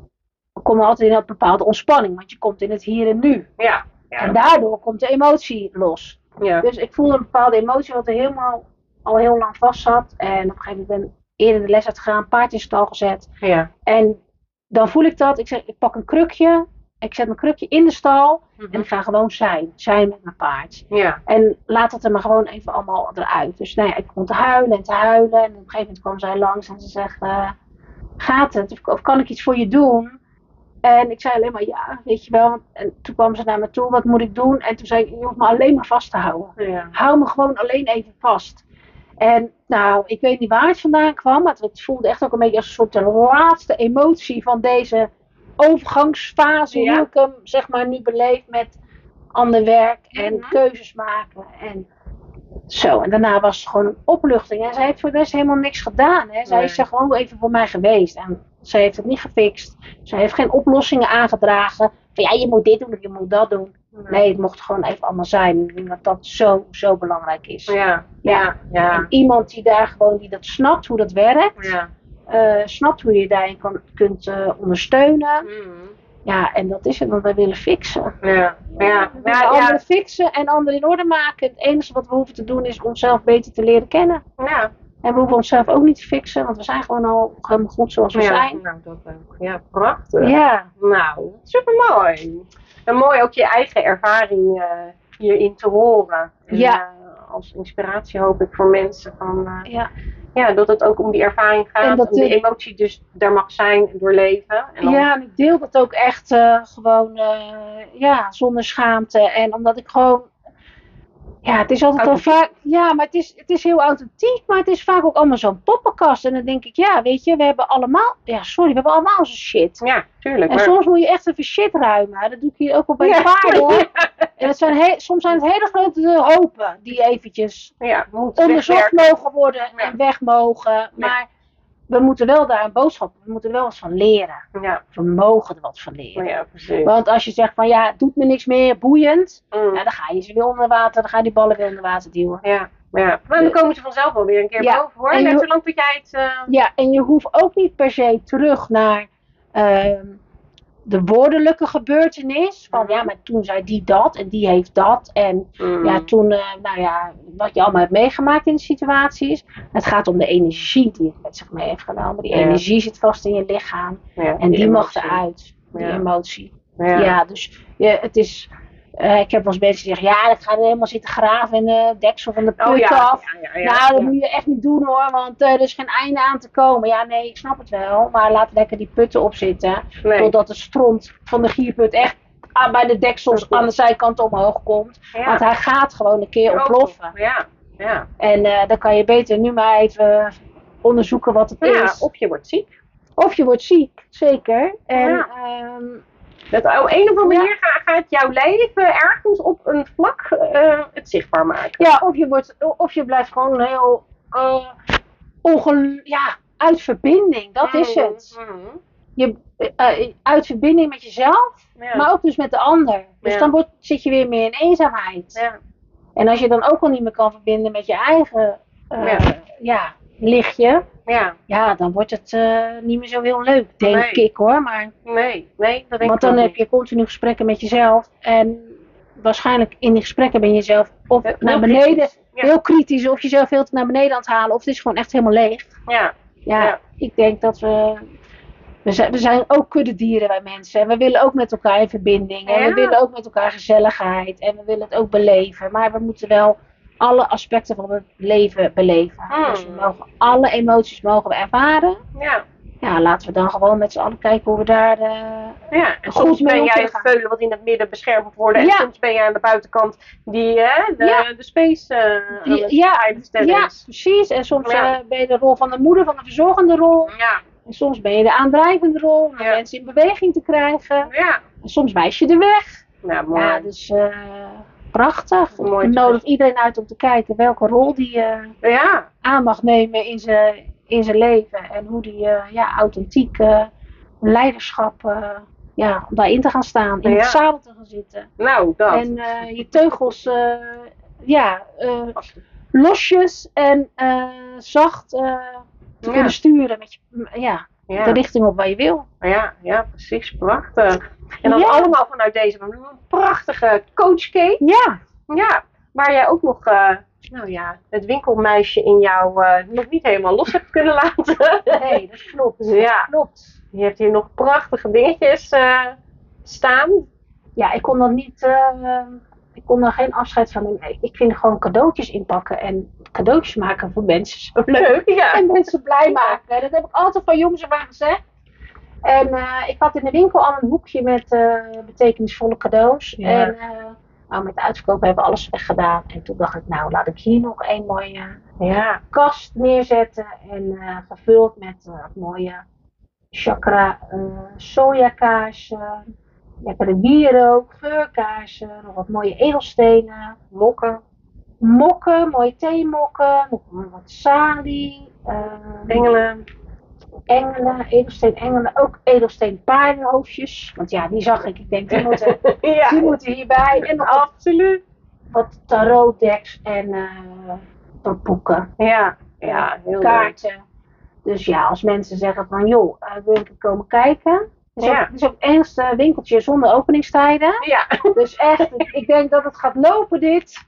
kom je altijd in een bepaalde ontspanning. Want je komt in het hier en nu. Ja. Ja. En daardoor komt de emotie los. Ja. Dus ik voelde een bepaalde emotie wat er helemaal al heel lang vast zat. En op een gegeven moment ben ik eerder de les uitgegaan, paard in stal gezet. Ja. En dan voel ik dat. Ik zeg, ik pak een krukje. Ik zet mijn krukje in de stal. Mm-hmm. En ik ga gewoon zijn. Zijn met mijn paard. Ja. En laat het er maar gewoon even allemaal eruit. Dus nou ja, ik begon te huilen en te huilen. En op een gegeven moment kwam zij langs en ze zegt, uh, gaat het? Of, of kan ik iets voor je doen? En ik zei alleen maar ja, weet je wel. En toen kwam ze naar me toe, wat moet ik doen? En toen zei ik, je hoeft me alleen maar vast te houden. Ja. Hou me gewoon alleen even vast. En nou, ik weet niet waar het vandaan kwam. Maar het voelde echt ook een beetje als een soort de laatste emotie van deze overgangsfase. Ja. Hoe ik hem zeg maar nu beleef met ander werk en Mm-hmm. keuzes maken. En zo, en daarna was het gewoon een opluchting. En zij heeft voor de rest helemaal niks gedaan. Hè. Zij Nee. is er gewoon even voor mij geweest. En zij heeft het niet gefixt. Zij heeft geen oplossingen aangedragen. Van ja, je moet dit doen of je moet dat doen. Nee, het mocht gewoon even allemaal zijn. Ik denk dat dat zo, zo belangrijk is. Ja. Ja. Ja. En iemand die daar gewoon, die dat snapt, hoe dat werkt. Ja. Uh, snapt hoe je daarin kan, kunt uh, ondersteunen. Mm. Ja, en dat is het, want wij willen fixen. Ja. Ja. We Ja. willen Ja. anderen fixen en anderen in orde maken. Het enige wat we hoeven te doen is onszelf beter te leren kennen. Ja. En we hoeven onszelf ook niet te fixen, want we zijn gewoon al helemaal goed zoals we Ja. zijn. Nou, dat ook. Ja, prachtig. Ja, Nou, supermooi. En mooi ook je eigen ervaring uh, hierin te horen. En, Ja. uh, als inspiratie hoop ik voor mensen van, uh, ja. ja, dat het ook om die ervaring gaat. En dat en die de- emotie dus daar mag zijn en doorleven. En dan, ja, en ik deel dat ook echt uh, gewoon uh, ja, zonder schaamte. En omdat ik gewoon. Ja, het is altijd wel vaak. Ja, maar het is, het is heel authentiek. Maar het is vaak ook allemaal zo'n poppenkast. En dan denk ik, ja, weet je, we hebben allemaal. Ja, sorry, we hebben allemaal onze shit. Ja, tuurlijk. En maar- soms moet je echt even shit ruimen. Dat doe ik hier ook wel bij Ja. paarden. Hoor. En het zijn he- soms zijn het hele grote hopen die eventjes Ja, moet onderzocht wegwerken. mogen worden Ja. en weg mogen. Maar we moeten wel daar een boodschap, we moeten wel wat van leren. Ja, We mogen er wat van leren. ja, precies. Want als je zegt van ja, het doet me niks meer, boeiend. Mm. Ja, dan ga je ze weer onder water, dan ga je die ballen weer onder water duwen. Ja, ja. Maar dan komen ze vanzelf wel weer een keer Ja. boven hoor. En Net je- zolang dat jij het... uh, Ja, en je hoeft ook niet per se terug naar ehm, de woordelijke gebeurtenis. Van ja, maar toen zei die dat en die heeft dat. En mm. ja, toen, uh, nou ja, wat je allemaal hebt meegemaakt in de situaties. Het gaat om de energie die het met zich mee heeft genomen. Die Ja. energie zit vast in je lichaam. Ja, En die, mag emotie. eruit, die Ja. emotie. Ja. Ja, dus ja, het is. Uh, ik heb wel eens mensen die zeggen, ja, dat gaat helemaal zitten graven en de deksel van de put Oh ja, af. ja, ja, ja, nou, dat ja. moet je echt niet doen hoor, want uh, er is geen einde aan te komen. Ja, nee, ik snap het wel, maar laat lekker die putten opzitten. Nee. Totdat de stront van de gierput echt aan, bij de deksels aan de zijkant omhoog komt. Ja. Want hij gaat gewoon een keer ontploffen. Ja, ja. En uh, dan kan je beter nu maar even onderzoeken wat het Ja, is. of je wordt ziek. Of je wordt ziek, zeker. En Ja. ehm, Dat op een of andere Ja. manier gaat, gaat jouw leven ergens op een vlak uh, het zichtbaar maken. ja, of je, wordt, of je blijft gewoon heel uh, ongel- ja, uit verbinding. Dat is het. Mm. Je, uh, uit verbinding met jezelf, Ja. maar ook dus met de ander. Dus Ja. dan wordt, zit je weer meer in eenzaamheid. Ja. En als je dan ook al niet meer kan verbinden met je eigen uh, Ja. ja, lichtje, Ja, ja, dan wordt het uh, niet meer zo heel leuk, denk Nee. ik hoor. Maar, nee, nee, dat denk want ik dan ook heb je continu gesprekken met jezelf en waarschijnlijk in die gesprekken ben je zelf of niet. naar Heel beneden, kritisch. Ja. heel kritisch, of jezelf heel te naar beneden aan het halen, of het is gewoon echt helemaal leeg. Ja. Ja, Ja. ik denk dat we. We zijn, we zijn ook kuddedieren wij mensen. En we willen ook met elkaar in verbinding. En Ja. we willen ook met elkaar gezelligheid. En we willen het ook beleven. Maar we moeten wel alle aspecten van het leven beleven. Hmm. Dus we mogen alle emoties mogen we ervaren. Ja. Ja, laten we dan gewoon met z'n allen kijken hoe we daar. Uh, Ja, en Goed soms mee ben om jij te het gaan. veulen wat in het midden beschermd moet worden. En Ja. soms ben jij aan de buitenkant die hè, de, Ja. de space uh, Die- aan het ja, veilig stellen ja, is. precies. En soms Ja. uh, ben je de rol van de moeder, van de verzorgende rol. Ja, En soms ben je de aandrijvende rol om Ja. mensen in beweging te krijgen. ja. En soms wijs je de weg. Nou, mooi. Ja, dus uh, prachtig. Mooi Ik te nodig zien. iedereen uit om te kijken welke rol die uh, Ja, aan mag nemen in zijn in zijn leven. En hoe die uh, ja, authentiek uh, leiderschap, uh, ja, om daarin te gaan staan. In Ja. het zadel te gaan zitten. nou dat. En uh, je teugels uh, ja, uh, Als- losjes en uh, zacht uh, te Ja. kunnen sturen. Met je, m- ja, ja. de richting op waar je wil. Ja, ja, precies. Prachtig. En dan Ja. allemaal vanuit deze prachtige coachcake. Ja. Ja, waar jij ook nog, uh, nou ja, het winkelmeisje in jou uh, nog niet helemaal los hebt kunnen laten. Nee, dat klopt. Ja, klopt. Je hebt hier nog prachtige dingetjes uh, staan. Ja, ik kon dan niet, uh, ik kon er geen afscheid van nemen. Ik vind gewoon cadeautjes inpakken en cadeautjes maken voor mensen zo leuk. Ja. En mensen blij maken. Dat heb ik altijd van jongens af aan gezegd. En uh, ik had in de winkel al een hoekje met uh, betekenisvolle cadeaus. Ja. En uh, nou, met de uitverkoop hebben we alles weggedaan. En toen dacht ik, nou laat ik hier nog een mooie ja. kast neerzetten. En uh, gevuld met uh, mooie chakra uh, sojakaarsen. Lekkere wierook, geurkaarsen, nog wat mooie edelstenen, mokken. Mokken, mooie theemokken, nog wat salie. Uh, Engelen. Engelen, edelsteen engelen, ook edelsteen paardenhoofdjes. Want ja, die zag ik. Ik denk, die moeten, ja. die moeten hierbij. En nog absoluut. Wat tarotdecks en uh, wat boeken. Ja, ja, heel kaarten. leuk. Dus ja, als mensen zeggen van, joh, uh, wil ik komen kijken? Het is, ja. ook, het is ook het enigste winkeltje zonder openingstijden. Ja. Dus echt, ik denk dat het gaat lopen dit.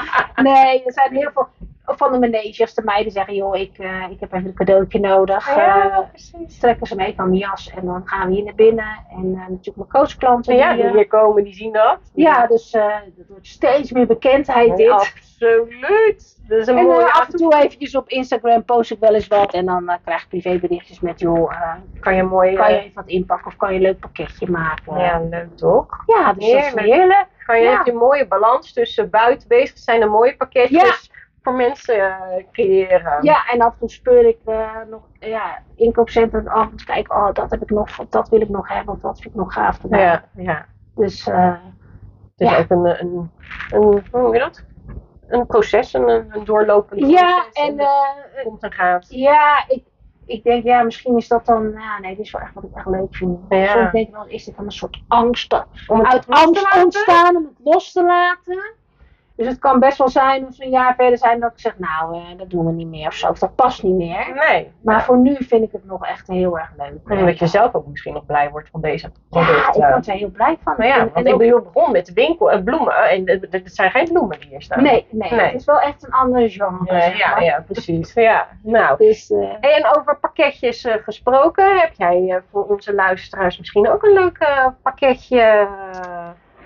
Nee, er zijn heel veel van de managers, de meiden zeggen, joh, ik, uh, ik heb even een cadeautje nodig. Ja, uh, precies. Trekken ze mee van mijn jas en dan gaan we hier naar binnen. En uh, natuurlijk mijn coachklanten. Ja, die, die hier komen, die zien dat. Ja, dus uh, er wordt steeds meer bekendheid dit. Ja, absoluut. Dat is een en mooie uh, af en toe eventjes op Instagram post ik wel eens wat. En dan uh, krijg ik privéberichtjes met, joh, uh, kan je mooi, kan je uh, even wat inpakken of kan je een leuk pakketje maken. Ja, leuk toch? Ja, dus heerlijk. dat is heerlijk. Kan je ja. heb je een mooie balans tussen buiten bezig zijn en mooie pakketjes ja. voor mensen uh, creëren. Ja, en af en toe speur ik uh, nog ja, inkoopcentrum af en te kijken, oh dat heb ik nog, dat wil ik nog hebben, of dat vind ik nog gaaf te doen. Ja, ja. Dus, uh, dus ja. ook een, een, een, hoe noem je dat? Een proces, een, een doorlopend proces. Ja, en uh, komt en gaat. Ja, ik, ik denk, ja, misschien is dat dan, ja, nee, dit is wel echt wat ik echt leuk vind. Ja. Soms denk ik wel, is dit dan een soort angst, om het uit angst ontstaan, om het los te laten. Dus het kan best wel zijn, als we een jaar verder zijn, dat ik zeg, nou, uh, dat doen we niet meer of zo, of dat past niet meer. Nee. Maar ja. voor nu vind ik het nog echt heel erg leuk. En dat je zelf ook misschien nog blij wordt van deze product. Ja, ik word er heel blij van. Nou ja, en, want en ik bedoel, begon met de winkel en bloemen, en het zijn geen bloemen die hier staan. Nee, nee, nee, het is wel echt een ander genre. Ja, ja, ja, precies. Ja, nou. Dus, uh, en over pakketjes uh, gesproken, heb jij uh, voor onze luisteraars misschien ook een leuk uh, pakketje? Uh...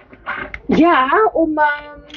Ja, om... Uh,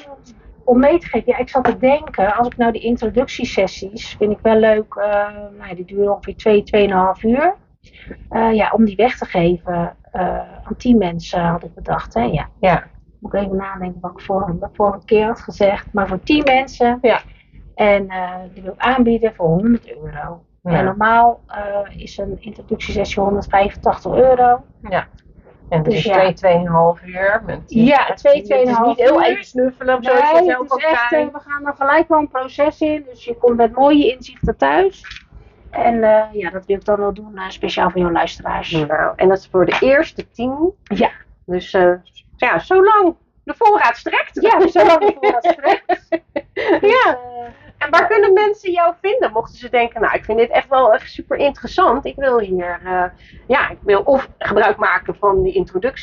Om mee te geven, ja, ik zat te denken, als ik nou die introductiesessies, vind ik wel leuk, uh, nou, die duren ongeveer twee, tweeënhalf uur. Uh, ja, om die weg te geven uh, aan tien mensen had ik bedacht. Hè? Ja. Ja. Moet ik even nadenken wat ik vorige, vorige keer had gezegd. Maar voor tien mensen. Ja. En uh, die wil ik aanbieden voor honderd euro. Ja. En normaal uh, is een introductiesessie honderdvijfentachtig euro. Ja. En dus is ja. twee, tweeënhalf uur. Met, ja, twee, tweeënhalf uur. Het is niet heel even snuffelen, nee, zoals je zelf ook echt, zei. Uh, we gaan er gelijk wel een proces in. Dus je komt met mooie inzichten thuis. En uh, ja, dat wil ik dan wel doen, uh, speciaal voor jouw luisteraars. Nou, en dat is voor de eerste tien. Ja. Dus uh, ja, zolang de voorraad strekt. Ja, zolang de voorraad strekt. Dus, ja. Uh, En waar ja. kunnen mensen jou vinden? Mochten ze denken, nou ik vind dit echt wel echt super interessant. Ik wil hier, uh, ja, ik wil of gebruik maken van die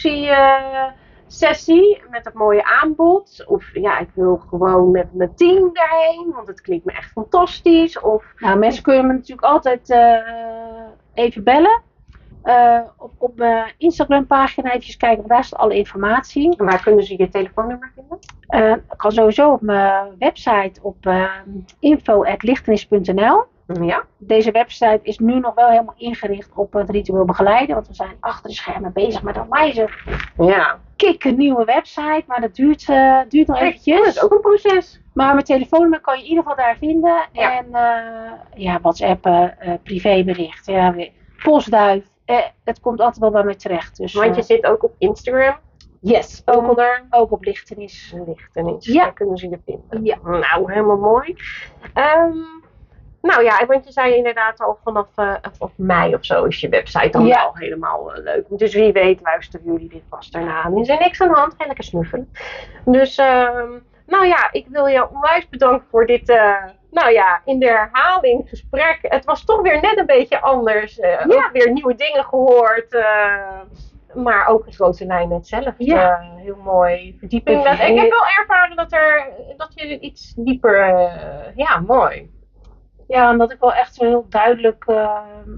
introductiesessie uh, met het mooie aanbod. Of ja, ik wil gewoon met mijn team daarheen, want het klinkt me echt fantastisch. Of... Nou, mensen kunnen me natuurlijk altijd uh, even bellen. Uh, op, op mijn Instagram pagina even kijken, want daar staat alle informatie. En waar kunnen ze je telefoonnummer vinden? Uh, ik kan sowieso op mijn website op uh, info at lichtenis punt n l. Ja. Deze website is nu nog wel helemaal ingericht op het ritueel begeleiden, want we zijn achter de schermen bezig met een wijze ja. kikke nieuwe website, maar dat duurt, uh, duurt nog eventjes. Dat is ook een proces. Maar mijn telefoonnummer kan je in ieder geval daar vinden. Ja. En uh, ja, WhatsApp, uh, privébericht, ja, postduif. Eh, het komt altijd wel bij mij terecht. Dus, Want je uh, zit ook op Instagram. Yes, ook op, ook op Lichtenis. Lichtenis, ja. Daar kunnen ze je vinden. Ja. Nou, helemaal mooi. Um, nou ja, want je zei inderdaad al vanaf uh, of mei of zo is je website dan ja. wel helemaal uh, leuk. Dus wie weet luisteren jullie dit pas daarna aan. Er is er niks aan de hand, ga lekker snuffelen. Dus... Um, nou ja, ik wil je onwijs bedanken voor dit, uh, nou ja, in de herhaling gesprek. Het was toch weer net een beetje anders. Uh, ja. Ook weer nieuwe dingen gehoord. Uh, maar ook in grote lijnen hetzelfde. Ja. Uh, heel mooi. Verdieping. Dat, ik heb wel ervaren dat, er, dat je iets dieper, uh, ja, mooi. Ja, omdat ik wel echt zo heel duidelijk... Uh,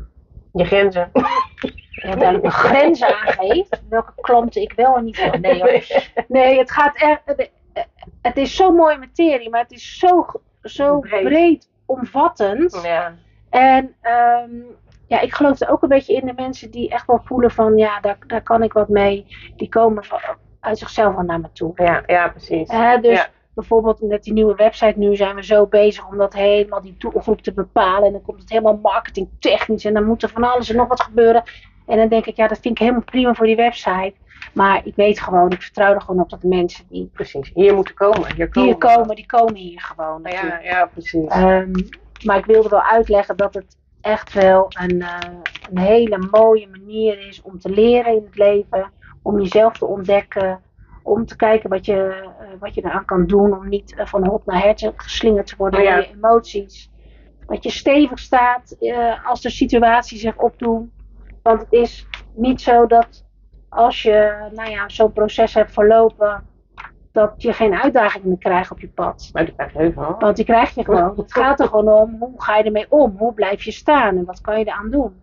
je grenzen. Heel duidelijk mijn grenzen aangeef. Welke klanten ik wel en niet wil. Nee hoor. Nee, het gaat echt... Het is zo'n mooie materie, maar het is zo, zo breed. breed omvattend. Ja. En um, ja, ik geloof er ook een beetje in de mensen die echt wel voelen van... Ja, daar, daar kan ik wat mee. Die komen van, uit zichzelf wel naar me toe. Ja, ja precies. Uh, dus... Ja. Bijvoorbeeld met die nieuwe website nu zijn we zo bezig om dat helemaal die doelgroep te bepalen. En dan komt het helemaal marketingtechnisch en dan moet er van alles en nog wat gebeuren. En dan denk ik, ja, dat vind ik helemaal prima voor die website. Maar ik weet gewoon, ik vertrouw er gewoon op dat de mensen die precies hier moeten komen. Hier komen, hier komen die komen hier gewoon. Ja, ja, precies. Um, maar ik wilde wel uitleggen dat het echt wel een, uh, een hele mooie manier is om te leren in het leven. Om jezelf te ontdekken. Om te kijken wat je, uh, wat je eraan kan doen. Om niet uh, van hop naar her geslingerd te worden door ja. je emoties. Dat je stevig staat uh, als de situatie zich opdoet. Want het is niet zo dat als je nou ja, zo'n proces hebt verlopen. Dat je geen uitdaging meer krijgt op je pad. Maar die krijg je wel. Want die krijg je gewoon. Het gaat er gewoon om. Hoe ga je ermee om? Hoe blijf je staan? En wat kan je eraan doen?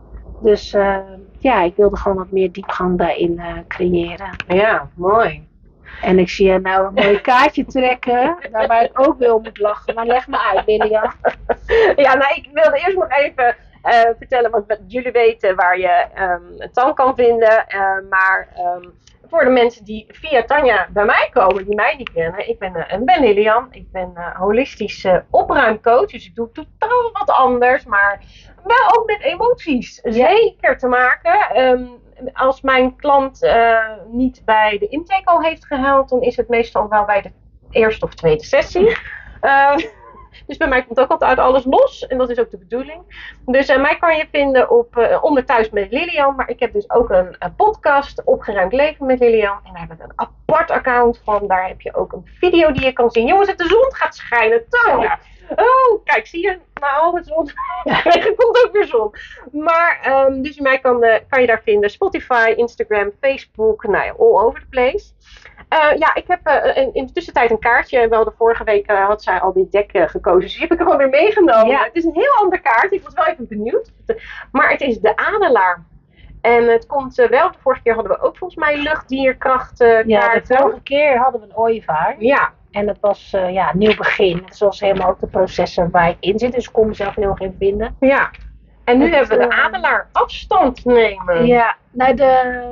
Dus uh, ja, ik wilde gewoon wat meer diepgang daarin uh, creëren. Ja, mooi. En ik zie je nou een mooi kaartje trekken, waarbij ik ook wel moet lachen. Maar leg me uit, Lilian. Ja, nou, ik wilde eerst nog even uh, vertellen, want jullie weten waar je um, Tan kan vinden. Uh, maar um, voor de mensen die via Tanja bij mij komen, die mij niet kennen. Ik ben, uh, ben Lilian, ik ben uh, holistisch uh, opruimcoach. Dus ik doe totaal wat anders, maar wel ook met emoties. Ja. Zeker te maken. Um, als mijn klant uh, niet bij de intake al heeft gehuild, dan is het meestal wel bij de eerste of tweede sessie. Uh, dus bij mij komt ook altijd alles los. En dat is ook de bedoeling. Dus uh, mij kan je vinden op uh, Onder Thuis met Lilian. Maar ik heb dus ook een, een podcast, Opgeruimd Leven met Lilian. En daar heb ik een apart account van. Daar heb je ook een video die je kan zien. Jongens, de zon gaat schijnen. Tanja. Oh, kijk, zie je? Na al het zon. Er komt ook weer zon. Maar, um, dus mij kan, uh, kan je daar vinden. Spotify, Instagram, Facebook. Nou ja, all over the place. Uh, ja, ik heb uh, in, in de tussentijd een kaartje. Wel de vorige week uh, had zij al dit dek uh, gekozen. Dus die heb ik er gewoon weer meegenomen. Ja. Het is een heel ander kaart. Ik was wel even benieuwd. Maar het is de adelaar. En het komt uh, wel, de vorige keer hadden we ook volgens mij luchtdierkracht uh, Ja, de vorige keer hadden we een ooievaar. Ja. En het was uh, ja, een nieuw begin. Zoals helemaal ook de processen waar ik in zit. Dus ik kon mezelf heel erg in vinden. Ja. En nu het, hebben we de adelaar afstand nemen. Ja, nou de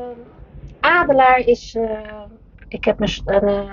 adelaar is... Uh, ik heb mijn... Uh,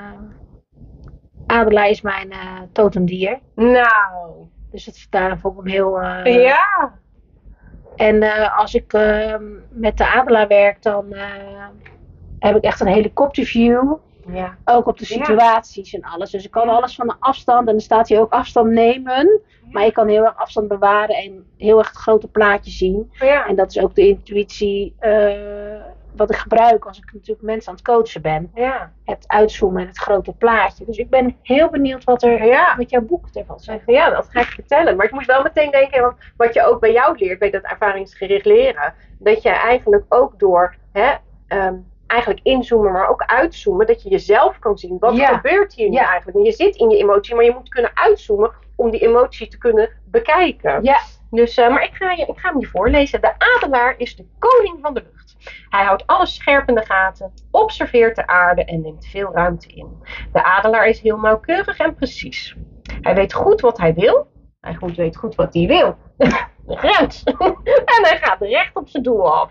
adelaar is mijn uh, totemdier. Nou. Dus het is daarom vond ik hem heel... Uh, ja. En uh, als ik uh, met de adelaar werk, dan uh, heb ik echt een helikopterview. Ja. Ook op de situaties ja. en alles. Dus ik kan alles van een afstand. En dan staat hij ook afstand nemen. Ja. Maar ik kan heel erg afstand bewaren. En heel erg het grote plaatje zien. Ja. En dat is ook de intuïtie. Uh, wat ik gebruik als ik natuurlijk mensen aan het coachen ben. Ja. Het uitzoomen en het grote plaatje. Dus ik ben heel benieuwd wat er ja. met jouw boek ervan zegt. Ja, dat ga ik vertellen. Maar ik moest wel meteen denken. Want wat je ook bij jou leert. Bij dat ervaringsgericht leren. Dat je eigenlijk ook door... Hè, um, eigenlijk inzoomen, maar ook uitzoomen. Dat je jezelf kan zien. Wat ja. gebeurt hier nu ja. eigenlijk? Want je zit in je emotie, maar je moet kunnen uitzoomen om die emotie te kunnen bekijken. Ja. Dus, uh, maar ik ga, je, ik ga hem je voorlezen. De adelaar is de koning van de lucht. Hij houdt alles scherp in de gaten, observeert de aarde en neemt veel ruimte in. De adelaar is heel nauwkeurig en precies. Hij weet goed wat hij wil. Hij goed weet goed wat hij wil. De grens. En hij gaat recht op zijn doel af.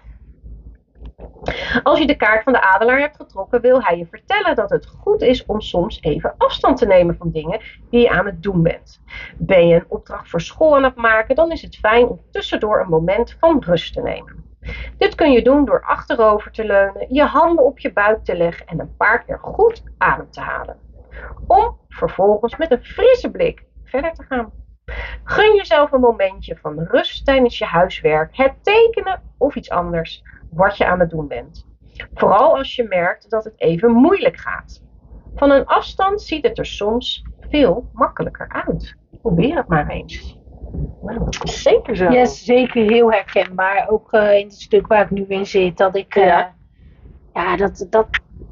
Als je de kaart van de adelaar hebt getrokken, wil hij je vertellen dat het goed is om soms even afstand te nemen van dingen die je aan het doen bent. Ben je een opdracht voor school aan het maken, dan is het fijn om tussendoor een moment van rust te nemen. Dit kun je doen door achterover te leunen, je handen op je buik te leggen en een paar keer goed adem te halen. Om vervolgens met een frisse blik verder te gaan. Gun jezelf een momentje van rust tijdens je huiswerk, het tekenen of iets anders wat je aan het doen bent. Vooral als je merkt dat het even moeilijk gaat. Van een afstand ziet het er soms veel makkelijker uit. Probeer het maar eens. Nou, dat is zeker zo. Ja, yes, zeker heel herkenbaar. Ook uh, in het stuk waar ik nu in zit. Dat ik, uh, ja, ja dat, dat,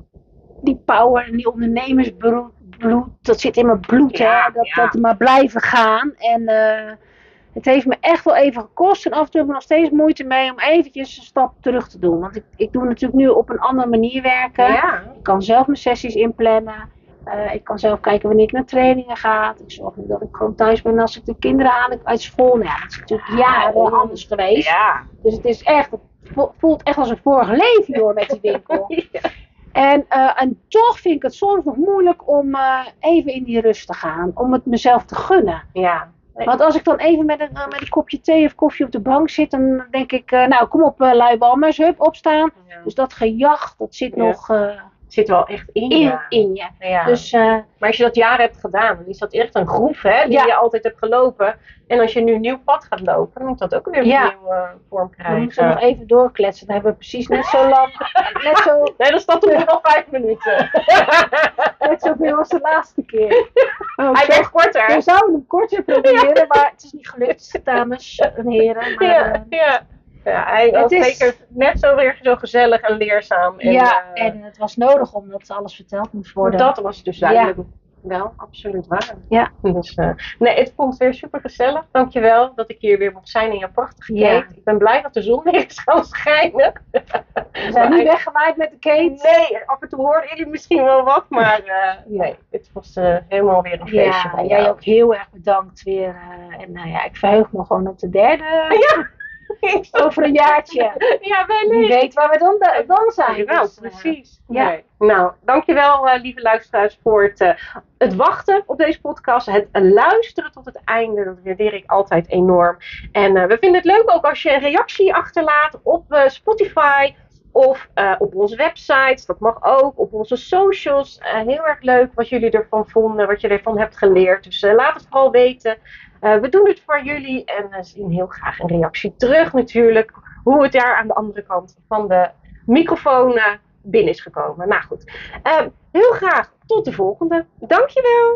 die power en die ondernemersbloed, bloed, dat zit in mijn bloed. Ja, hè? Dat, ja. dat maar blijven gaan. En uh, het heeft me echt wel even gekost. En af en toe heb ik nog steeds moeite mee om eventjes een stap terug te doen. Want ik, ik doe natuurlijk nu op een andere manier werken. Ja. Ik kan zelf mijn sessies inplannen. Uh, ik kan zelf kijken wanneer ik naar trainingen ga. Ik zorg nu dat ik gewoon thuis ben als ik de kinderen haal uit school. Nou ja, dat is natuurlijk jaren anders geweest. Ja. Dus het is echt, het voelt echt als een vorig leven door met die winkel. Ja. En, uh, en toch vind ik het soms nog moeilijk om uh, even in die rust te gaan. Om het mezelf te gunnen. Ja. Want als ik dan even met een, uh, met een kopje thee of koffie op de bank zit, dan denk ik, uh, nou kom op uh, lui balmers, hup, opstaan. Ja. Dus dat gejacht, dat zit ja. nog... Uh, zit wel echt in je. In, in je. Ja. Dus, uh, maar als je dat jaren hebt gedaan, dan is dat echt een groef hè, die ja. je altijd hebt gelopen. En als je nu een nieuw pad gaat lopen, dan moet dat ook weer ja. een nieuwe uh, vorm krijgen. Dan moeten we nog even doorkletsen. Dan hebben we precies net zo lang. Net zo... Nee, dan staat er nog vijf minuten. Net zoveel als de laatste keer. Oh, Hij werd korter. We zouden hem korter proberen, ja. maar het is niet gelukt, dames en heren. Maar, ja, uh, ja. Ja, hij was is... zeker net zo weer zo gezellig en leerzaam. En, ja, uh, en het was nodig omdat alles verteld moest worden. Dat was dus duidelijk ja. wel absoluut waar. Ja. Dus, uh, nee, het vond weer super gezellig. Dankjewel dat ik hier weer mocht zijn in jouw prachtige ja. kate. Ik ben blij dat de zon weer is gaan schijnen. We zijn niet weggewaaid met de kate. Nee, af en toe hoorden jullie misschien wel wat, maar uh, nee, het was uh, helemaal weer een feestje. Ja, jij ook heel erg bedankt weer. Uh, en nou uh, ja, ik verheug me gewoon op de derde. Ja. Over een jaartje. Ja, wellicht. Wie weet waar we dan, dan zijn. Ja, dus, precies. Ja. Nee. Nou, dankjewel uh, lieve luisteraars voor het, uh, het wachten op deze podcast. Het uh, luisteren tot het einde. Dat waardeer ik altijd enorm. En uh, we vinden het leuk ook als je een reactie achterlaat op uh, Spotify. Of uh, op onze website. Dat mag ook. Op onze socials. Uh, heel erg leuk wat jullie ervan vonden. Wat je ervan hebt geleerd. Dus uh, laat het vooral weten. Uh, we doen het voor jullie en we uh, zien heel graag een reactie terug natuurlijk. Hoe het daar aan de andere kant van de microfoon uh, binnen is gekomen. Nou goed, uh, heel graag tot de volgende. Dankjewel.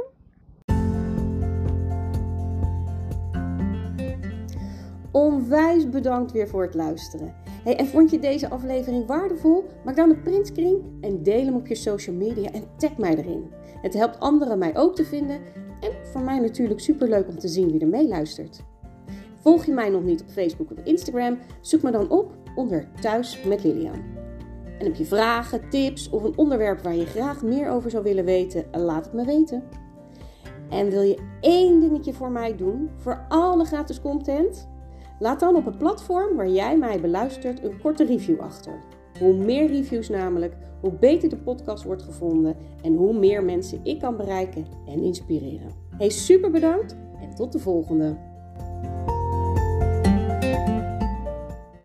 Onwijs bedankt weer voor het luisteren. Hey, en vond je deze aflevering waardevol? Maak dan een printscreen en deel hem op je social media en tag mij erin. Het helpt anderen mij ook te vinden. En voor mij natuurlijk superleuk om te zien wie er meeluistert. Volg je mij nog niet op Facebook of Instagram? Zoek me dan op onder Thuis met Lilian. En heb je vragen, tips of een onderwerp waar je graag meer over zou willen weten? Laat het me weten. En wil je één dingetje voor mij doen, voor alle gratis content? Laat dan op het platform waar jij mij beluistert een korte review achter. Hoe meer reviews namelijk, hoe beter de podcast wordt gevonden en hoe meer mensen ik kan bereiken en inspireren. Hey, super bedankt en tot de volgende!